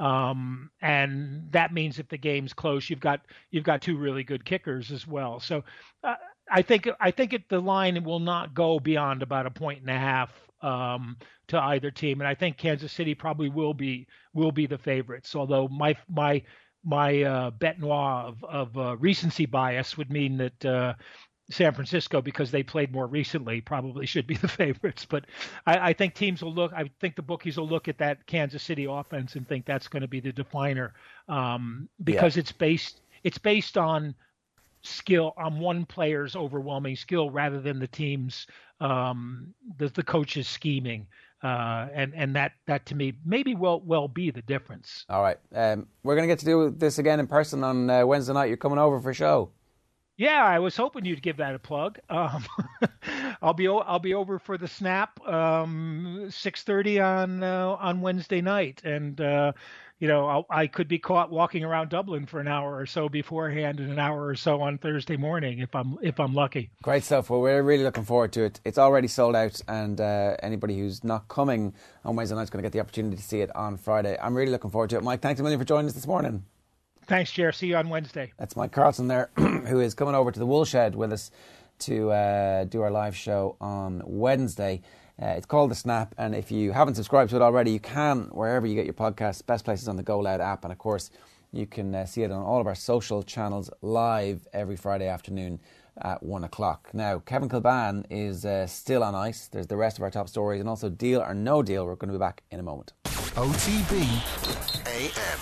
um, and that means if the game's close, you've got you've got two really good kickers as well. So uh, I think I think it, the line will not go beyond about a point and a half um, to either team, and I think Kansas City probably will be will be the favorites. Although my my my uh, bet noir of, of uh, recency bias would mean that. Uh, San Francisco, because they played more recently, probably should be the favorites. But I, I think teams will look, I think the bookies will look at that Kansas City offense and think that's going to be the definer um, because yeah. it's based it's based on skill, on one player's overwhelming skill rather than the team's, um, the, the coach's scheming. Uh, and, and that, that to me maybe will well be the difference. All right. Um, we're going to get to do this again in person on uh, Wednesday night. You're coming over for a show. Yeah, I was hoping you'd give that a plug. Um, I'll be I'll be over for the snap um, six thirty on uh, on Wednesday night, and uh, you know I'll, I could be caught walking around Dublin for an hour or so beforehand, and an hour or so on Thursday morning if I'm if I'm lucky. Great stuff. Well, we're really looking forward to it. It's already sold out, and uh, anybody who's not coming on Wednesday night is going to get the opportunity to see it on Friday. I'm really looking forward to it. Mike, thanks a million for joining us this morning. Thanks, Jer. See you on Wednesday. That's Mike Carlson there, who is coming over to the Woolshed with us to uh, do our live show on Wednesday. Uh, it's called The Snap, and if you haven't subscribed to it already, you can, wherever you get your podcasts. Best places on the Go Loud app, and of course, you can uh, see it on all of our social channels live every Friday afternoon at one o'clock. Now, Kevin Kilbane is uh, still on ice. There's the rest of our top stories, and also Deal or No Deal. We're going to be back in a moment. O T B A M.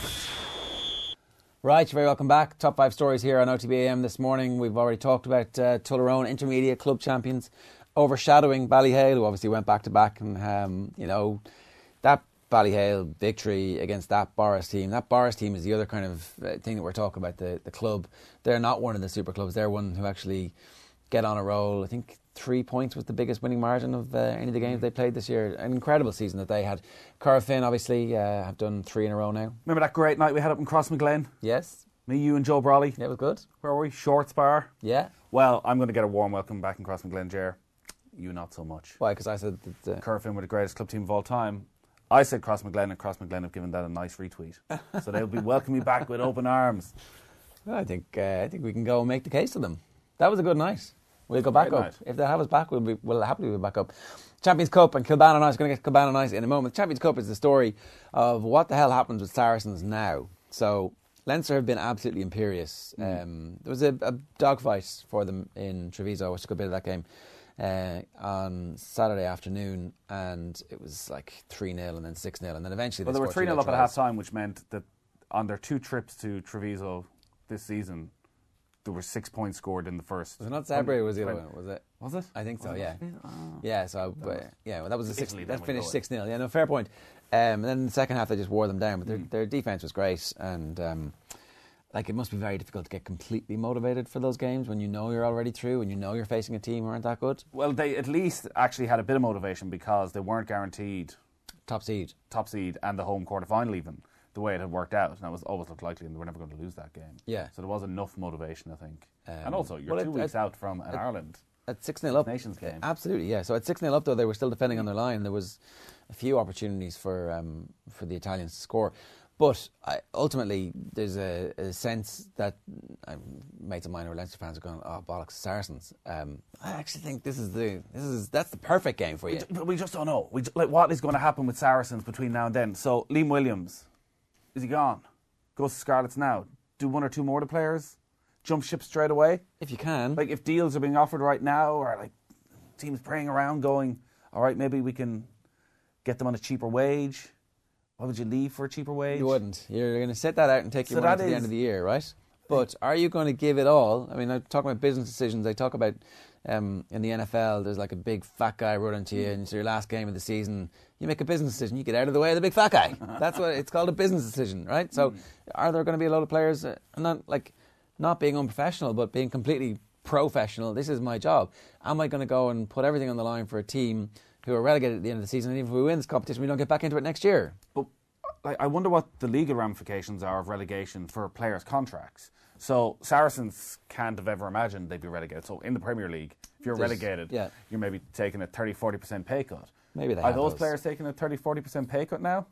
Right, you're very welcome back. Top five stories here on O T B A M this morning. We've already talked about uh, Tullaroan intermediate club champions overshadowing Ballyhale, who obviously went back to back, and um, you know that Ballyhale victory against that Boris team. That Boris team is the other kind of uh, thing that we're talking about. The the club, they're not one of the super clubs. They're one who actually get on a roll. I think three points was the biggest winning margin of uh, any of the games they played this year. An incredible season that they had. Corofin obviously uh, have done three in a row now. Remember that great night we had up in Crossmaglen? Yes. Me, you and Joe Brawley. Yeah, it was good. Where were we? Shorts Bar? Yeah. Well, I'm going to get a warm welcome back in Crossmaglen, Ger. You not so much. Why? Because I said that... Uh, Corofin were the greatest club team of all time. I said Crossmaglen, and Crossmaglen have given that a nice retweet. So they'll be welcoming me back with open arms. Well, I think uh, I think we can go and make the case to them. That was a good night. We'll go back Great up. night. If they have us back, we'll, be, we'll happily be back up. Champions Cup and Kilbane on Ice. Going to get to Kilbane on Ice in a moment. Champions Cup is the story of what the hell happens with Saracens now. So Leinster have been absolutely imperious. Mm. Um, there was a, a dogfight for them in Treviso. I watched a good bit of that game uh, on Saturday afternoon, and it was like three nil and then six nil, and then eventually well, they they were scored three nil up tries. at half time, which meant that on their two trips to Treviso this season, there were six points scored in the first. Was it not Sabri or was the other one? Was it? Was it? I think so, Was it? yeah. Oh. Yeah, so, but, yeah, well, that was a six, Italy, that then finished we go six nil. Yeah, no, fair point. Um, and then in the second half, they just wore them down, but their, Mm. their defence was great, and um, like it must be very difficult to get completely motivated for those games when you know you're already through and you know you're facing a team who aren't that good. Well, they at least actually had a bit of motivation because they weren't guaranteed top seed, top seed, and the home quarter final even. The way it had worked out, and it was always looked likely, and they were never going to lose that game. Yeah. So there was enough motivation, I think. Um, and also, you're well, two at- weeks at- out from an at- Ireland At six nil up. Nations game. Absolutely, yeah. So at six nil up, though, they were still defending on their line. There was a few opportunities for um, for the Italians to score. But I, ultimately, there's a, a sense that um, mates of mine who are Leinster fans are going, oh, bollocks, Saracens. Um, I actually think this is the this is that's the perfect game for you. We, ju- we just don't know. We ju- like what is going to happen with Saracens between now and then. So Liam Williams, is he gone? Goes to Scarlets now. Do one or two more of the players jump ship straight away? If you can. Like if deals are being offered right now, or like teams praying around going, all right, maybe we can get them on a cheaper wage. Why would you leave for a cheaper wage? You wouldn't. You're going to sit that out and take So your money that to the is- end of the year, right? But are you going to give it all? I mean, I talk about business decisions. I talk about um, in the N F L, there's like a big fat guy running to you, and it's your last game of the season. You make a business decision. You get out of the way of the big fat guy. That's what it's called, a business decision, right? So, are there going to be a lot of players uh, not like not being unprofessional, but being completely professional? This is my job. Am I going to go and put everything on the line for a team who are relegated at the end of the season? And even if we win this competition, we don't get back into it next year. But like, I wonder what the legal ramifications are of relegation for players' contracts. So Saracens can't have ever imagined they'd be relegated. So in the Premier League, if you're There's- relegated, yeah. you're maybe taking a thirty, forty percent pay cut. Maybe they Are have those those. players taking a thirty, forty percent pay cut now?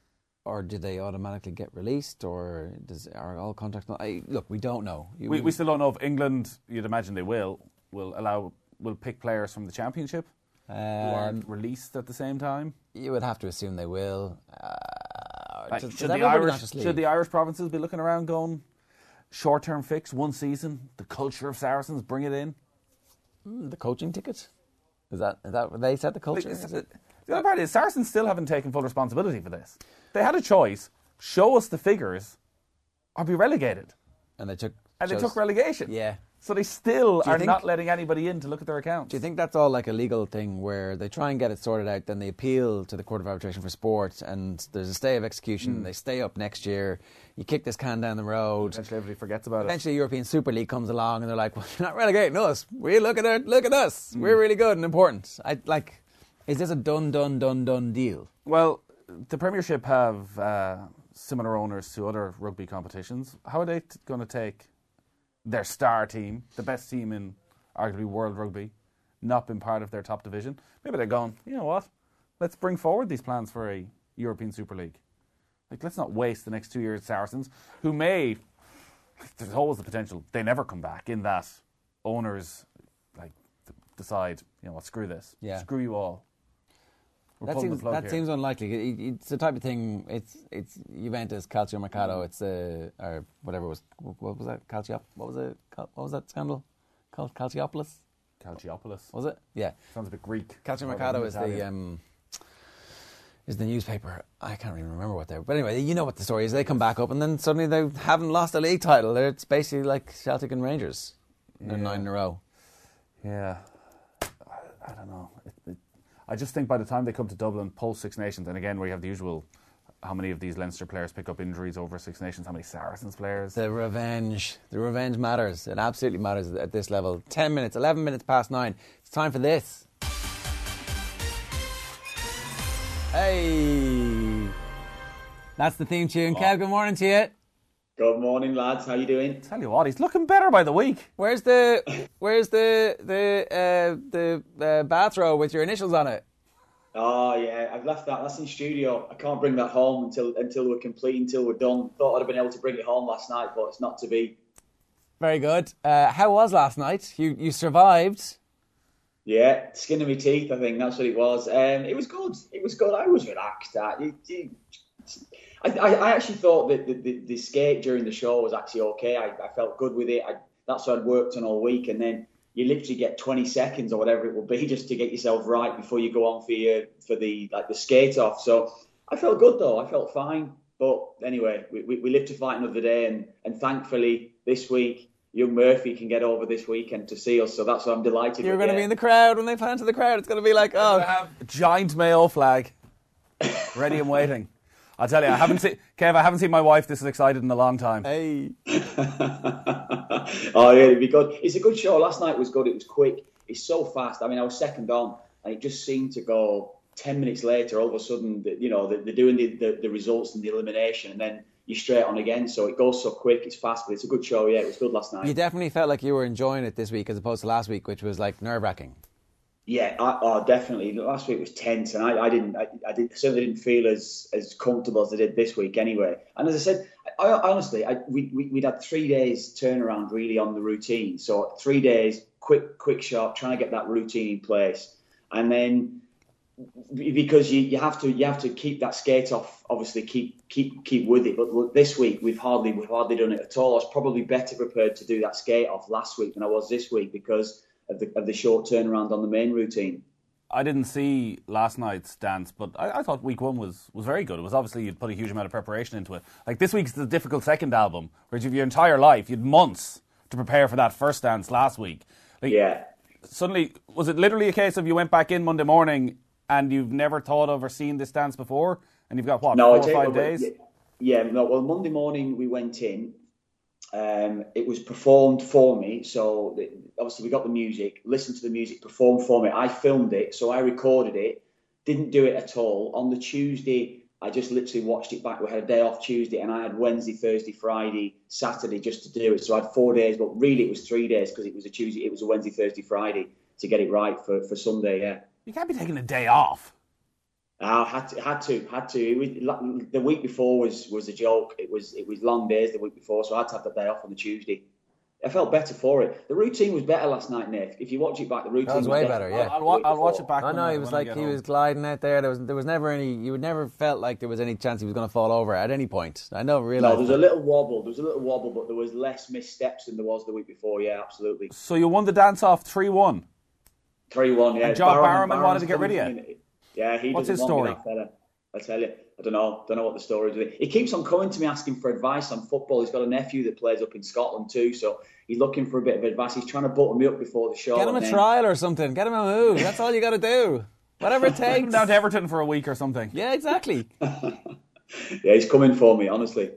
Or do they automatically get released? Or does are all contracts not? I, look, we don't know. You- We, we still don't know if England, you'd imagine they will, will allow, will pick players from the Championship who aren't released at the same time. You would have to assume they will. Uh, Like, does- should, does the everybody not Irish, just should leave? the Irish provinces be looking around going, short-term fix, one season, the culture of Saracens, bring it in? Mm, the coaching ticket? Is that is that what they set the culture? Like, Is it? The other part is Saracens still haven't taken full responsibility for this. They had a choice: show us the figures, or be relegated. And they took. And they chose- took relegation. Yeah. So they still Do you are think- not letting anybody in to look at their accounts. Do you think that's all like a legal thing where they try and get it sorted out, then they appeal to the Court of Arbitration for Sport, and there's a stay of execution, Mm. they stay up next year, you kick this can down the road. Eventually everybody forgets about it. Eventually European Super League comes along and they're like, well, you're not relegating us. We look at it, look at us. Mm. We're really good and important. I like, is this a done, done, done, done deal? Well, the Premiership have uh, similar owners to other rugby competitions. How are they t- going to take their star team, the best team in arguably world rugby, not been part of their top division? Maybe they're going, you know what, let's bring forward these plans for a European Super League. Like, let's not waste the next two years Saracens, who may, there's always the potential, they never come back, in that owners like th- decide, you know what, screw this. Yeah. Screw you all. We're That pulling the seems plug that here. seems unlikely. It, it's the type of thing. It's it's Juventus, Calcio Mercato. It's uh, or whatever it was. What was that? Calcio? What was it? What was that scandal? called Calciopoulos. Calciopoulos. Was it? Yeah. Sounds a bit Greek. Calciomercato is the um, is the newspaper. I can't even remember what they're. But anyway, you know what the story is. They come back up and then suddenly they haven't lost a league title. They're, it's basically like Celtic and Rangers. They're Yeah. nine in a row. Yeah. I, I don't know. It, it, I just think by the time they come to Dublin, post Six Nations, and again, where you have the usual, how many of these Leinster players pick up injuries over Six Nations, how many Saracens players? The revenge. The revenge matters. It absolutely matters at this level. Ten minutes, eleven minutes past nine. It's time for this. Hey! That's the theme tune. Kev, good morning to you. Good morning, lads. How you doing? Tell you what, he's looking better by the week. Where's the Where's the the uh, the uh, bathrobe with your initials on it? Oh yeah, I've left that. That's in studio. I can't bring that home until until we're complete, until we're done. Thought I'd have been able to bring it home last night, but it's not to be. Very good. Uh, how was last night? You you survived. Yeah, skin of my teeth. I think that's what it was. Um, it was good. It was good. I was relaxed. At you, you, I, I actually thought that the, the, the skate during the show was actually okay. I, I felt good with it. I, that's what I'd worked on all week, and then you literally get twenty seconds or whatever it will be just to get yourself right before you go on for your for the like the skate off. So I felt good though. I felt fine. But anyway, we, we, we live to fight another day, and, and thankfully this week young Murphy can get over this weekend to see us. So that's what I'm delighted. You're with, going to yeah. be in the crowd when they pan to the crowd. It's going to be like oh, have a giant Mayo flag ready and waiting. I'll tell you, I haven't seen Kev. I haven't seen my wife this excited in a long time. Hey. Oh yeah, it'd be good. It's a good show. Last night was good. It was quick. It's so fast. I mean, I was second on, and it just seemed to go ten minutes later. All of a sudden, you know, they're doing the, the, the results and the elimination, and then you're straight on again. So it goes so quick. It's fast, but it's a good show. Yeah, it was good last night. You definitely felt like you were enjoying it this week as opposed to last week, which was like nerve wracking. Yeah, I, oh, definitely. Last week was tense, and I, I didn't, I, I didn't, certainly didn't feel as, as comfortable as I did this week, anyway. And as I said, I, I honestly, I, we, we we'd had three days turnaround really on the routine. So three days, quick, quick, sharp, trying to get that routine in place, and then because you, you have to, you have to keep that skate off. Obviously, keep keep keep with it. But look, this week we've hardly we've hardly done it at all. I was probably better prepared to do that skate off last week than I was this week because Of the, of the short turnaround on the main routine. I didn't see last night's dance, but I, I thought week one was, was very good. It was obviously you'd put a huge amount of preparation into it. Like this week's the difficult second album, whereas you've your entire life, you'd months to prepare for that first dance last week. Like, yeah. Suddenly, was it literally a case of you went back in Monday morning and you've never thought of or seen this dance before, and you've got what no, four or five you, days? Yeah, no. Well, Monday morning we went in. Um, it was performed for me, so the, obviously we got the music, listened to the music, performed for me. I filmed it, so I recorded it, didn't do it at all. On the Tuesday, I just literally watched it back. We had a day off Tuesday, and I had Wednesday, Thursday, Friday, Saturday just to do it. So I had four days, but really it was three days because it was a Tuesday, it was a Wednesday, Thursday, Friday to get it right for, for Sunday. Yeah. You can't be taking a day off. I had to, had to, had to. It was, the week before was, was a joke. It was it was long days the week before, so I had to have the day off on the Tuesday. I felt better for it. The routine was better last night, Nick. If you watch it back, the routine that was, was way better. Yeah, I'll, I'll, I'll watch it back. I know he was like he home. was gliding out there. There was there was never any. You would never felt like there was any chance he was going to fall over at any point. I know, realised. No, there was a little wobble. There was a little wobble, but there was less missteps than there was the week before. Yeah, absolutely. So you won the dance off three one. Three one. Yeah. And John Barrowman, Barrowman wanted to get rid of you. Yeah, he. What's his story? I tell you, I don't know. Don't know what the story is. He keeps on coming to me asking for advice on football. He's got a nephew that plays up in Scotland too, so he's looking for a bit of advice. He's trying to butter me up before the show. Get him a then... trial or something. Get him a move. That's all you got to do. Whatever it takes. Take him down to Everton for a week or something. Yeah, exactly. Yeah, he's coming for me, honestly.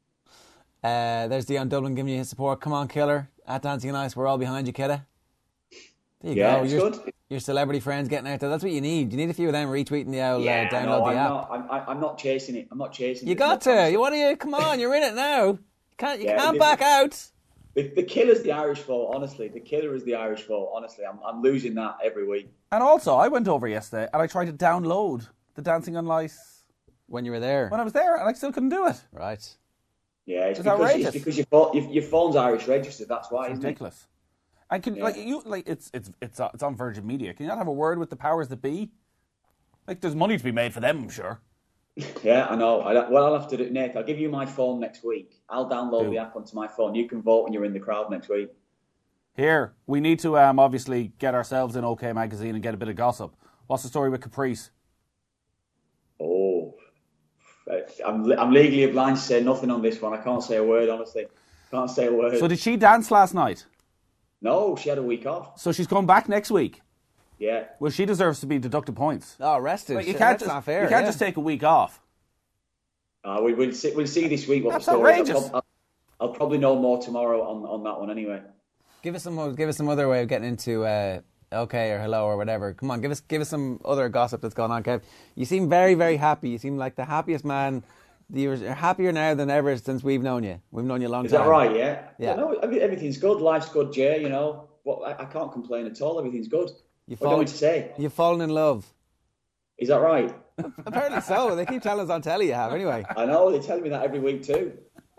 Uh, there's Dion Dublin giving you his support. Come on, killer. At Dancing on Ice, we're all behind you, kidda. There you yeah, go. It's your, good. your celebrity friends getting out there. That's what you need. You need a few of them retweeting the old yeah, uh, download no, the I'm app. Not, I'm, I'm not chasing it. I'm not chasing you it. You got to. You want to? Come on, you're in it now. You can't, you yeah, can't the, back out. The, the killer's the Irish vote, honestly. The killer is the Irish vote, honestly. I'm, I'm losing that every week. And also, I went over yesterday and I tried to download the Dancing on Ice. When you were there? When I was there, and I still couldn't do it. Right. Yeah, it's, it's because, outrageous. It's because your, phone, your, your phone's Irish registered, that's why, it's isn't ridiculous. It? And can yeah. like you like it's it's it's it's on Virgin Media. Can you not have a word with the powers that be? Like there's money to be made for them, I'm sure. Yeah, I know. I, well, I'll have to do it, Nate. I'll give you my phone next week. I'll download Ooh. the app onto my phone. You can vote when you're in the crowd next week. Here, we need to um, obviously get ourselves in OK Magazine and get a bit of gossip. What's the story with Caprice? Oh, I'm, I'm legally obliged to say nothing on this one. I can't say a word, honestly. Can't say a word. So did she dance last night? No, she had a week off. So she's coming back next week? Yeah. Well, she deserves to be deducted points. Oh, rested. Like, you can't That's just, not fair. You can't yeah. just take a week off. Uh, we, we'll, see, we'll see this week what That's the story outrageous. is. I'll, I'll, I'll probably know more tomorrow on, on that one anyway. Give us some. Give us some other way of getting into uh, okay or hello or whatever. Come on, give us give us some other gossip that's going on, Kev. You seem very very happy. You seem like the happiest man. You're happier now than ever since we've known you. We've known you a long Is time. that right? Yeah. Yeah. No, everything's good. Life's good, Jay. You know, well, I, I can't complain at all. Everything's good. You've what do you want me to say? You've fallen in love. Is that right? Apparently so. They keep telling us on telly you have. Anyway. I know. They tell me that every week too.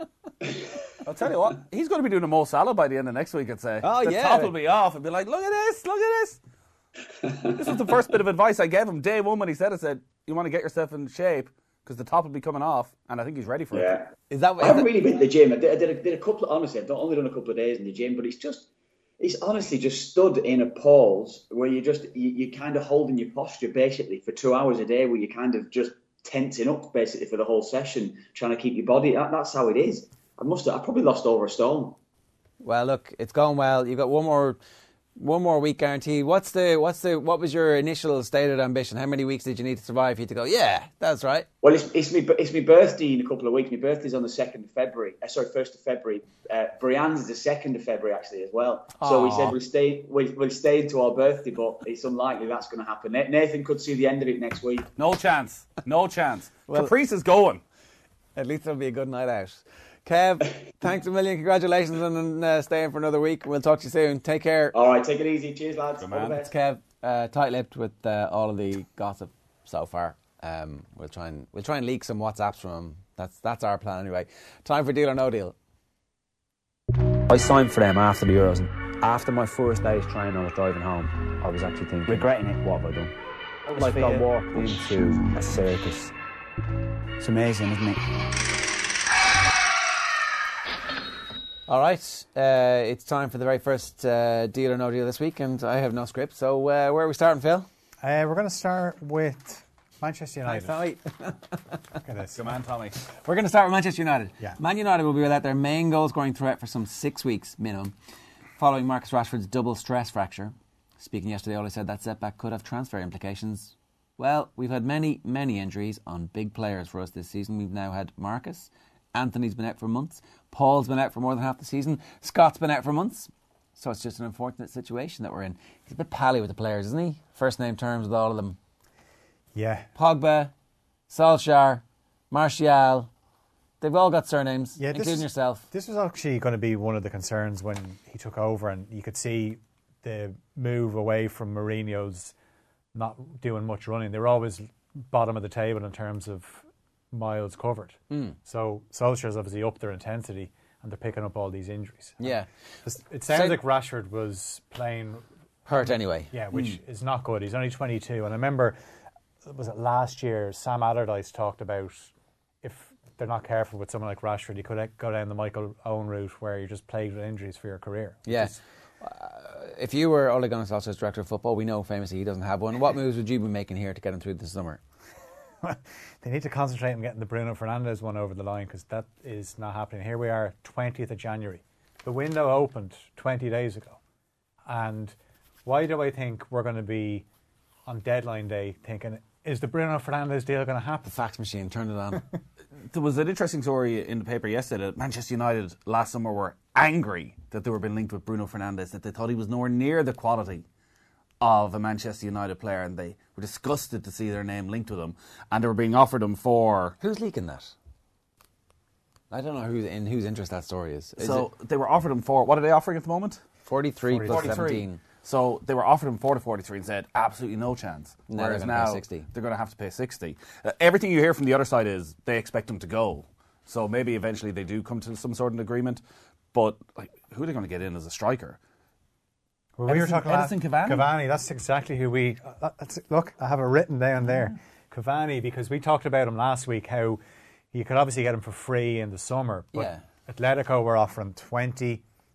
I'll tell you what, he's going to be doing a Mo Salah by the end of next week, I'd say. Oh, the yeah. The top will be off and be like, look at this, look at this. This was the first bit of advice I gave him. Day one when he said it, said, you want to get yourself in shape because the top will be coming off, and I think he's ready for yeah. it. Is that? I haven't really been to the gym. I did, I did, a, did a couple of, honestly, I've only done a couple of days in the gym, but it's just, it's honestly just stood in a pause where you just, you, you're kind of holding your posture basically for two hours a day where you're kind of just tensing up basically for the whole session, trying to keep your body, that, that's how it is. I must have, I probably lost over a stone. Well, look, it's going well. You've got one more, one more week guaranteed. What's the, what's the, what was your initial stated ambition? How many weeks did you need to survive for you to go? Yeah, that's right. Well, it's it's me it's my birthday in a couple of weeks. My birthday's on the second of February. Uh, sorry, first of February. Uh, Brianne's is the second of February actually as well. So we Aww. said we'll stay we'll, we'll stay into our birthday, but it's unlikely that's going to happen. Nathan could see the end of it next week. No chance. No chance. Well, Caprice is going. At least it'll be a good night out. Kev, thanks a million. Congratulations on uh, staying for another week. We'll talk to you soon. Take care. All right, take it easy. Cheers, lads. Good man. It's Kev, uh, tight-lipped with uh, all of the gossip so far. Um, we'll try and we'll try and leak some WhatsApps from him. That's that's our plan anyway. Time for Deal or No Deal. I signed for them after the Euros, and after my first day's training, I was driving home. I was actually thinking, regretting it. What have I done? Like I walked into a circus. It's amazing, isn't it? All right, uh, it's time for the very first uh, Deal or No Deal this week, and I have no script. So uh, where are we starting, Phil? Uh, we're going to start with Manchester United. Tommy. Look at this. Good man, Tommy. We're going to start with Manchester United. Yeah. Man United will be without their main goal-scoring threat for some six weeks minimum, following Marcus Rashford's double stress fracture. Speaking yesterday, Ole said that setback could have transfer implications. Well, we've had many, many injuries on big players for us this season. We've now had Marcus. Anthony's been out for months. Paul's been out for more than half the season. Scott's been out for months. So it's just an unfortunate situation that we're in. He's a bit pally with the players, isn't he? First name terms with all of them. Yeah. Pogba, Solskjaer, Martial. They've all got surnames, Yeah, this including is- yourself. This was actually going to be one of the concerns when he took over, and you could see the move away from Mourinho's not doing much running. They were always bottom of the table in terms of miles covered. Mm. So Solskjaer's obviously upped their intensity, and they're picking up all these injuries. Yeah. It sounds So- like Rashford was playing Hurt anyway. Yeah, which Mm. is not good. He's only twenty-two, and I remember, was it last year, Sam Allardyce talked about if they're not careful with someone like Rashford, you could go down the Michael Owen route where you're just plagued with injuries for your career. Yeah. Uh, if you were Ole Gunnar Solskjaer's director of football, we know famously he doesn't have one. What moves would you be making here to get him through the summer? They need to concentrate on getting the Bruno Fernandes one over the line, because that is not happening. Here we are, twentieth of January. The window opened twenty days ago. And why do I think we're going to be on deadline day thinking, is the Bruno Fernandes deal going to happen? The fax machine, turn it on. There was an interesting story in the paper yesterday that Manchester United last summer were angry that they were being linked with Bruno Fernandes, that they thought he was nowhere near the quality of a Manchester United player, and they were disgusted to see their name linked with him, and they were being offered him for... Who's leaking that? I don't know who's in whose interest that story is. is so it they were offered him for... What are they offering at the moment? forty-three plus seventeen. So they were offered him for the forty-three and said, absolutely no chance. Now they're Whereas gonna pay now sixty. they're going to have to pay sixty. Uh, everything you hear from the other side is they expect him to go. So maybe eventually they do come to some sort of agreement. But like, who are they going to get in as a striker? Well, we were Edison- talking Edison about Cavani? Cavani, that's exactly who we... Uh, that's, look, I have it written down there. Cavani, because we talked about him last week, how you could obviously get him for free in the summer, but Yeah. Atletico were offering twenty,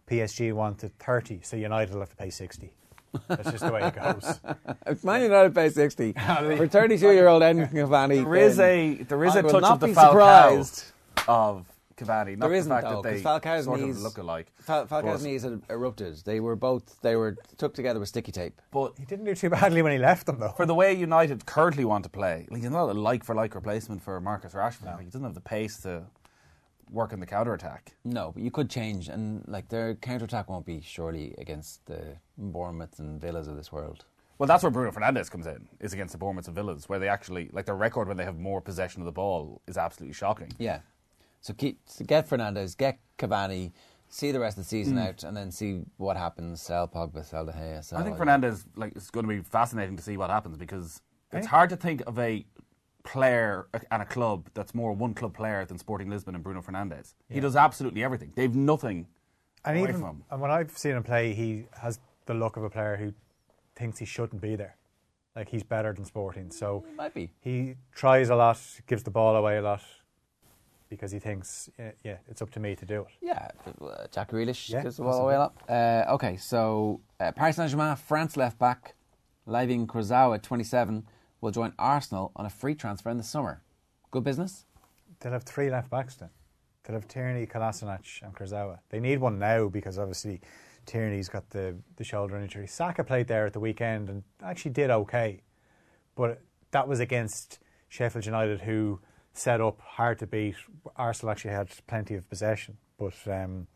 P S G wanted thirty, so United will have to pay sixty. That's just the way it goes. If Man United pay sixty for thirty-two-year-old Edinson Cavani, There is a there is I a will touch not of the be Falcao surprised. of Cavani. Not There isn't the fact though, that they 'cause Falcao's sort knees of look alike. Fal- Falcao's But- knees had erupted. They were both they were took together with sticky tape. But he didn't do too badly when he left them, though. For the way United currently want to play, like, he's not a like-for-like replacement for Marcus Rashford. Like, he doesn't have the pace to work in the counter-attack. No, but you could change, and like their counter attack won't be surely against the Bournemouth and Villas of this world. Well, that's where Bruno Fernandes comes in, is against the Bournemouth and Villas, where they actually, like, their record when they have more possession of the ball is absolutely shocking. Yeah. So keep so get Fernandes, get Cavani, see the rest of the season Mm. out, and then see what happens. Sell Pogba, sell De Gea. Sell I think all Fernandes, like, it's going to be fascinating to see what happens, because it's Eh? hard to think of a player and a club that's more one club player than Sporting Lisbon and Bruno Fernandes. He Yeah. does absolutely everything. They've nothing And away even from him. and when I've seen him play, he has the look of a player who thinks he shouldn't be there. Like, he's better than Sporting. So He might be. He tries a lot, gives the ball away a lot, because he thinks, yeah, yeah it's up to me to do it. Yeah, uh, Jack Grealish Yeah, gives the ball away a lot. Uh, okay, so uh, Paris Saint-Germain, France left back, Layvin Kurzawa, twenty-seven, will join Arsenal on a free transfer in the summer. Good business? They'll have three left backs then. They'll have Tierney, Kolasinac and Kurzawa. They need one now because obviously Tierney's got the, the shoulder injury. Saka played there at the weekend and actually did okay. But that was against Sheffield United, who set up hard to beat. Arsenal actually had plenty of possession. But um,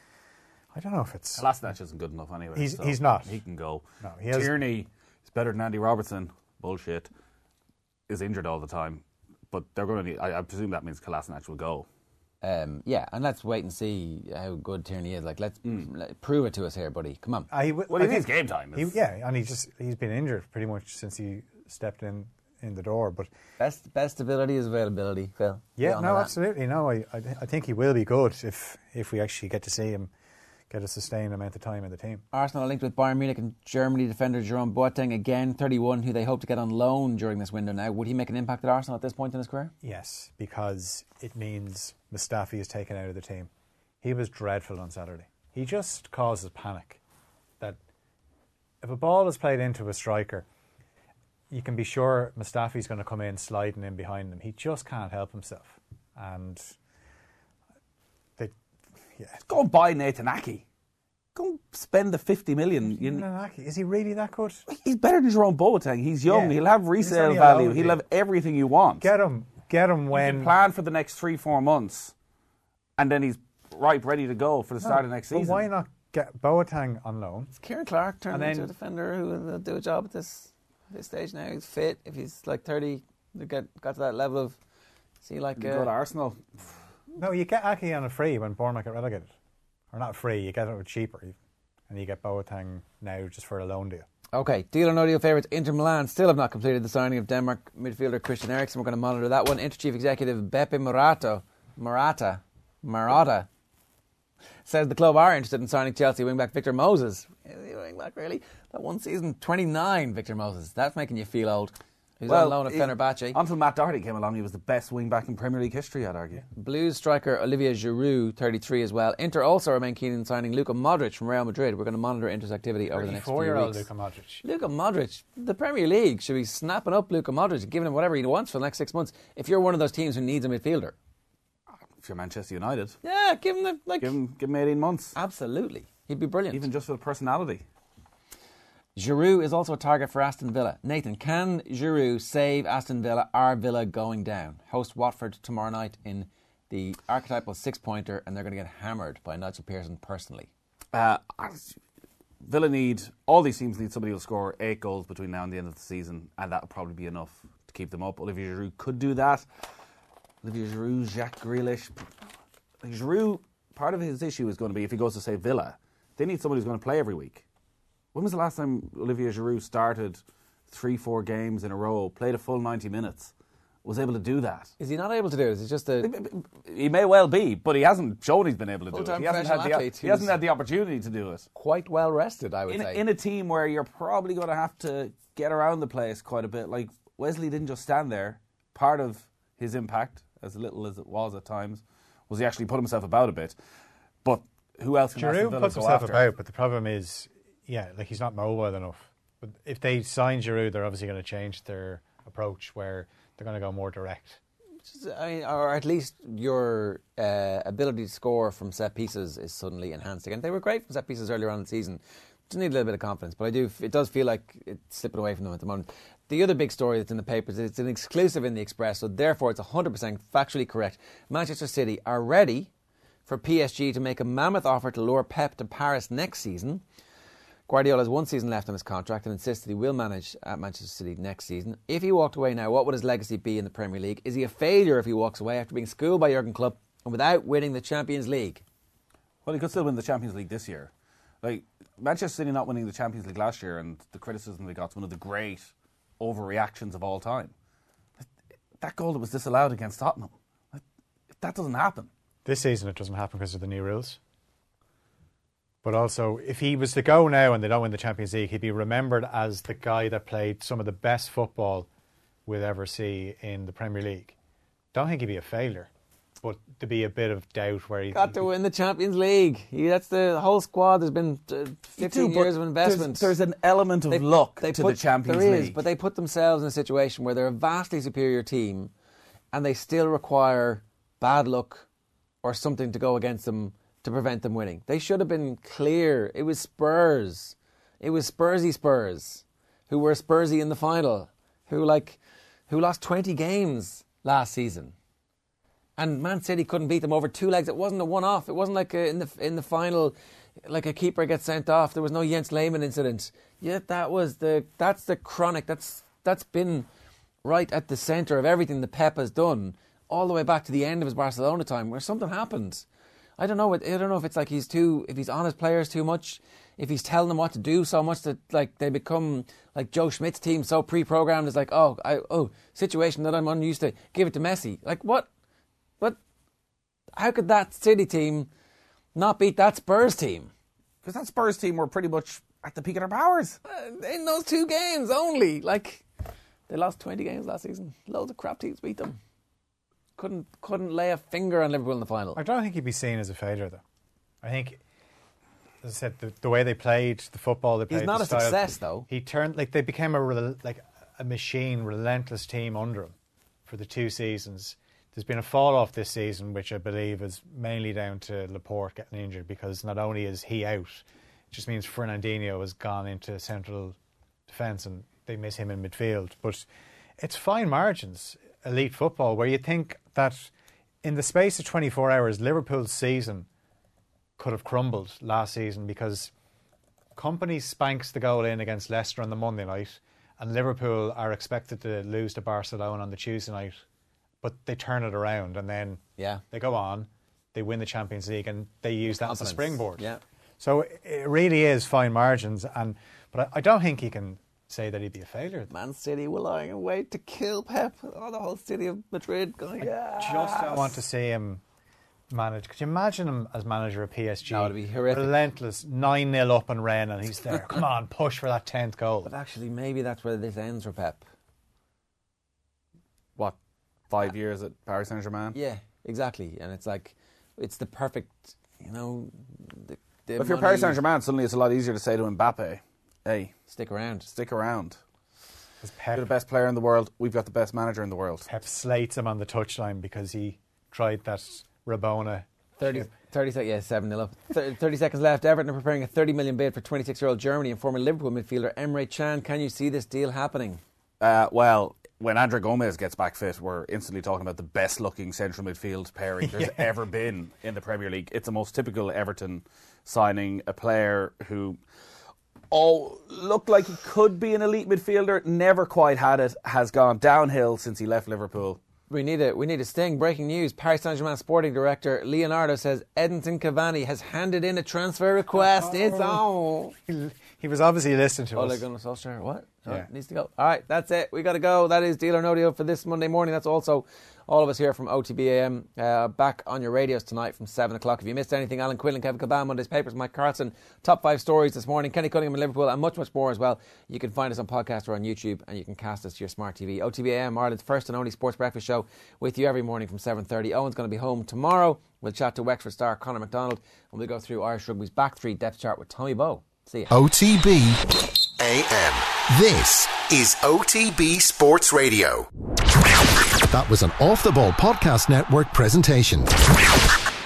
I don't know if it's... Kolasinac isn't good enough anyway. He's, so he's not. He can go. No, he has, Tierney is better than Andy Robertson. Bullshit. Is injured all the time. But they're going to need... I, I presume that means Kolasinac will go. Um, yeah, and let's wait and see how good Tierney is. Like, let's let, prove it to us here, buddy. Come on. I, Hmm. Well, he needs game time. He, yeah, and he's just he's been injured pretty much since he stepped in, in the door. But best best ability is availability, Phil. yeah, We all know no, that. absolutely, no. I, I I think he will be good if if we actually get to see him get a sustained amount of time in the team. Arsenal are linked with Bayern Munich and Germany defender Jerome Boateng, again thirty-one, who they hope to get on loan during this window now. Would he make an impact at Arsenal at this point in his career? Yes, because it means Mustafi is taken out of the team. He was dreadful on Saturday. He just causes panic. That if a ball is played into a striker, you can be sure Mustafi's going to come in sliding in behind them. He just can't help himself. And they, yeah. Go and buy Nathan Ake. Go and spend the fifty million. You Nathan Ake, is he really that good? He's better than Jerome Boateng. He's young. Yeah. He'll have He's resale only a value. loan He'll deal. have everything you want. Get him, get him You when can plan for the next three, four months, and then he's ripe, ready to go for the start of next But season. why not get Boateng on loan? Kieran Clark turned And then- into a defender who will do a job at this this stage now. He's fit. If he's like thirty, they get got to that level of see like You uh, go to Arsenal. No, you get Ake on a free when Bournemouth get relegated. Or not free, you get it cheaper. And you get Boateng now just for a loan deal. Okay, deal or no deal favourites. Inter Milan still have not completed the signing of Denmark midfielder Christian Eriksen. We're going to monitor that one. Inter chief executive Beppe Murato, Murata, Murata says the club are interested in signing Chelsea wingback Victor Moses. Is he a wingback really? That one season, twenty-nine Victor Moses. That's making you feel old. He's on loan at he- Fenerbahce. Until Matt Doherty came along, he was the best wing back in Premier League history, I'd argue. Blues striker Olivier Giroud, thirty-three as well. Inter also remain keen in signing Luka Modric from Real Madrid. We're going to monitor Inter's activity over the next few thirty-four-year-old weeks. Luka Modric. Luka Modric, the Premier League should be snapping up Luka Modric and giving him whatever he wants for the next six months. If you're one of those teams who needs a midfielder, If you're Manchester United, yeah, give him the like. give him, give him eighteen months. Absolutely, he'd be brilliant. Even just for the personality. Giroud is also a target for Aston Villa. Nathan, can Giroud save Aston Villa? Are Villa going down? Host Watford tomorrow night in the archetypal six-pointer, and they're going to get hammered by Nigel Pearson personally. Uh, Villa need, all these teams need somebody who'll score eight goals between now and the end of the season, and that'll probably be enough to keep them up. Olivier Giroud could do that. Olivier Giroud, Jacques Grealish. Like Giroud, part of his issue is going to be if he goes to, say, Villa, they need somebody who's going to play every week. When was the last time Olivier Giroud started three, four games in a row, played a full ninety minutes, was able to do that? Is he not able to do it? Is it just a... He may well be, but he hasn't shown he's been able to do it. Full-time He hasn't, had the, professional he hasn't athlete had the opportunity to do it. Quite well rested, I would In, say. in a team where you're probably going to have to get around the place quite a bit. Like, Wesley didn't just stand there. Part of his impact, as little as it was at times, was he actually put himself about a bit. But who else can Giroud Aston Villa puts go himself after? about, but the problem is, yeah, like he's not mobile enough. But if they sign Giroud, they're obviously going to change their approach, where they're going to go more direct. I mean, or at least your uh, ability to score from set pieces is suddenly enhanced again. They were great from set pieces earlier on in the season. Just need a little bit of confidence, but I do. It does feel like it's slipping away from them at the moment. The other big story that's in the papers is it's an exclusive in the Express, so therefore it's one hundred percent factually correct. Manchester City are ready for P S G to make a mammoth offer to lure Pep to Paris next season. Guardiola has one season left on his contract and insists that he will manage at Manchester City next season. If he walked away now, what would his legacy be in the Premier League? Is he a failure if he walks away after being schooled by Jurgen Klopp and without winning the Champions League? Well, he could still win the Champions League this year. Like, Manchester City not winning the Champions League last year and the criticism they got is one of the great overreactions of all time. That goal that was disallowed against Tottenham, that doesn't happen. This season it doesn't happen because of the new rules. But also, if he was to go now and they don't win the Champions League, he'd be remembered as the guy that played some of the best football we'll ever see in the Premier League. Don't think he'd be a failure, but to be a bit of doubt where he got to win the Champions League. He, that's the whole squad. There's been uh, fifteen do, years of investment. There's, there's an element of they, luck they to put, the Champions there League. Is, but they put themselves in a situation where they're a vastly superior team, and they still require bad luck or something to go against them to prevent them winning. They should have been clear. It was Spurs. It was Spursy Spurs who were Spursy in the final, who like who lost twenty games last season. And Man City couldn't beat them over two legs. It wasn't a one-off. It wasn't like a, in the in the final, like a keeper gets sent off. There was no Jens Lehmann incident. Yet that was the that's the chronic. That's that's been right at the centre of everything that Pep has done, all the way back to the end of his Barcelona time, where something happened. I don't know. I don't know if it's like he's too, if he's on his players too much, if he's telling them what to do so much that like they become like Joe Schmidt's team so pre-programmed. It's like, oh, I, oh, situation that I'm unused to. Give it to Messi. Like what? But how could that City team not beat that Spurs team? Because that Spurs team were pretty much at the peak of their powers uh, in those two games only. Like they lost twenty games last season. Loads of crap teams beat them. Couldn't couldn't lay a finger on Liverpool in the final. I don't think he'd be seen as a failure, though. I think, as I said, the, the way they played, the football they played. He's not the a style, success, though. He turned like they became a like a machine, relentless team under him for the two seasons. There's been a fall off this season, which I believe is mainly down to Laporte getting injured, because not only is he out, it just means Fernandinho has gone into central defence and they miss him in midfield. But it's fine margins. Elite football, where you think that in the space of twenty-four hours, Liverpool's season could have crumbled last season because Kompany spanks the goal in against Leicester on the Monday night, and Liverpool are expected to lose to Barcelona on the Tuesday night, but they turn it around and then yeah. they go on, they win the Champions League, and they use that Confidence. as a springboard. Yeah. So it really is fine margins, and but I, I don't think he can say that he'd be a failure. Man City were lying in wait to kill Pep. Oh, the whole city of Madrid going, yes. I just don't want to see him manage. Could you imagine him as manager of P S G? No, it'd be horrific. Relentless, nine nil up and Rennes, and he's there. Come on, push for that tenth goal. But actually, maybe that's where this ends for Pep. What, five years at Paris Saint-Germain? Yeah, exactly. And it's like, it's the perfect, you know... The, the if you're Paris Saint-Germain, suddenly it's a lot easier to say to Mbappe, hey, stick around. Stick around. Pep, you're the best player in the world. We've got the best manager in the world. Pep slates him on the touchline because he tried that Rabona. thirty, thirty yeah, seven nil up. thirty seconds left. Everton are preparing a thirty million bid for twenty-six-year-old Germany and former Liverpool midfielder Emre Can. Can you see this deal happening? Uh, well, when Andre Gomez gets back fit, we're instantly talking about the best-looking central midfield pairing there's yeah. ever been in the Premier League. It's the most typical Everton signing, a player who... Oh, looked like he could be an elite midfielder, never quite had it, has gone downhill since he left Liverpool. We need a we need a sting. Breaking news. Paris Saint-Germain sporting director Leonardo says Edinson Cavani has handed in a transfer request. Oh. It's on. He, he was obviously listening to Ole us. Gunnar Solskjaer, what? Oh, Yeah. Needs to go. All right, that's it. We got to go. That is Deal or No Deal for this Monday morning. That's also all of us here from O T B A M, uh, back on your radios tonight from seven o'clock. If you missed anything, Alan Quillen, Kevin Caban, Monday's Papers, Mike Carlson, top five stories this morning, Kenny Cunningham in Liverpool, and much, much more as well. You can find us on podcast or on YouTube, and you can cast us to your smart T V. O T B A M, Ireland's first and only sports breakfast show, with you every morning from seven thirty. Owen's going to be home tomorrow. We'll chat to Wexford star Conor McDonald, and we'll go through Irish Rugby's back three depth chart with Tommy Bowe. See you. O T B A M. This is O T B Sports Radio. That was an Off the Ball Podcast Network presentation.